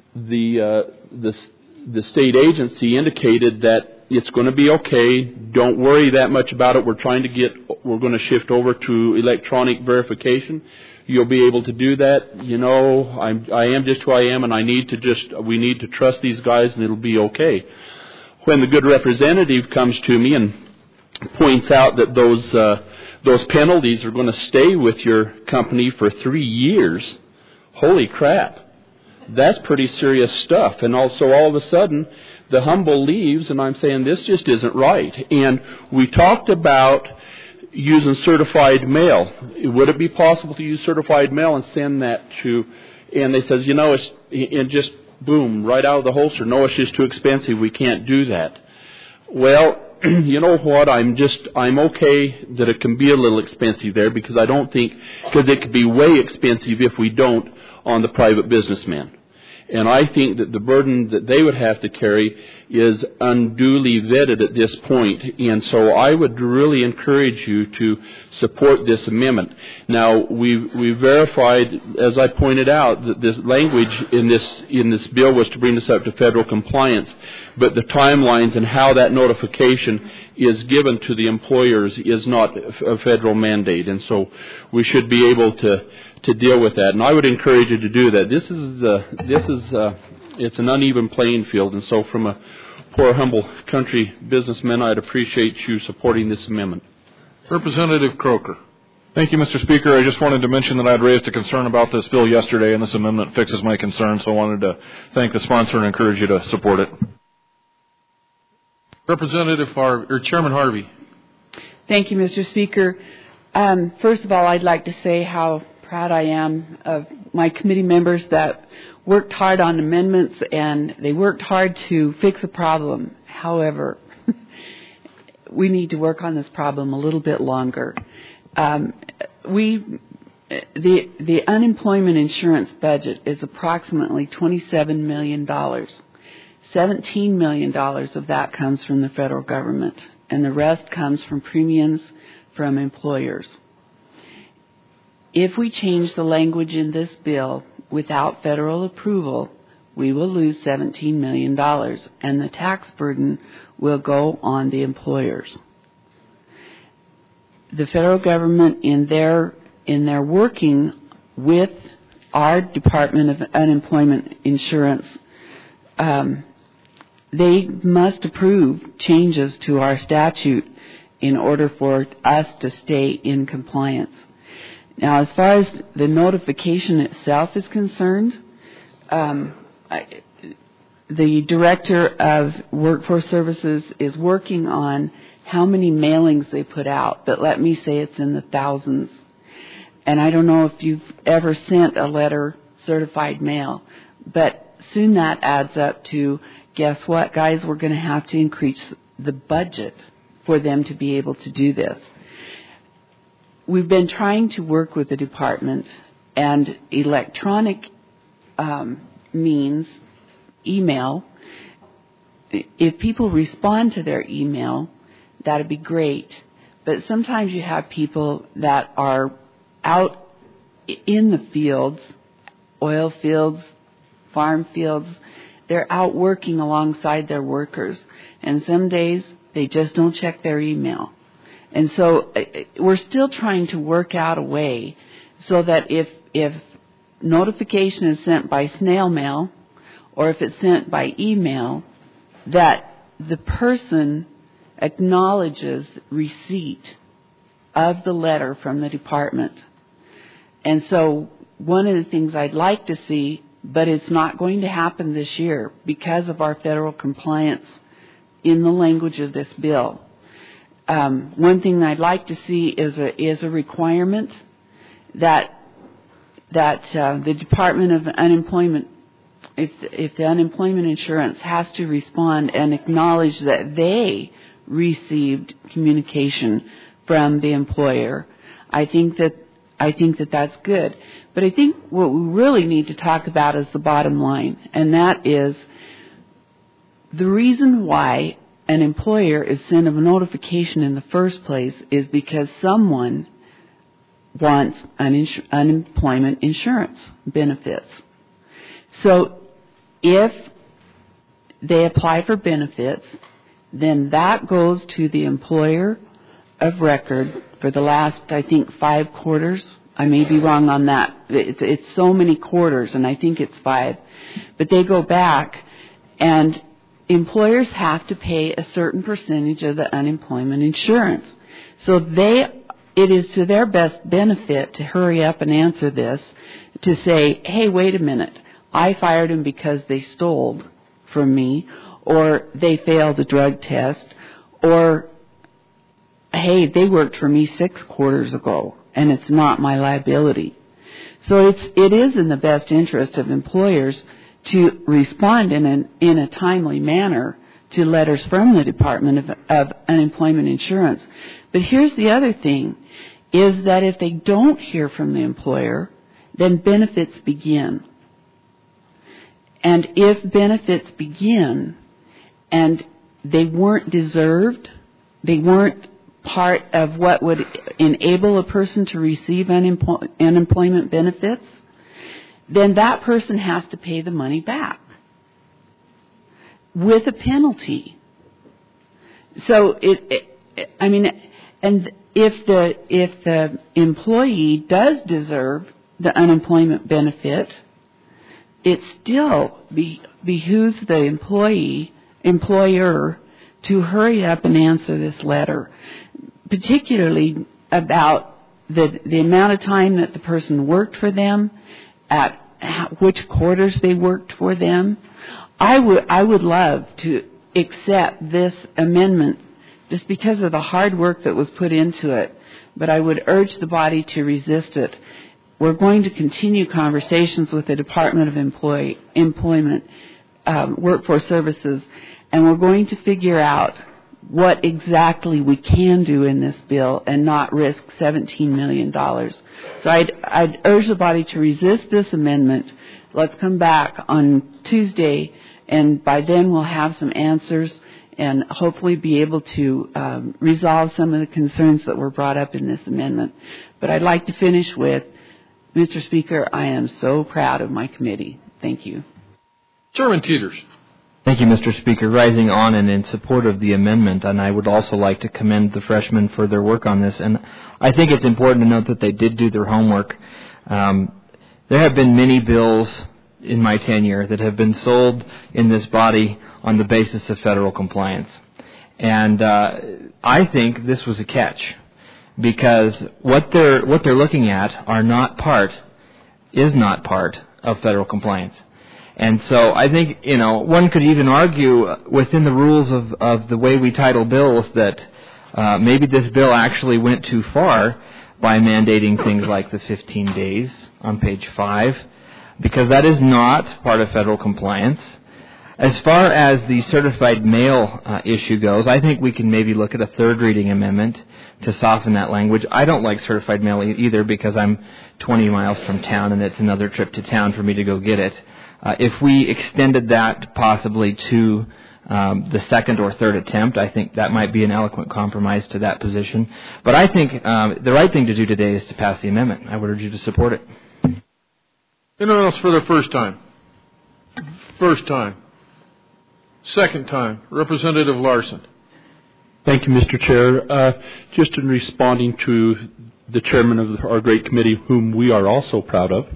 the state agency indicated that it's going to be okay, don't worry that much about it, we're going to shift over to electronic verification. You'll be able to do that. I am just who I am, and we need to trust these guys, and it'll be okay. When the good representative comes to me and points out that those penalties are going to stay with your company for 3 years, holy crap, that's pretty serious stuff. And also, all of a sudden, the humble leaves, and I'm saying this just isn't right. And we talked about using certified mail. Would it be possible to use certified mail and send that to? And they says, and just boom, right out of the holster. No, it's just too expensive. We can't do that. Well, you know what? I'm okay that it can be a little expensive there because it could be way expensive if we don't on the private businessman. And I think that the burden that they would have to carry is unduly vetted at this point. And so I would really encourage you to support this amendment. Now, we verified, as I pointed out, that this language in this bill was to bring us up to federal compliance. But the timelines and how that notification is given to the employers is not a federal mandate. And so we should be able to deal with that. And I would encourage you to do that. It's an uneven playing field. And so from a poor, humble country businessman, I'd appreciate you supporting this amendment.
Representative Croker.
Thank you, Mr. Speaker. I just wanted to mention that I'd raised a concern about this bill yesterday, and this amendment fixes my concern, so I wanted to thank the sponsor and encourage you to support it.
Chairman Harvey.
Thank you, Mr. Speaker. First of all, I'd like to say how proud I am of my committee members that worked hard on amendments, and they worked hard to fix a problem. However, we need to work on this problem a little bit longer. The unemployment insurance budget is approximately $27 million. $17 million of that comes from the federal government, and the rest comes from premiums from employers. If we change the language in this bill without federal approval, we will lose $17 million, and the tax burden will go on the employers. The federal government, in their working with our Department of Unemployment Insurance, they must approve changes to our statute in order for us to stay in compliance. Now, as far as the notification itself is concerned, the Director of Workforce Services is working on how many mailings they put out, but let me say it's in the thousands. And I don't know if you've ever sent a letter certified mail, but soon that adds up to, guess what, guys, we're going to have to increase the budget for them to be able to do this. We've been trying to work with the department, and electronic means, email, if people respond to their email, that'd be great. But sometimes you have people that are out in the fields, oil fields, farm fields. They're out working alongside their workers. And some days they just don't check their email. And so we're still trying to work out a way so that if notification is sent by snail mail or if it's sent by email, that the person acknowledges receipt of the letter from the department. And so one of the things I'd like to see, but it's not going to happen this year because of our federal compliance in the language of this bill. One thing I'd like to see is a requirement that the Department of Unemployment, if the unemployment insurance has to respond and acknowledge that they received communication from the employer, I think that that's good. But I think what we really need to talk about is the bottom line, and that is the reason why an employer is sent a notification in the first place is because someone wants unemployment insurance benefits. So if they apply for benefits, then that goes to the employer of record for the last, I think, 5 quarters. I may be wrong on that. It's so many quarters, and I think it's 5. But they go back, and employers have to pay a certain percentage of the unemployment insurance. So it is to their best benefit to hurry up and answer this, to say, hey, wait a minute, I fired him because they stole from me, or they failed a drug test, or hey, they worked for me 6 quarters ago, and it's not my liability. So it is in the best interest of employers to respond in a timely manner to letters from the Department of Unemployment Insurance. But here's the other thing, is that if they don't hear from the employer, then benefits begin. And if benefits begin and they weren't deserved, they weren't part of what would enable a person to receive unemployment benefits, then that person has to pay the money back with a penalty. So and if the employee does deserve the unemployment benefit, it still behooves the employer to hurry up and answer this letter, particularly about the amount of time that the person worked for them, at which quarters they worked for them. I would love to accept this amendment just because of the hard work that was put into it, but I would urge the body to resist it. We're going to continue conversations with the Department of Employment, Workforce Services, and we're going to figure out what exactly we can do in this bill and not risk $17 million. So I'd urge the body to resist this amendment. Let's come back on Tuesday, and by then we'll have some answers and hopefully be able to resolve some of the concerns that were brought up in this amendment. But I'd like to finish with, Mr. Speaker, I am so proud of my committee. Thank you.
Chairman Teeters.
Thank you, Mr. Speaker. Rising on and in support of the amendment, and I would also like to commend the freshmen for their work on this. And I think it's important to note that they did do their homework. There have been many bills in my tenure that have been sold in this body on the basis of federal compliance. And I think this was a catch, because what they're looking at is not part of federal compliance. And so I think, one could even argue within the rules of the way we title bills that maybe this bill actually went too far by mandating things like the 15 days on page 5, because that is not part of federal compliance. As far as the certified mail issue goes, I think we can maybe look at a third reading amendment to soften that language. I don't like certified mail either, because I'm 20 miles from town and it's another trip to town for me to go get it. If we extended that possibly to the second or third attempt, I think that might be an eloquent compromise to that position. But I think the right thing to do today is to pass the amendment. I would urge you to support it.
Anyone else for the first time? First time. Second time. Representative Larson.
Thank you, Mr. Chair. Just in responding to the chairman of our great committee, whom we are also proud of,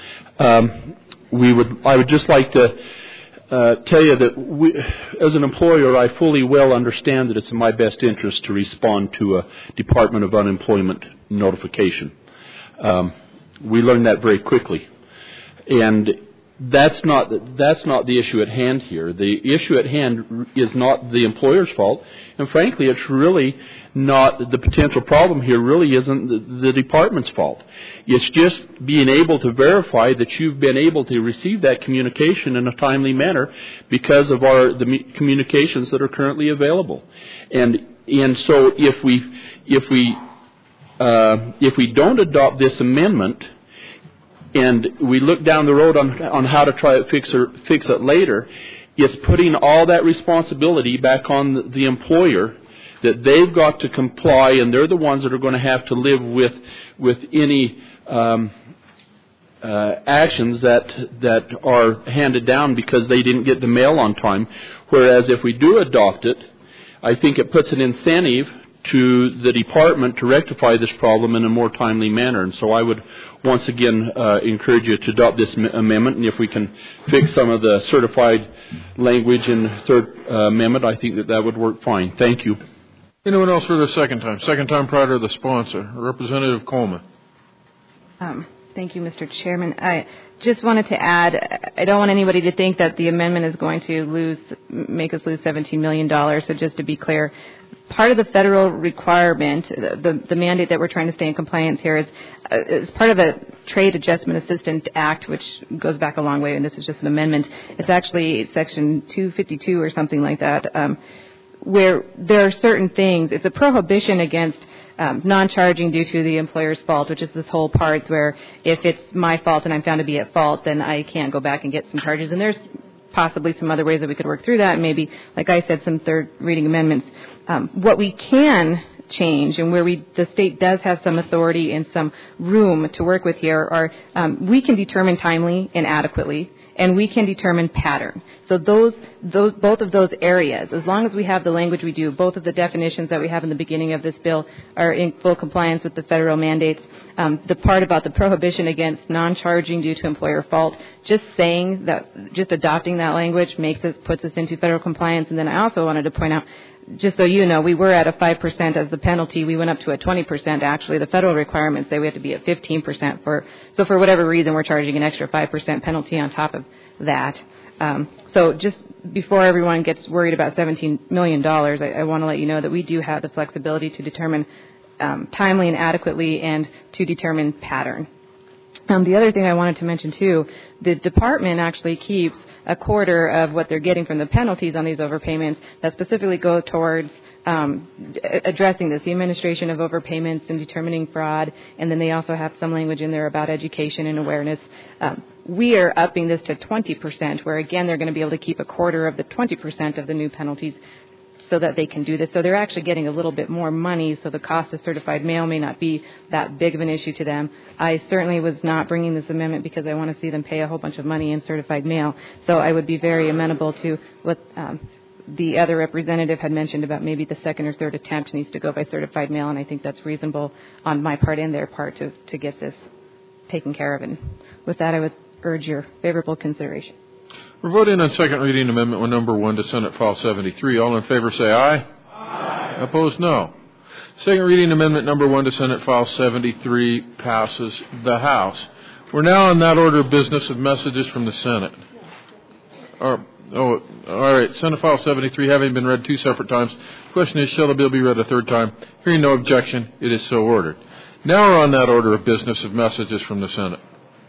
I would just like to tell you that as an employer, I fully well understand that it's in my best interest to respond to a Department of Unemployment notification. We learned that very quickly. And that's not the issue at hand here. The issue at hand is not the employer's fault, and frankly, it's really not the potential problem here. Really, isn't the department's fault. It's just being able to verify that you've been able to receive that communication in a timely manner because of the communications that are currently available. And so if we don't adopt this amendment, and we look down the road on how to try to fix it later, it's putting all that responsibility back on the employer, that they've got to comply, and they're the ones that are going to have to live with any actions that are handed down because they didn't get the mail on time. Whereas if we do adopt it, I think it puts an incentive to the department to rectify this problem in a more timely manner. And so I would once again encourage you to adopt this amendment, and if we can fix some of the certified language in the third amendment, I think that would work fine. Thank you.
Anyone else for the second time? Second time prior to the sponsor. Representative Coleman.
Thank you, Mr. Chairman. I just wanted to add, I don't want anybody to think that the amendment is going to make us lose $17 million. So just to be clear, part of the federal requirement, the mandate that we're trying to stay in compliance here is part of the Trade Adjustment Assistance Act, which goes back a long way, and this is just an amendment. It's actually Section 252 or something like that, where there are certain things. It's a prohibition against non-charging due to the employer's fault, which is this whole part where if it's my fault and I'm found to be at fault, then I can't go back and get some charges. And there's possibly some other ways that we could work through that, and maybe, like I said, some third reading amendments. What we can change, and where the state does have some authority and some room to work with here, are we can determine timely and adequately, and we can determine pattern. So both of those areas, as long as we have the language we do, both of the definitions that we have in the beginning of this bill are in full compliance with the federal mandates. The part about the prohibition against non-charging due to employer fault, just adopting that language puts us into federal compliance. And then I also wanted to point out, just so you know, we were at a 5% as the penalty. We went up to a 20%. Actually, the federal requirements say we have to be at 15% so for whatever reason, we're charging an extra 5% penalty on top of that. So just before everyone gets worried about $17 million, I want to let you know that we do have the flexibility to determine timely and adequately and to determine pattern. The other thing I wanted to mention, too, the department actually keeps a quarter of what they're getting from the penalties on these overpayments that specifically go towards addressing this, the administration of overpayments and determining fraud, and then they also have some language in there about education and awareness. We are upping this to 20%, where again they're going to be able to keep a quarter of the 20% of the new penalties so that they can do this. So they're actually getting a little bit more money, so the cost of certified mail may not be that big of an issue to them. I certainly was not bringing this amendment because I want to see them pay a whole bunch of money in certified mail. So I would be very amenable to what the other representative had mentioned about maybe the second or third attempt needs to go by certified mail, and I think that's reasonable on my part and their part to get this taken care of. And with that, I would urge your favorable consideration.
We're voting on second reading amendment number 1 to Senate File 73. All in favor say aye. Aye. Opposed, no. Second reading amendment number 1 to Senate File 73 passes the House. We're now on that order of business of messages from the Senate. All right. Senate File 73 having been read 2 separate times. The question is, shall the bill be read a third time? Hearing no objection, it is so ordered. Now we're on that order of business of messages from the Senate.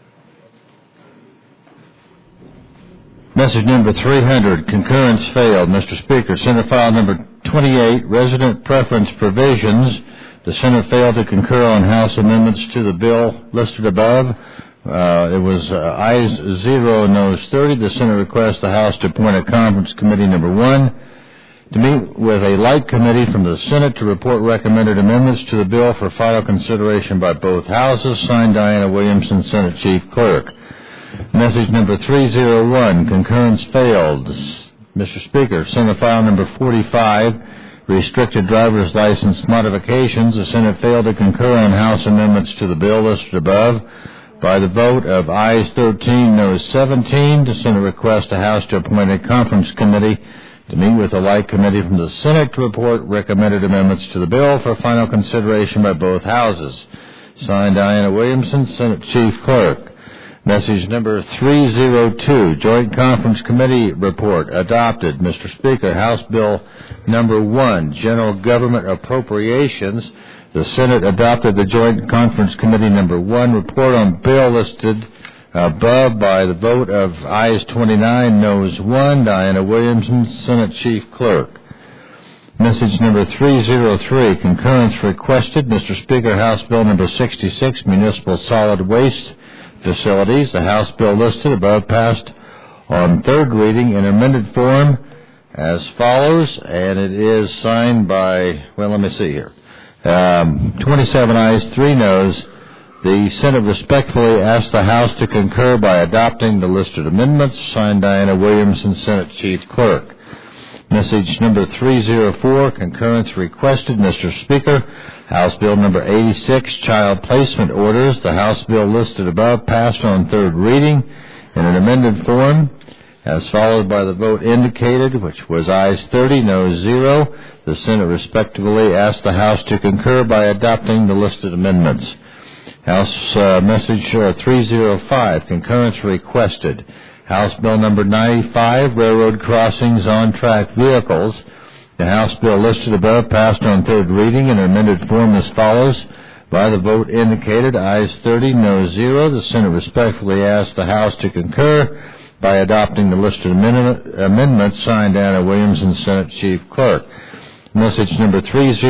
Message number 300, concurrence failed. Mr. Speaker, Senate File number 28, resident preference provisions. The Senate failed to concur on House amendments to the bill listed above. It was ayes 0, noes 30. The Senate requests the House to appoint a conference committee number 1 to meet with a like committee from the Senate to report recommended amendments to the bill for final consideration by both houses. Signed, Diana Williamson, Senate Chief Clerk. Message number 301, concurrence failed. Mr. Speaker, Senate File number 45, restricted driver's license modifications. The Senate failed to concur on House amendments to the bill listed above. By the vote of ayes 13, noes 17, the Senate requests the House to appoint a conference committee to meet with a like committee from the Senate to report recommended amendments to the bill for final consideration by both houses. Signed, Diana Williamson, Senate Chief Clerk. Message number 302, Joint Conference Committee report adopted. Mr. Speaker, House Bill number 1, General Government Appropriations. The Senate adopted the Joint Conference Committee number 1 report on bill listed above by the vote of ayes 29, noes 1. Diana Williamson, Senate Chief Clerk. Message number 303, concurrence requested. Mr. Speaker, House Bill number 66, Municipal Solid Waste Facilities. The House bill listed above passed on third reading in amended form as follows, and it is signed by, 27 ayes, 3 noes. The Senate respectfully asks the House to concur by adopting the listed amendments. Signed, Diana Williamson, Senate Chief Clerk. Message number 304, concurrence requested. Mr. Speaker, House Bill number 86, Child Placement Orders. The House bill listed above passed on third reading in an amended form as followed by the vote indicated, which was ayes 30, noes 0. The Senate respectfully asks the House to concur by adopting the listed amendments. House Message 305, concurrence requested. House Bill number 95, Railroad Crossings on-track vehicles. The House bill listed above passed on third reading in an amended form as follows. By the vote indicated, ayes 30, noes 0. The Senate respectfully asks the House to concur by adopting the listed amendments. Signed, Diana Williamson, Senate Chief Clerk. Message number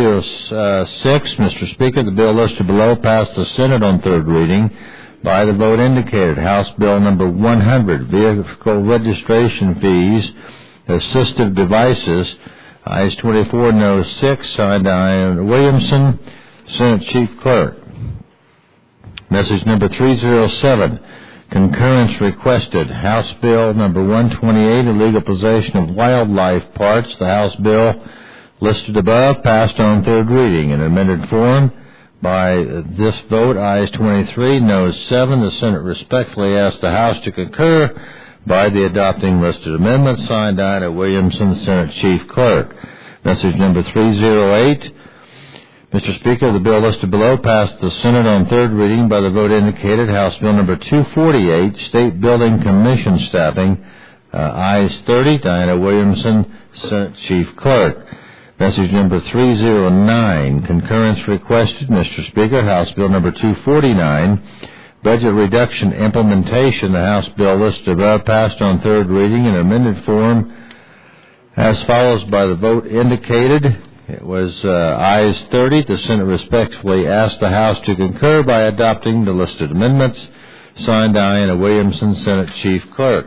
306, Mr. Speaker, the bill listed below passed the Senate on third reading. By the vote indicated, House Bill number 100, Vehicle Registration Fees, Assistive Devices, ayes 24, noes 6. Signed, Diana Williamson, Senate Chief Clerk. Message number 307, concurrence requested. House Bill number 128, illegal possession of wildlife parts. The House bill listed above passed on third reading in amended form. By this vote, ayes 23, noes 7. The Senate respectfully asks the House to concur by the adopting listed amendments. Signed, Diana Williamson, Senate Chief Clerk. Message number 308. Mr. Speaker, the bill listed below passed the Senate on third reading by the vote indicated. House Bill number 248, State Building Commission Staffing, ayes 30. Diana Williamson, Senate Chief Clerk. Message number 309, concurrence requested. Mr. Speaker, House Bill number 249, Budget reduction implementation, the House bill listed above passed on third reading in amended form as follows by the vote indicated. It was ayes 30. The Senate respectfully asked the House to concur by adopting the listed amendments. Signed, Diana Williamson, Senate Chief Clerk.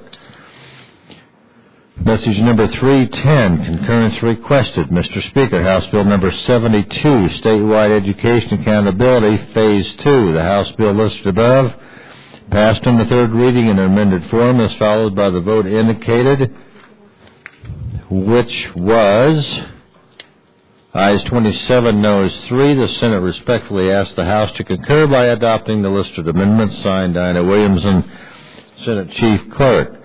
Message number 310, concurrence requested. Mr. Speaker, House Bill number 72, Statewide Education Accountability, Phase 2. The House bill listed above passed on the third reading in amended form as followed by the vote indicated, which was ayes 27, noes 3. The Senate respectfully asked the House to concur by adopting the listed amendments. Signed, Diana Williamson, Senate Chief Clerk.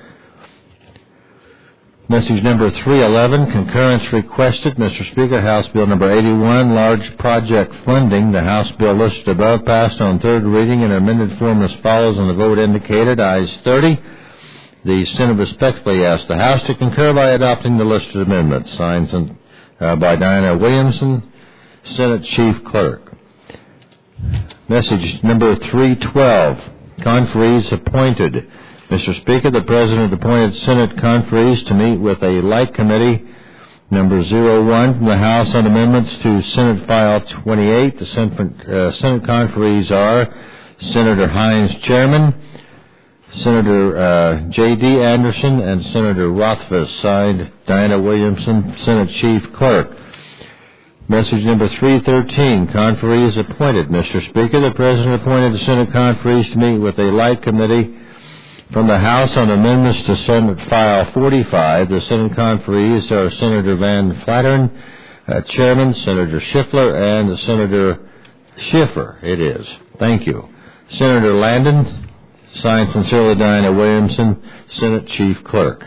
Message number 311, concurrence requested. Mr. Speaker, House Bill number 81, large project funding. The House bill listed above passed on third reading in amended form as follows on the vote indicated, ayes 30. The Senate respectfully asked the House to concur by adopting the listed amendments. Signed by Diana Williamson, Senate Chief Clerk. Message number 312, conferees appointed. Mr. Speaker, the President appointed Senate conferees to meet with a like committee, number 01 from the House on amendments to Senate File 28. The Senate conferees are Senator Hines, Chairman, Senator J.D. Anderson, and Senator Rothfuss. Signed, Diana Williamson, Senate Chief Clerk. Message number 313, conferees appointed. Mr. Speaker, the President appointed the Senate conferees to meet with a like committee from the House on amendments to Senate File 45. The Senate conferees are Senator Van Flattern, Chairman, Senator Schiffler, and Senator Schiffer. It is. Thank you. Senator Landon. Signed, sincerely, Diana Williamson, Senate Chief Clerk.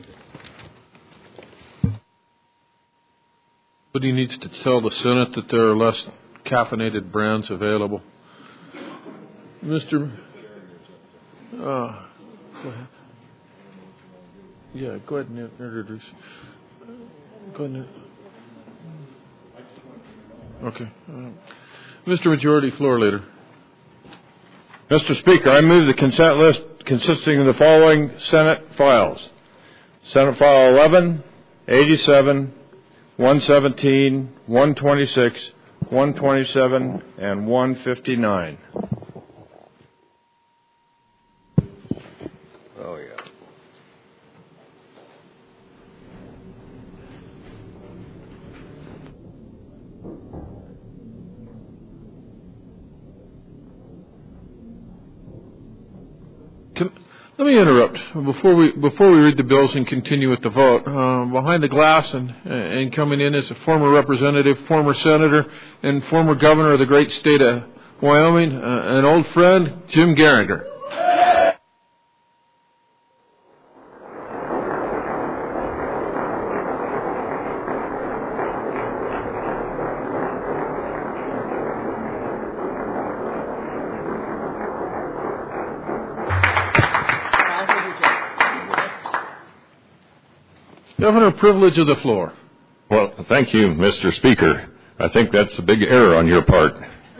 Somebody needs to tell the Senate that there are less caffeinated brands available. Mr. Go ahead. Yeah, go ahead and introduce. Go ahead. Okay. Mr. Majority Floor Leader.
Mr. Speaker, I move the consent list consisting of the following Senate files. Senate File 11, 87, 117, 126, 127, and 159.
Oh, yeah.
Let me interrupt before we read the bills and continue with the vote. Behind the glass and coming in is a former representative, former senator, and former governor of the great state of Wyoming, an old friend, Jim Geringer. Governor, privilege of the floor.
Well, thank you, Mr. Speaker. I think that's a big error on your part.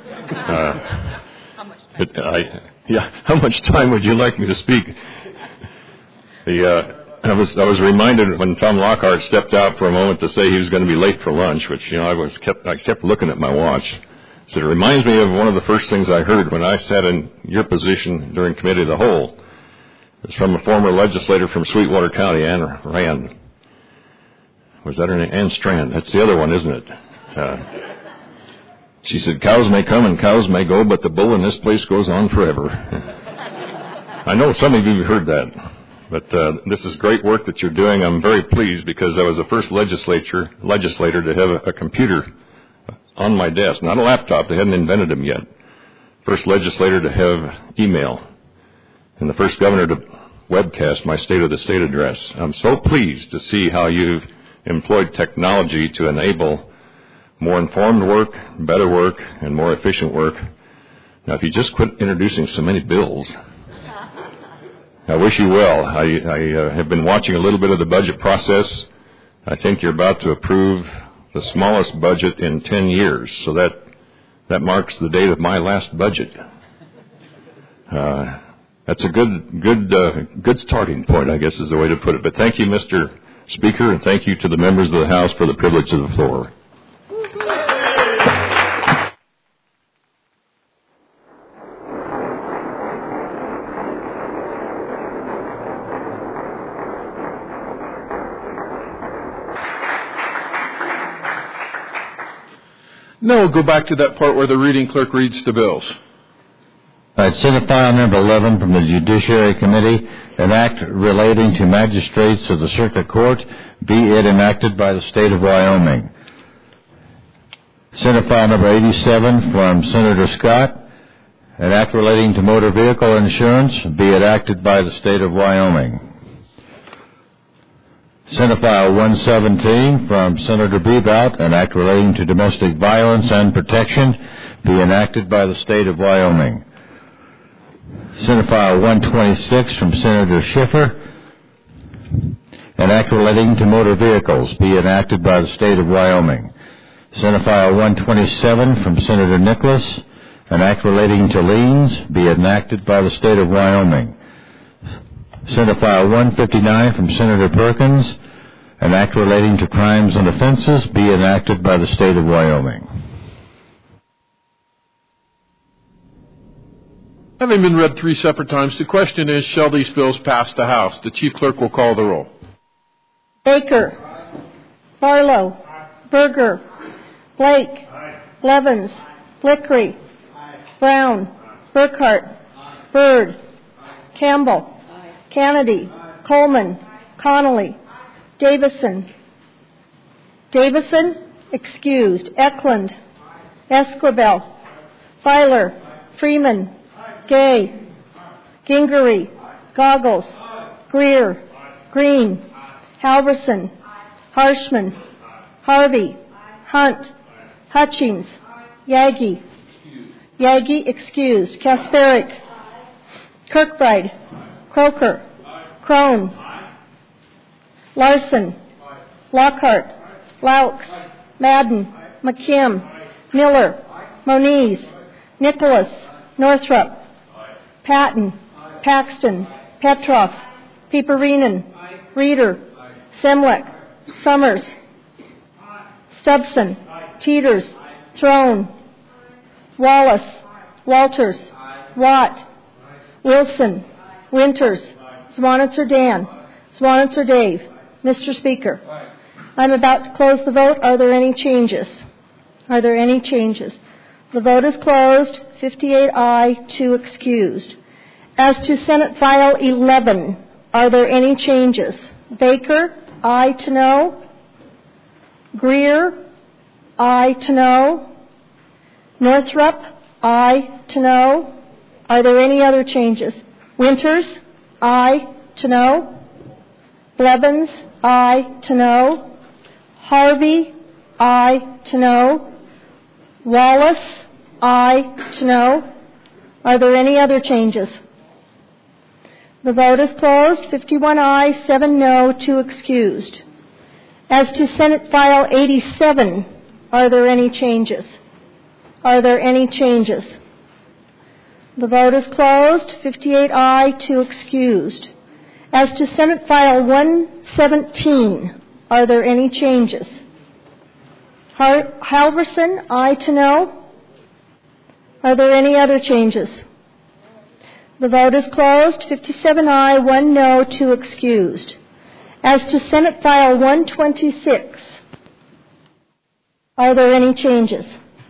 How much time would you like me to speak? I was reminded when Tom Lockhart stepped out for a moment to say he was going to be late for lunch, which I kept looking at my watch. So it reminds me of one of the first things I heard when I sat in your position during Committee of the Whole. It was from a former legislator from Sweetwater County, Ann Rand. Was that her name? Ann Strand. That's the other one, isn't it? She said, cows may come and cows may go, but the bull in this place goes on forever. I know some of you have heard that, but this is great work that you're doing. I'm very pleased because I was the first legislator to have a computer on my desk, not a laptop. They hadn't invented them yet. First legislator to have email, and the first governor to webcast my State of the State address. I'm so pleased to see how you've employed technology to enable more informed work, better work, and more efficient work. Now, if you just quit introducing so many bills, I wish you well. I have been watching a little bit of the budget process. I think you're about to approve the smallest budget in 10 years, so that marks the date of my last budget. That's a good starting point, I guess is the way to put it. But thank you, Mr. Speaker, and thank you to the members of the House for the privilege of the floor.
Now we'll go back to that part where the reading clerk reads the bills.
All right, Senate File Number 11 from the Judiciary Committee, an act relating to magistrates of the Circuit Court, be it enacted by the State of Wyoming. Senate File Number 87 from Senator Scott, an act relating to motor vehicle insurance, be it enacted by the State of Wyoming. Senate File 117 from Senator Bebout, an act relating to domestic violence and protection, be enacted by the State of Wyoming. Senate File 126 from Senator Schiffer, an act relating to motor vehicles, be enacted by the State of Wyoming. Senate File 127 from Senator Nicholas, an act relating to liens, be enacted by the State of Wyoming. Senate File 159 from Senator Perkins, an act relating to crimes and offenses, be enacted by the State of Wyoming.
Having been read 3 separate times, the question is, shall these bills pass the House? The Chief Clerk will call the roll.
Baker. Barlow. Berger. Blake. Levins. Blickery. Brown. Burkhart. Byrd. Campbell. Kennedy. Coleman. Connolly. Davison. Excused. Eklund. Esquivel. Filer. Freeman. Gay. Gingery. Goggles. Greer. Green. Halverson. Harshman. Harvey. Hunt. Hutchings. Yagi. Excused. Kasparic. Kirkbride. Croker. Crone. Larson. Lockhart. Laux. Madden. McKim. Miller. Moniz. Nicholas. Northrup. Patton. Paxton. Petroff. Peperinen. Reeder. Semlek. Summers. Stubson. Teeters. Throne. Wallace. Walters. Watt. Wilson. Winters. Zwanitzer Dan. Zwanitzer Dave. Mr. Speaker, I'm about to close the vote. Are there any changes? The vote is closed. 58 aye, 2 excused. As to Senate File 11, are there any changes? Baker, aye to no. Greer, aye to no. Northrup, aye to no. Are there any other changes? Winters, aye to no. Blevins, aye to no. Harvey, aye to no. Wallace, aye to no. Are there any other changes? The vote is closed. 51 aye, 7 no, 2 excused. As to Senate File 87, are there any changes? The vote is closed. 58 aye, 2 excused. As to Senate File 117, are there any changes? Halverson, aye to no. Are there any other changes? The vote is closed. 57 aye, 1 no, 2 excused. As to Senate File 126, are there any changes?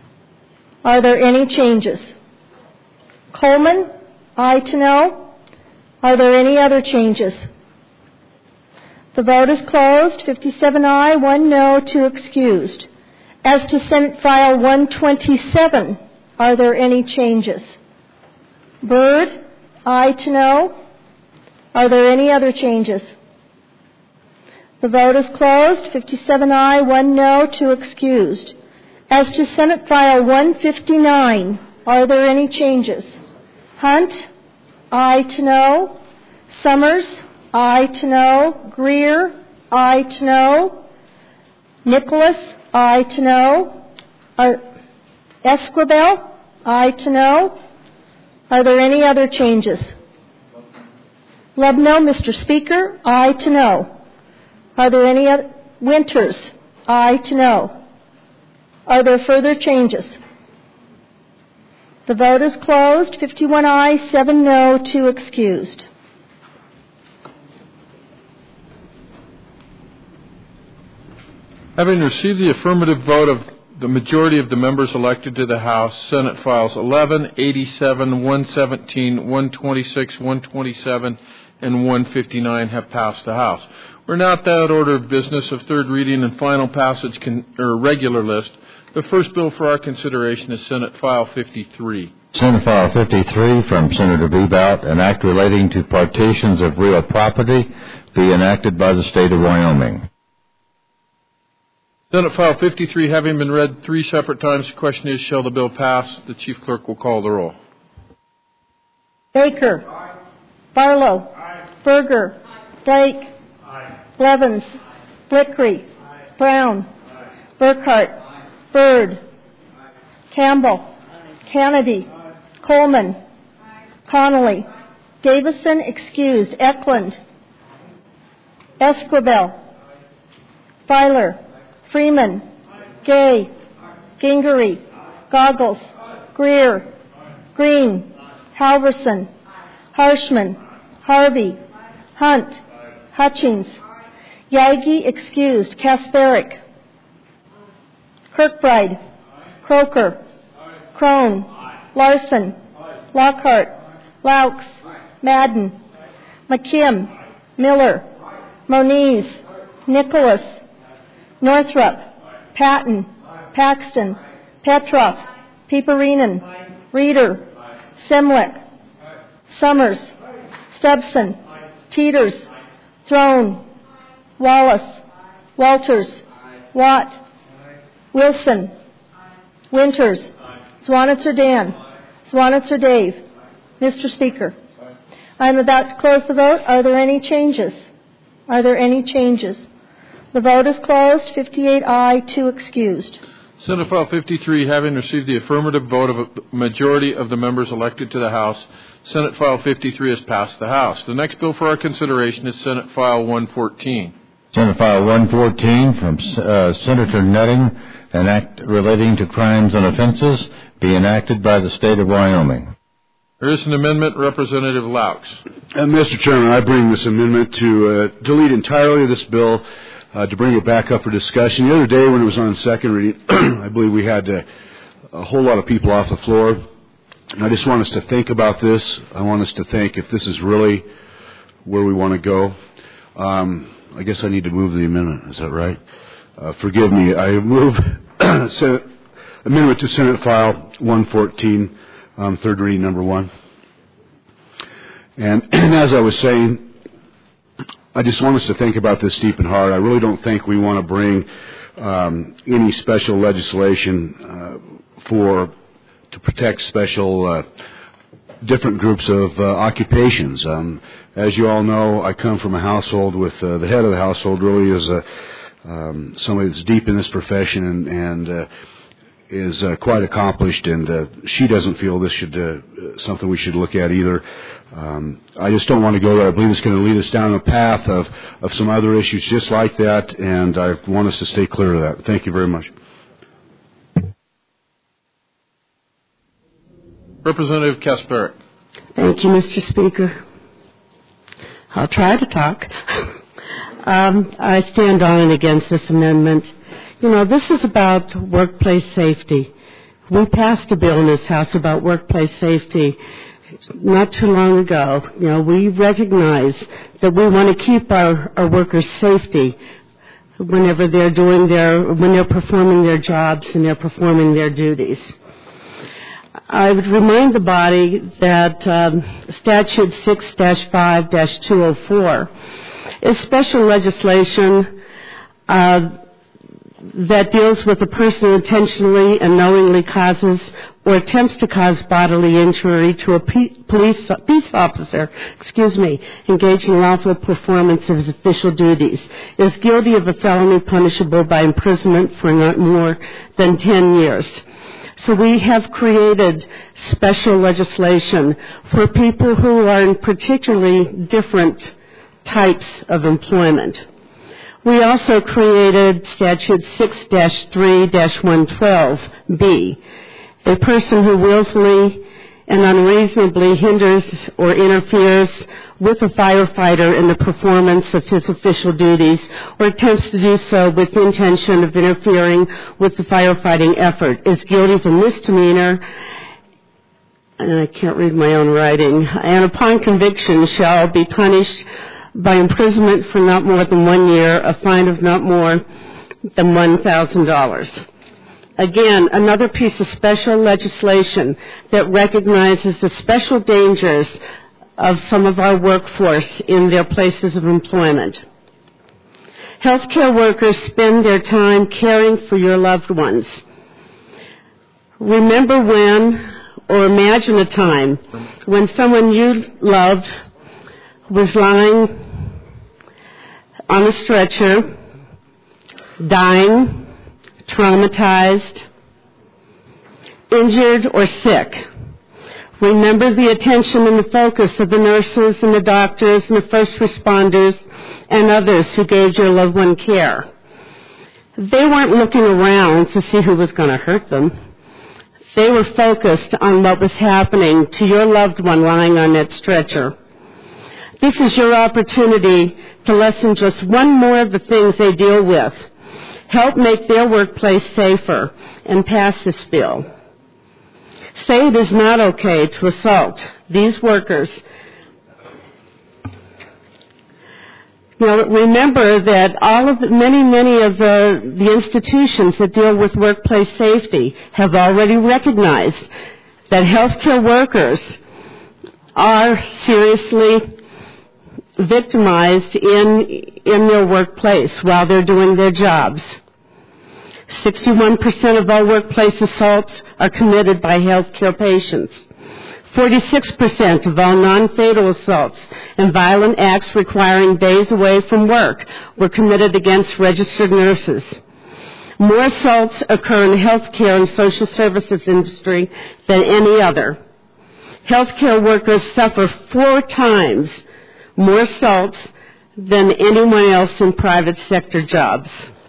Coleman, aye to no. Are there any other changes? The vote is closed. 57 aye, 1 no, 2 excused. As to Senate File 127, are there any changes? Byrd, aye to no. Are there any other changes? The vote is closed. 57 aye, 1 no, 2 excused. As to Senate File 159, are there any changes? Hunt, aye to no. Summers, aye to no. Greer, aye to no. Nicholas, aye to no. Esquivel, aye to no. Are there any other changes? Lubno, Mr. Speaker, aye to no. Are there any other? Winters, aye to no. Are there further changes? The vote is closed. 51 aye, 7 no, 2 excused.
Having received the affirmative vote of the majority of the members elected to the House, Senate Files 11, 87, 117, 126, 127, and 159 have passed the House. We're now at that order of business of third reading and final passage regular list. The first bill for our consideration is Senate File 53.
Senate File 53 from Senator Bebout, an act relating to partitions of real property, be enacted by the state of Wyoming.
Senate File 53 having been read 3 separate times, the question is, shall the bill pass? The Chief Clerk will call the roll.
Baker. Aye. Barlow. Aye. Berger. Aye. Blake. Aye. Blevins. Blickery. Aye. Brown. Aye. Burkhart. Aye. Byrd. Aye. Campbell. Aye. Kennedy. Aye. Coleman. Aye. Connolly. Aye. Davison excused. Eklund. Esquivel. Aye. Filer. Freeman, Gay, Gingery, Goggles, Greer, Green, Halverson, Harshman, Harvey, Hunt, Hutchings, Yagi excused, Kasparic, Kirkbride, Croker, Crone, Larson, Lockhart, Laux, Madden, McKim, Miller, Moniz, Nicholas, Northrup, Patton, Paxton, Petroff, Peperinen, Reeder, Semlick, Summers, Stubson, Teeters, Throne, Wallace, Walters, Watt, Wilson, Winters, Zwanitzer Dan, Zwanitzer Dave. Mr. Speaker, I am about to close the vote. Are there any changes? Are there any changes? The vote is closed. 58 aye, 2 excused.
Senate File 53 having received the affirmative vote of a majority of the members elected to the House, Senate File 53 has passed the House. The next bill for our consideration is Senate File 114.
Senate File 114 from Senator Nutting, an act relating to crimes and offenses, be enacted by the state of Wyoming.
There is an amendment. Representative Laux.
Mr. Chairman, I bring this amendment to delete entirely this bill, to bring it back up for discussion. The other day when it was on second reading, I believe we had a whole lot of people off the floor. And I just want us to think about this. I want us to think if this is really where we want to go. I guess I need to move the amendment. Is that right? Forgive me. I move amendment to Senate File 114, third reading number 1. And as I was saying, I just want us to think about this deep and hard. I really don't think we want to bring any special legislation to protect special different groups of occupations. As you all know, I come from a household with the head of the household really is somebody that's deep in this profession and is quite accomplished, and she doesn't feel this should something we should look at either. I just don't want to go there. I believe it's going to lead us down a path of some other issues just like that, and I want us to stay clear of that. Thank you very much.
Representative Kasparic.
Thank you, Mr. Speaker. I'll try to talk. I stand on and against this amendment. You know, this is about workplace safety. We passed a bill in this House about workplace safety not too long ago. You know, we recognize that we want to keep our workers' safety whenever when they're performing their jobs and they're performing their duties. I would remind the body that Statute 6-5-204 is special legislation that deals with a person who intentionally and knowingly causes or attempts to cause bodily injury to a peace officer, engaged in lawful performance of his official duties, is guilty of a felony punishable by imprisonment for not more than 10 years. So we have created special legislation for people who are in particularly different types of employment. We also created Statute 6-3-112B. A person who willfully and unreasonably hinders or interferes with a firefighter in the performance of his official duties or attempts to do so with the intention of interfering with the firefighting effort is guilty of a misdemeanor, and I can't read my own writing, and upon conviction shall be punished by imprisonment for not more than 1 year, a fine of not more than $1,000. Again, another piece of special legislation that recognizes the special dangers of some of our workforce in their places of employment. Healthcare workers spend their time caring for your loved ones. Remember when, or imagine a time when someone you loved was lying on a stretcher, dying, traumatized, injured, or sick. Remember the attention and the focus of the nurses and the doctors and the first responders and others who gave your loved one care. They weren't looking around to see who was going to hurt them. They were focused on what was happening to your loved one lying on that stretcher. This is your opportunity to lessen just one more of the things they deal with. Help make their workplace safer and pass this bill. Say it is not okay to assault these workers. Remember that many of the institutions that deal with workplace safety have already recognized that healthcare workers are seriously victimized in their workplace while they're doing their jobs. 61% of all workplace assaults are committed by healthcare patients. 46% of all non-fatal assaults and violent acts requiring days away from work were committed against registered nurses. More assaults occur in the healthcare and social services industry than any other. Healthcare workers suffer 4 times more assaults than anyone else in private sector jobs.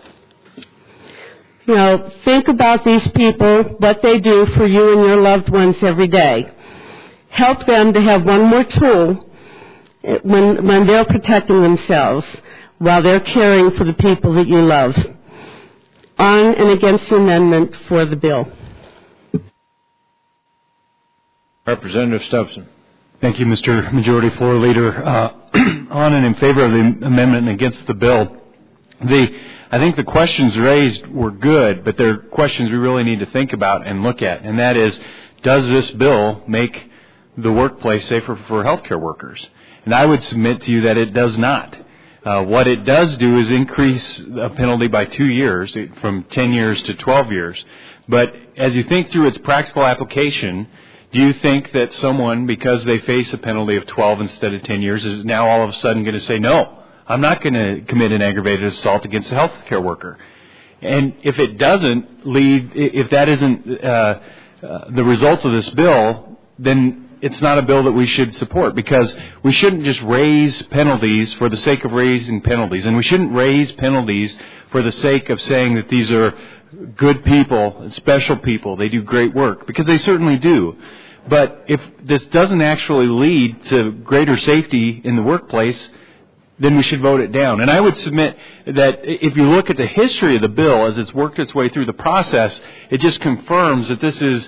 Think about these people, what they do for you and your loved ones every day. Help them to have one more tool when they're protecting themselves while they're caring for the people that you love. On and against the amendment for the bill.
Representative Stubbs.
Thank you, Mr. Majority Floor Leader. On and in favor of the amendment and against the bill. I think the questions raised were good, but they're questions we really need to think about and look at, and that is, does this bill make the workplace safer for healthcare workers? And I would submit to you that it does not. What it does do is increase a penalty by 2 years, from 10 years to 12 years. But as you think through its practical application, do you think that someone, because they face a penalty of 12 instead of 10 years, is now all of a sudden going to say, no, I'm not going to commit an aggravated assault against a healthcare worker? And if it doesn't lead, if that isn't the results of this bill, then it's not a bill that we should support, because we shouldn't just raise penalties for the sake of raising penalties, and we shouldn't raise penalties for the sake of saying that these are good people, special people, they do great work, because they certainly do. But if this doesn't actually lead to greater safety in the workplace, then we should vote it down. And I would submit that if you look at the history of the bill as it's worked its way through the process, it just confirms that this is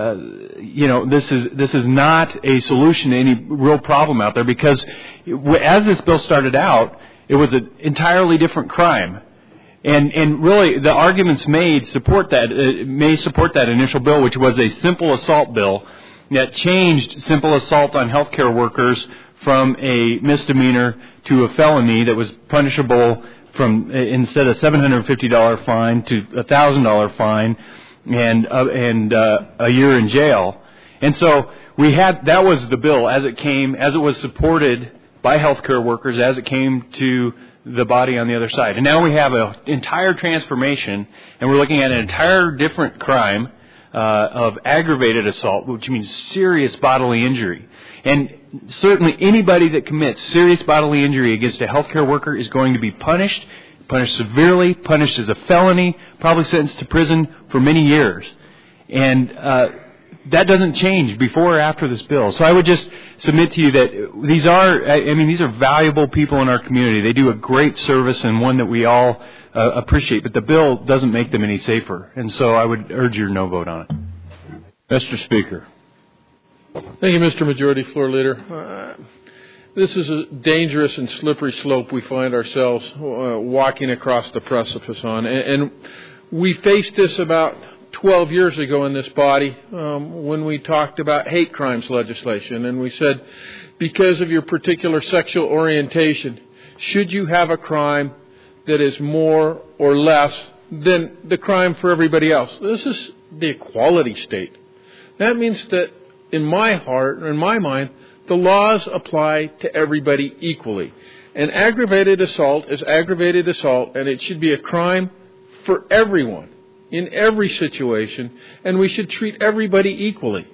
this is not a solution to any real problem out there, because as this bill started out, it was an entirely different crime. And really, the arguments may support that initial bill, which was a simple assault bill that changed simple assault on healthcare workers from a misdemeanor to a felony that was punishable from, instead of $750 fine, to $1,000 fine and a year in jail. And so that was the bill as it came, as it was supported by healthcare workers, as it came to the body on the other side. And now we have an entire transformation, and we're looking at an entire different crime of aggravated assault, which means serious bodily injury. And certainly anybody that commits serious bodily injury against a healthcare worker is going to be punished severely, punished as a felony, probably sentenced to prison for many years. And that doesn't change before or after this bill. So I would just submit to you that these are valuable people in our community. They do a great service and one that we all appreciate, but the bill doesn't make them any safer. And so I would urge your no vote on it.
Mr. Speaker.
Thank you, Mr. Majority Floor Leader. This is a dangerous and slippery slope we find ourselves walking across the precipice on. And we faced this about 12 years ago in this body when we talked about hate crimes legislation. And we said, because of your particular sexual orientation, should you have a crime that is more or less than the crime for everybody else? This is the equality state. That means that in my heart, or in my mind, the laws apply to everybody equally. And aggravated assault is aggravated assault, and it should be a crime for everyone, in every situation, and we should treat everybody equally.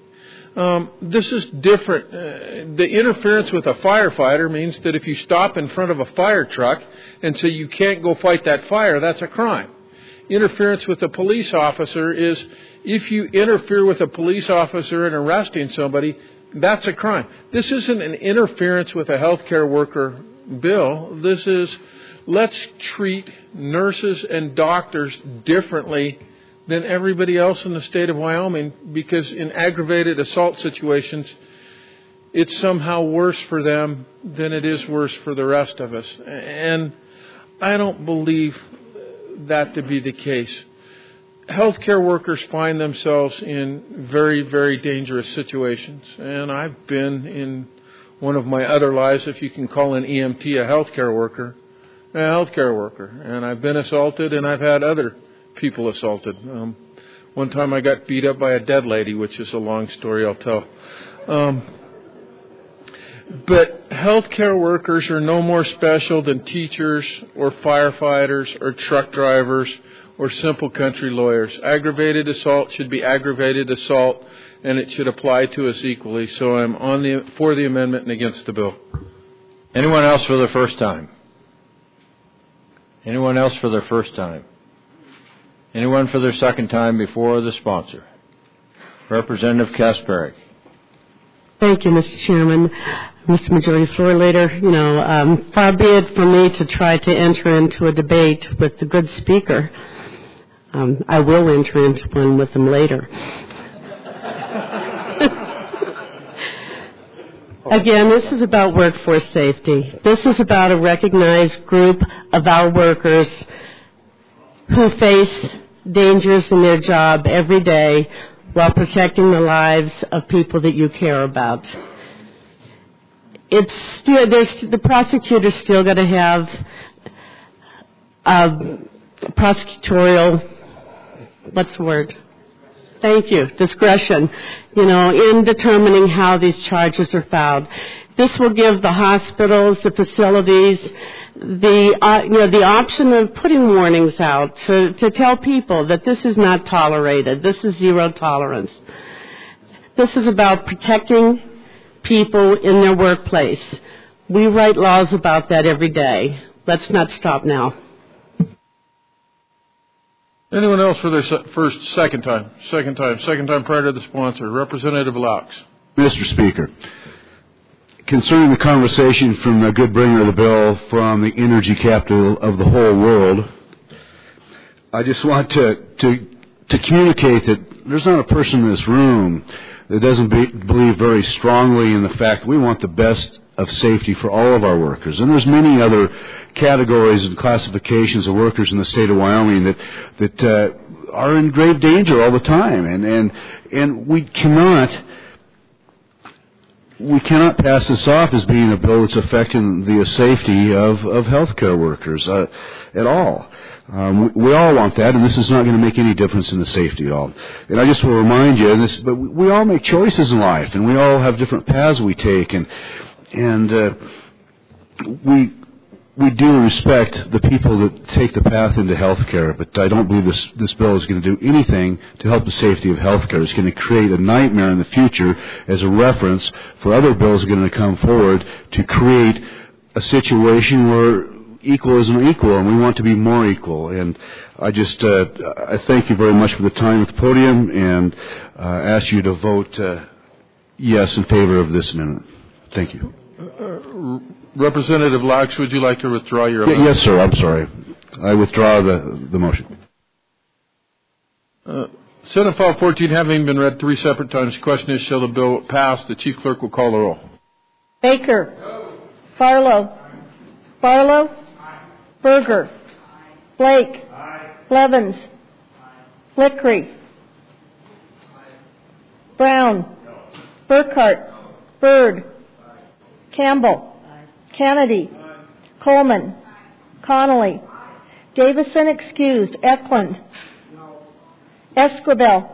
This is different. The interference with a firefighter means that if you stop in front of a fire truck and say you can't go fight that fire, that's a crime. Interference with a police officer is, if you interfere with a police officer in arresting somebody, that's a crime. This isn't an interference with a healthcare worker bill. This is, let's treat nurses and doctors differently than everybody else in the state of Wyoming, because in aggravated assault situations, it's somehow worse for them than it is worse for the rest of us. And I don't believe that to be the case. Healthcare workers find themselves in very, very dangerous situations. And I've been in one of my other lives, if you can call an EMT a healthcare worker. And I've been assaulted, and I've had other people assaulted. One time I got beat up by a dead lady, which is a long story I'll tell. But healthcare workers are no more special than teachers or firefighters or truck drivers or simple country lawyers. Aggravated assault should be aggravated assault, and it should apply to us equally. So I'm for the amendment and against the bill.
Anyone else for the first time? Anyone else for their first time? Anyone for their second time before the sponsor? Representative Kasparic.
Thank you, Mr. Chairman. Mr. Majority Floor Leader, far be it for me to try to enter into a debate with the good speaker. I will enter into one with him later. Again, this is about workforce safety. This is about a recognized group of our workers who face dangers in their job every day while protecting the lives of people that you care about. The prosecutor's still going to have prosecutorial, discretion, in determining how these charges are filed. This will give the hospitals, the facilities, the option of putting warnings out to tell people that this is not tolerated. This is zero tolerance. This is about protecting people in their workplace. We write laws about that every day. Let's not stop now.
Anyone else for their second time prior to the sponsor? Representative Laux.
Mr. Speaker, concerning the conversation from the good bringer of the bill from the energy capital of the whole world, I just want to communicate that there's not a person in this room that doesn't believe very strongly in the fact that we want the best of safety for all of our workers. And there's many other categories and classifications of workers in the state of Wyoming that are in grave danger all the time. And we cannot pass this off as being a bill that's affecting the safety of healthcare workers at all. We all want that, and this is not going to make any difference in the safety at all. And I just will remind you, but we all make choices in life, and we all have different paths we take, and we do respect the people that take the path into health care, but I don't believe this bill is going to do anything to help the safety of health care. It's going to create a nightmare in the future as a reference for other bills that are going to come forward to create a situation where equal isn't equal, and we want to be more equal. And I just I thank you very much for the time at the podium, and ask you to vote yes in favor of this amendment. Thank you.
Representative Laux, would you like to withdraw your amendment?
Yes, sir. I'm sorry. I withdraw the motion.
Senate File 14 having been read 3 separate times, the question is, shall the bill pass? The Chief Clerk will call the roll.
Baker. No. Farlow. Barlow. Berger. Blake. Blevins. Blickery. Brown. Burkhart. Byrd. Campbell. Kennedy. Coleman. Connolly. Davison excused. Eklund. Esquivel.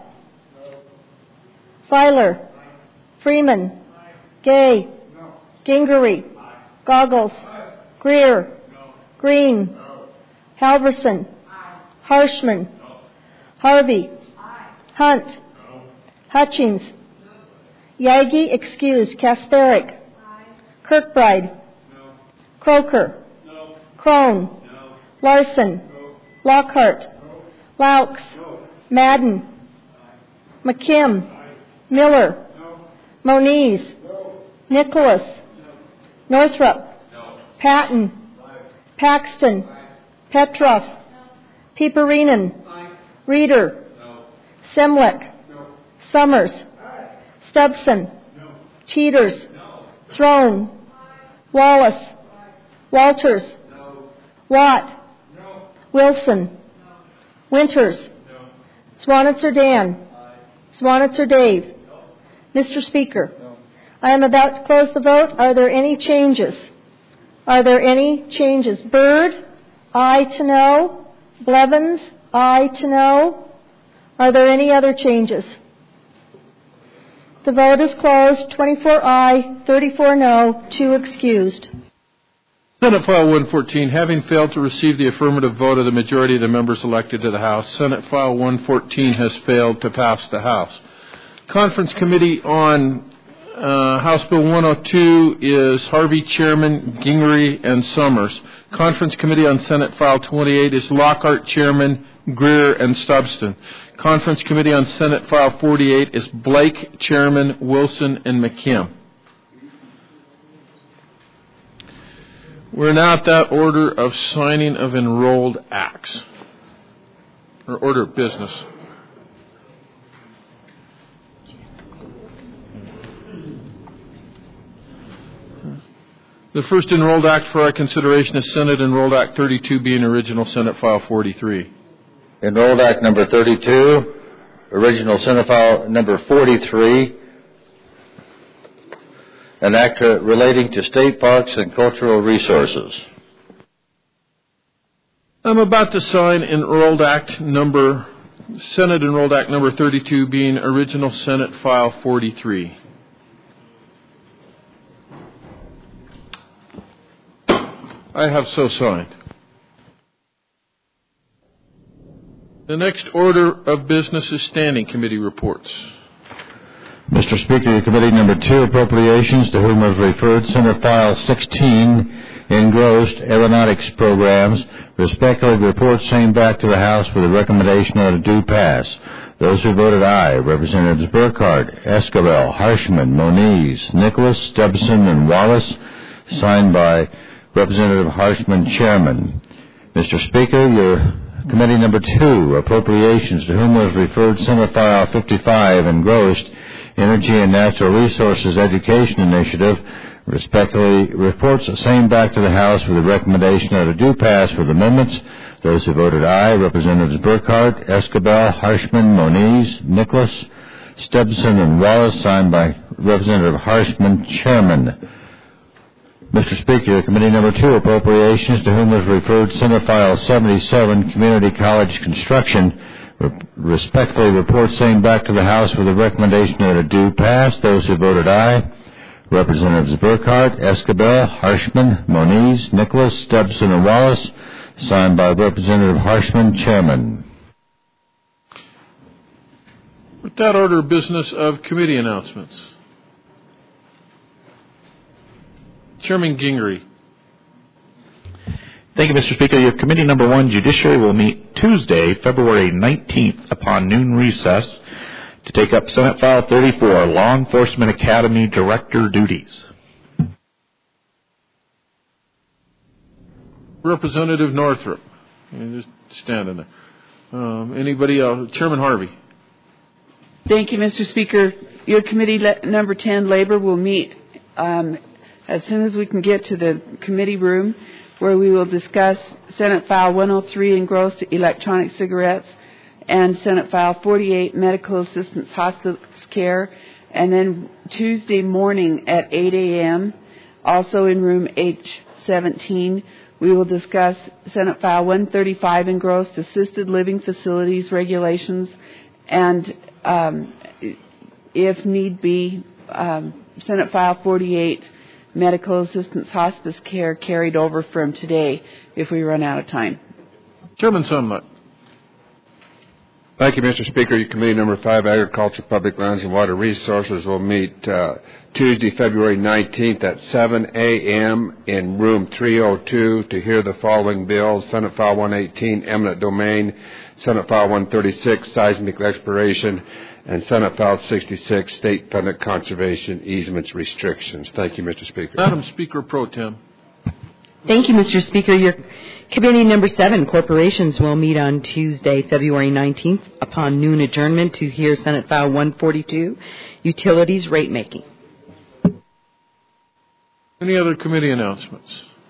Filer. Freeman. Gay. Gingery. Goggles. Greer. Green. Halverson. Harshman. Harvey. Hunt. Hutchings. Yagi excused. Kasparic. Kirkbride. Croker. Crone. Larson. Lockhart. Laux. Madden. McKim. Miller. Moniz. Nicholas. Northrup. Patton. Paxton. Petroff. Peeperinen. Reeder. Semlick. Summers. Stubson. Teeters. Throne. Wallace. Walters. Watt. Wilson. Winters. Swanitzer Dan. Swanitzer Dave. Mr. Speaker, I am about to close the vote. Are there any changes? Are there any changes? Byrd, aye to no. Blevins, aye to no. Are there any other changes? The vote is closed. 24 aye, 34 no, 2 excused.
Senate File 114, having failed to receive the affirmative vote of the majority of the members elected to the House, Senate File 114 has failed to pass the House. Conference Committee on House Bill 102 is Harvey, Chairman, Gingery, and Summers. Conference Committee on Senate File 28 is Lockhart, Chairman, Greer, and Stubston. Conference Committee on Senate File 48 is Blake, Chairman, Wilson, and McKim. We're now at that order of signing of enrolled acts, or order of business. The first enrolled act for our consideration is Senate Enrolled Act 32, being original Senate File 43.
Enrolled Act number 32, original Senate File number 43, an act relating to state parks and cultural resources.
I'm about to sign Senate Enrolled Act number 32, being original Senate File 43. I have so signed. The next order of business is standing committee reports.
Mr. Speaker, Committee Number 2, Appropriations, to whom was referred Senate File 16, Engrossed Aeronautics Programs, respectively report same back to the House with a recommendation that it do pass. Those who voted aye, Representatives Burkhart, Esquivel, Harshman, Moniz, Nicholas, Stubson, and Wallace, signed by Representative Harshman, Chairman. Mr. Speaker, your Committee Number 2, Appropriations, to whom was referred Senate File 55, Engrossed Energy and Natural Resources Education Initiative, respectively reports the same back to the House with a recommendation that it do pass with amendments. Those who voted aye, Representatives Burkhart, Esquivel, Harshman, Moniz, Nicholas, Stubson, and Wallace, signed by Representative Harshman, Chairman. Mr. Speaker, Committee Number 2, Appropriations, to whom was referred Senate File 77, Community College Construction, respectfully report same back to the House with a recommendation that it do pass. Those who voted aye, Representatives Burkhart, Escabel, Harshman, Moniz, Nicholas, Stubbs, and Wallace. Signed by Representative Harshman, Chairman.
With that, order of business of committee announcements. Chairman Gingrey.
Thank you, Mr. Speaker. Your committee number 1, Judiciary, will meet Tuesday, February 19th upon noon recess to take up Senate File 34, Law Enforcement Academy Director Duties.
Representative Northrup. Just standing there. Anybody else? Chairman Harvey.
Thank you, Mr. Speaker. Your committee number 10, Labor, will meet as soon as we can get to the committee room, where we will discuss Senate File 103, engrossed electronic cigarettes, and Senate File 48, medical assistance hospice care. And then Tuesday morning at 8 a.m., also in room H17, we will discuss Senate File 135, engrossed assisted living facilities regulations, and if need be, Senate File 48, medical assistance hospice care, carried over from today if we run out of time.
Chairman Sunlet.
Thank you, Mr. Speaker. Your committee number 5, Agriculture, Public Lands, and Water Resources, will meet Tuesday, February 19th at 7 a.m. in room 302 to hear the following bills: Senate File 118, eminent domain; Senate File 136, seismic exploration; and Senate File 66, state-funded conservation easements restrictions. Thank you, Mr. Speaker.
Madam Speaker Pro Tem.
Thank you, Mr. Speaker. Your committee number 7, Corporations, will meet on Tuesday, February 19th upon noon adjournment to hear Senate File 142, Utilities Rate Making.
Any other committee announcements?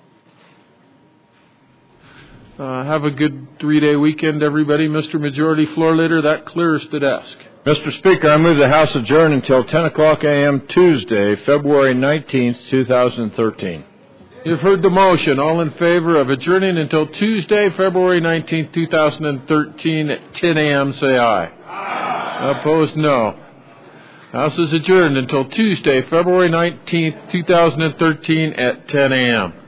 Have a good 3-day weekend, everybody. Mr. Majority Floor Leader, that clears the desk.
Mr. Speaker, I move the House adjourn until 10 o'clock a.m. Tuesday, February 19th, 2013.
You've heard the motion. All in favor of adjourning until Tuesday, February 19th, 2013 at 10 a.m., say aye. Aye. Opposed, no. House is adjourned until Tuesday, February 19th, 2013 at 10 a.m.